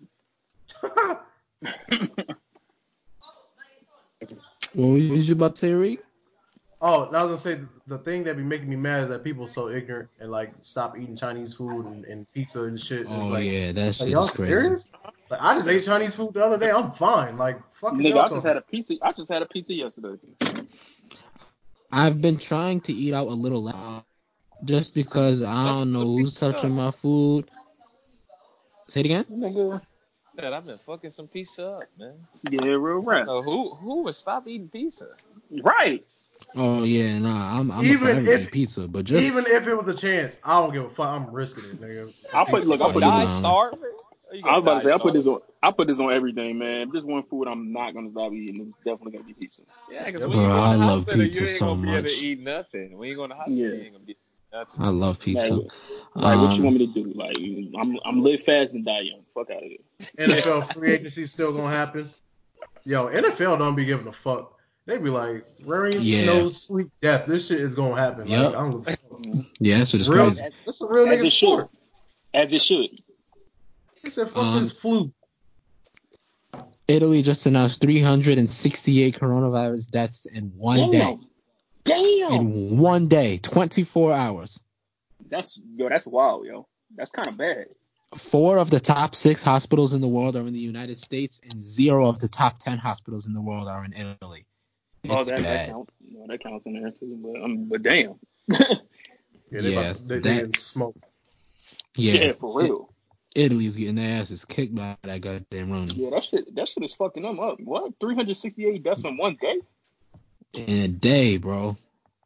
what was you about to say, Reek? Oh, and I was gonna say the thing that be making me mad is that people so ignorant and like stop eating Chinese food and, and pizza and shit. It's Oh like, yeah, that like, shit y'all is crazy. serious? Like I just ate Chinese food the other day. I'm fine. Like fucking Nigga, y'all I just talking- had a pizza. I just had a pizza yesterday. I've been trying to eat out a little less, just because I don't know who's touching my food. Say it again. Nigga. Man, I've been fucking some pizza up, man. Yeah, real rap. So who who would stop eating pizza? Right. Oh yeah, nah, I'm I'm Even a forever if- eat pizza, but just Even if it was a chance, I don't give a fuck. I'm risking it, nigga. I put look. I Oh, put you this. lying. On, starving? Or you I was about to say I die put this on. starving? I put this on everything, man. If there's one food I'm not gonna stop eating, it's definitely gonna be pizza. Yeah, because Bro, when you go I to the love hospital, pizza you ain't so gonna be able to much. eat nothing. When you go to the hospital, Yeah. you ain't gonna be able to eat Nothing. I love pizza. Like, like what you Um, want me to do? Like, I'm I'm live fast and die young. Fuck out of here. N F L free agency still gonna happen. Yo, N F L don't be giving a fuck. They be like, rain, Yeah. snow, sleep, death. This shit is gonna happen. Yep. Like, I don't give a fuck. yeah, that's what is Real, crazy. that's a real As nigga it should. sport. As it should. He said, fuck Um, this flu. Italy just announced three hundred sixty-eight coronavirus deaths in one Damn. day. Damn. In one day, twenty-four hours. That's yo. That's wild, yo. That's kind of bad. Four of the top six hospitals in the world are in the United States, and zero of the top ten hospitals in the world are in Italy. It's Oh, that, that bad. counts. No, that counts in there too. But um, but damn. Yeah, they, Yeah, about to, they, that- they getting smoked. Yeah, Yeah, for real. It, Italy's getting their asses kicked by that goddamn Rooney. Yeah, that shit. That shit is fucking them up. What? three hundred sixty-eight deaths in one day? In a day, bro.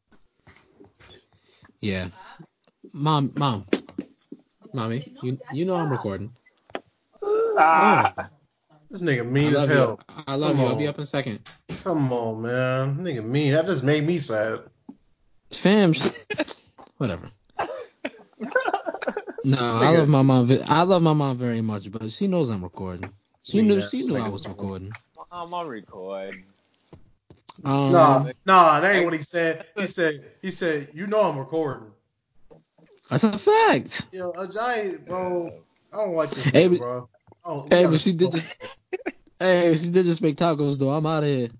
Yeah. Mom, mom, mommy, you you know I'm recording. Ah. Oh, This nigga I mean as love hell. you. I love Come you. I'll be on. up in a second. Come on, man. Nigga mean. That just made me sad. Fam, sh- whatever. No, I love my mom. ve- I love my mom very much, but she knows I'm recording. She knew. She knew I was recording. I'm on record. Um, Nah, nah, that ain't what he said. He said, he said, you know I'm recording. that's a fact. Yo, a giant, bro. I don't like this Hey, nigga, but- bro. Oh, Hey, but she did just. Hey, she did just make tacos though. I'm out of here.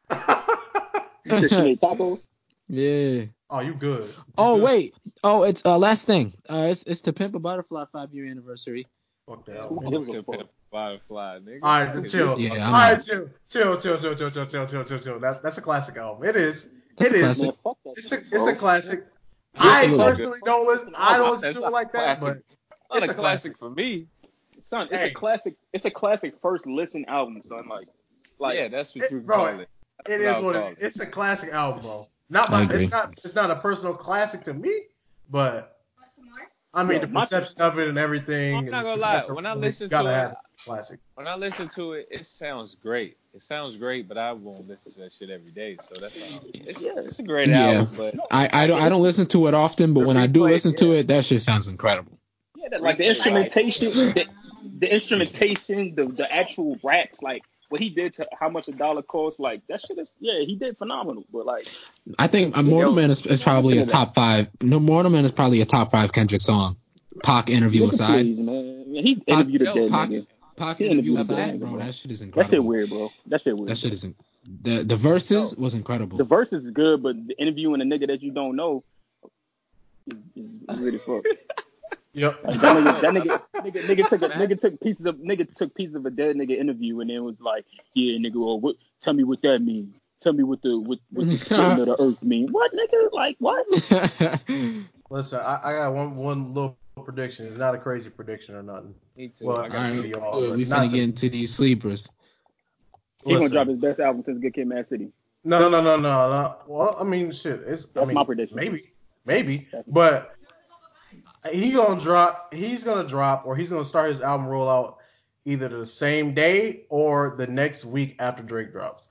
You said she made tacos? Yeah. Oh, you good. You Oh good. wait. Oh, it's uh last thing. Uh, it's it's to Pimp a Butterfly five year anniversary. Fuck that. Who All gives a To fuck? Pimp Firefly, nigga. right, chill. Yeah, I'm All right, out. chill, chill, chill, chill, chill, chill, chill, chill, chill, chill. That, that's a classic album. It is. That's it a is. classic. Man, fuck that It's a, shit, it's bro. a classic. Yeah, I absolutely. personally don't listen. I don't listen That's to it not like that, classic. but Not it's a a classic classic. for me. Son, it's Hey. a classic. It's a classic first listen album, son. Like, like yeah, that's what It- you bro, call it. It That's is I'll what call it is. It's a classic album, bro. Not I my. agree. It's not. It's not a personal classic to me, but I mean Yeah, the my- perception of it and everything. I'm and not the gonna lie. success of When I it, listen you gotta to have it, a classic. When I listen to it, it sounds great. It sounds great, but I won't listen to that shit every day. So that's all. It's, Yeah. it's a great Yeah. album, but I, I don't I don't listen to it often, but The when I do replay, listen to yeah. it, that shit sounds incredible. yeah, that, like the Replay, instrumentation, the, the instrumentation, the the actual raps, like what he did to how much a dollar costs, like that shit is, yeah, he did phenomenal. But like, I think uh, Mortal Man is, is probably a listen to that. top five. No, Mortal Man is probably a top five Kendrick song. Pac interview nigga, aside. please, man. Man, he Pac, interviewed a yo, dead Pac, nigga. Pac He interview interviewed a dead aside, nigga, bro. bro. That shit is That shit incredible. weird, bro. That shit weird. That shit bro. isn't. The the verses was incredible. The verse is good, but the interviewing a nigga that you don't know is, is weird as fuck. Yep. Like, that nigga, that nigga, nigga, nigga took a, nigga took pieces of nigga took pieces of a dead nigga interview and then was like, yeah, nigga, well, what? Tell me what that means. Tell me what the what, what the splitting of the earth mean. What, nigga? Like what? Listen, I, I got one one little prediction. It's not a crazy prediction or nothing. me too. Well, I All got right, video good. but we not finna to- get into these sleepers. He gonna Listen. drop his best album since Good Kid, Mad City. No, no, no, no, no, no. Well, I mean, shit. It's. I That's mean, my prediction. Maybe, maybe, but he gonna drop. He's gonna drop, or he's gonna start his album rollout either the same day or the next week after Drake drops.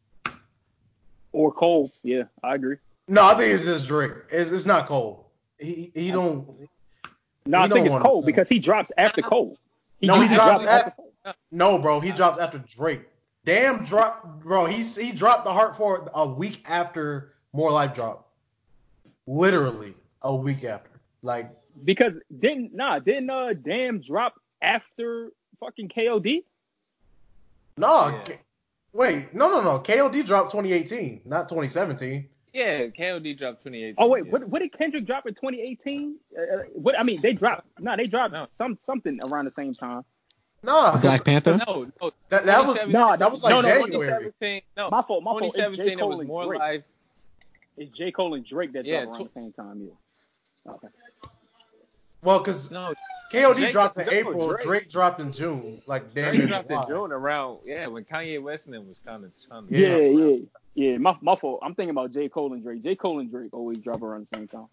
Or Cole. Yeah, I agree. No, I think it's just Drake. It's it's not Cole. He he don't. No, He I think don't it's wanna- Cole because he drops after Cole. He No, he usually drops after at- Cole. No, bro. He dropped after Drake. Damn, drop, bro. He he dropped the Heart for a week after More Life dropped. Literally a week after. Like. Because didn't nah didn't uh Damn drop after fucking K O D? No, Yeah. K- wait, no, no, no. K O D dropped twenty eighteen, not twenty seventeen. Yeah, K O D dropped twenty eighteen. Oh wait, yeah. what what did Kendrick drop in twenty eighteen? Uh, what I mean, they dropped no, they dropped No. some something around the same time. No, Black Panther. No, no. that, that was twenty seventeen Nah, that was like no, no, January. twenty seventeen. No, My fault, my fault. twenty It's J. seventeen. It Cole was and more Drake. life. It's J. Cole and Drake that Yeah, dropped around tw- the same time. Yeah. Okay. Well, because No, K O D Drake- dropped in no, April, Drake- Drake, dropped in June, like damn Drake near dropped in July. June around yeah when Kanye West and them was kind of trying to Yeah, yeah, yeah. My my fault. I'm thinking about J. Cole and Drake. J. Cole and Drake always drop around the same time.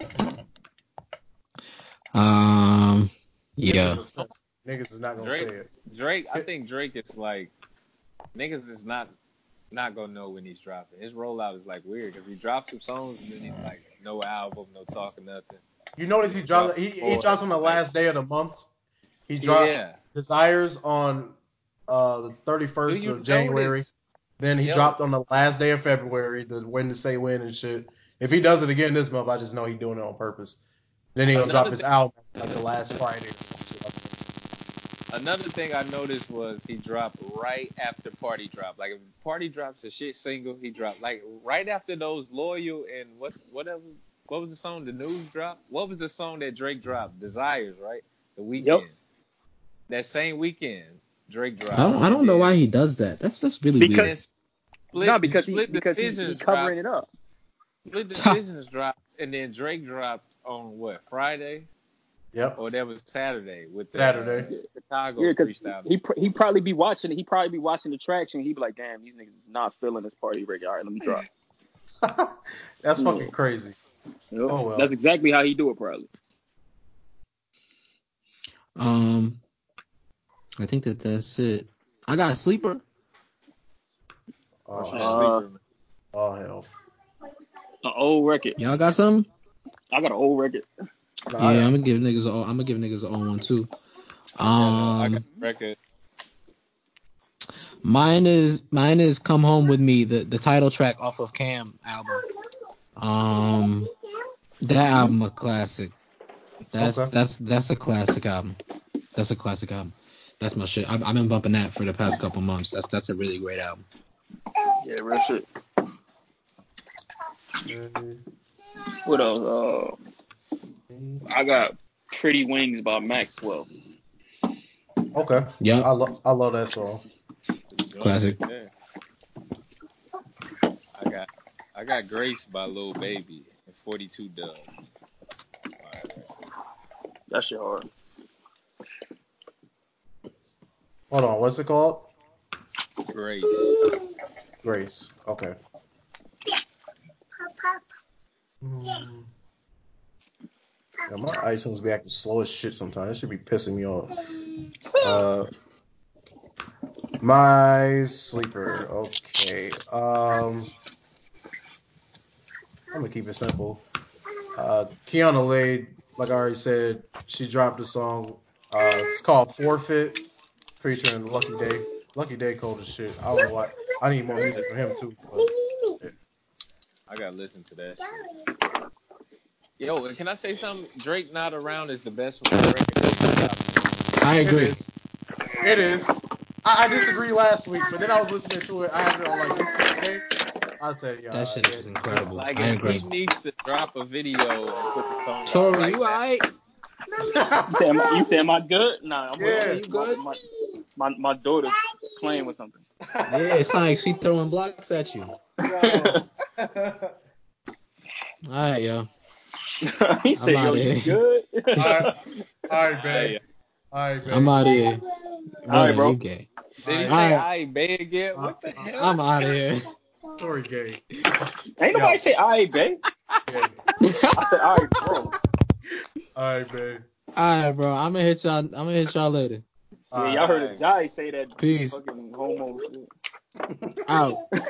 Um, yeah. Niggas is not gonna Drake- say it. Drake. I think Drake is like niggas is not not gonna know when he's dropping. His rollout is like weird because he drops some songs and then he's like no album, no talking, nothing. You notice he dropped he, he drops on the last day of the month. He dropped Yeah. Desires on uh, the thirty-first of January. Notice? Then he Yo. dropped on the last day of February, the When to Say When and shit. If he does it again this month, I just know he's doing it on purpose. Then he gonna Another drop his thing- album like the last Friday or something. Another thing I noticed was he dropped right after Party Drop. Like if Party Drop's a shit single, he dropped like right after those Loyal and what's whatever. What was the song? The News drop. What was the song that Drake dropped? Desires, right? The Weekend. Yep. That same weekend, Drake dropped. I don't, I don't know why he does that. That's that's really Because- weird. Split, No, because he, split because he, Decisions he covering dropped, it up. Split Decisions dropped, and then Drake dropped on what, Friday? Yep. Or that was Saturday with the Saturday. uh, Chicago Yeah, because freestyle. he pr- he probably be watching he probably be watching the traction. He'd be like, damn, these niggas is not feeling this party break. All right, let me drop. That's Yeah. fucking crazy. Yep. Oh, well. That's exactly how he do it, probably. Um, I think that that's it. I got a sleeper. What's Oh, your Uh, sleeper, man? oh hell. An old record. Y'all got something? I got an old record. Nah, Yeah, I- I'm gonna give niggas a. I'm gonna give niggas an old one too. I got a Um, record. mine is mine is "Come Home with Me," the the title track off of Cam album. Um, that album a classic. That's Okay. that's that's a classic album. That's a classic album. That's my shit. I've, I've been bumping that for the past couple months. That's that's a really great album. Yeah, real shit. What else? Uh, I got Pretty Wings by Maxwell. Okay. Yep. I love I love that song. Classic. Yeah. I got I got Grace by Lil Baby and forty-two Dub. That shit hard. Hold on, what's it called? Grace. Grace. Okay. Mm. Yeah, my iTunes be acting slow as shit sometimes. It should be pissing me off. Uh, my sleeper. Okay. Um, I'm gonna keep it simple. Uh, Kiana Lade, like I already said, she dropped a song. Uh, it's called Forfeit, featuring Lucky Day. Lucky Day cold as shit. I don't know why. I need more music from him too. But, yeah. I gotta listen to that shit. Yo, and can I say something? Drake Not Around is the best record. I It agree. is. It is. I, I disagree last week, but then I was listening to it. I had it on like repeat today. I said, yeah. That shit yeah. is incredible. Like, I if agree. he needs to drop a video and put the song out Tori, like you that. alright? You say, am I, you say, am I good? Nah, I'm Yeah. good. You good? My, my, my, my daughter's playing with something. Yeah, it's like she throwing blocks at you. Yo. Alright, yo. He said, I'm yo, outta you here. good? All right, all right, Hey, babe. All right, babe. I'm out of here. Brother, bro. you gay. Did he Alright. say Alright. I ain't bad again? What the Uh, hell? I'm out of here. Story gay. Ain't nobody Yo. say, all right, babe. Yeah. I said, all right, bro. All right, babe. Alright, bro. I'm gonna hit y'all. I'm gonna hit y'all later. Yeah, y'all heard a Jai say that Peace. fucking homo shit. Out.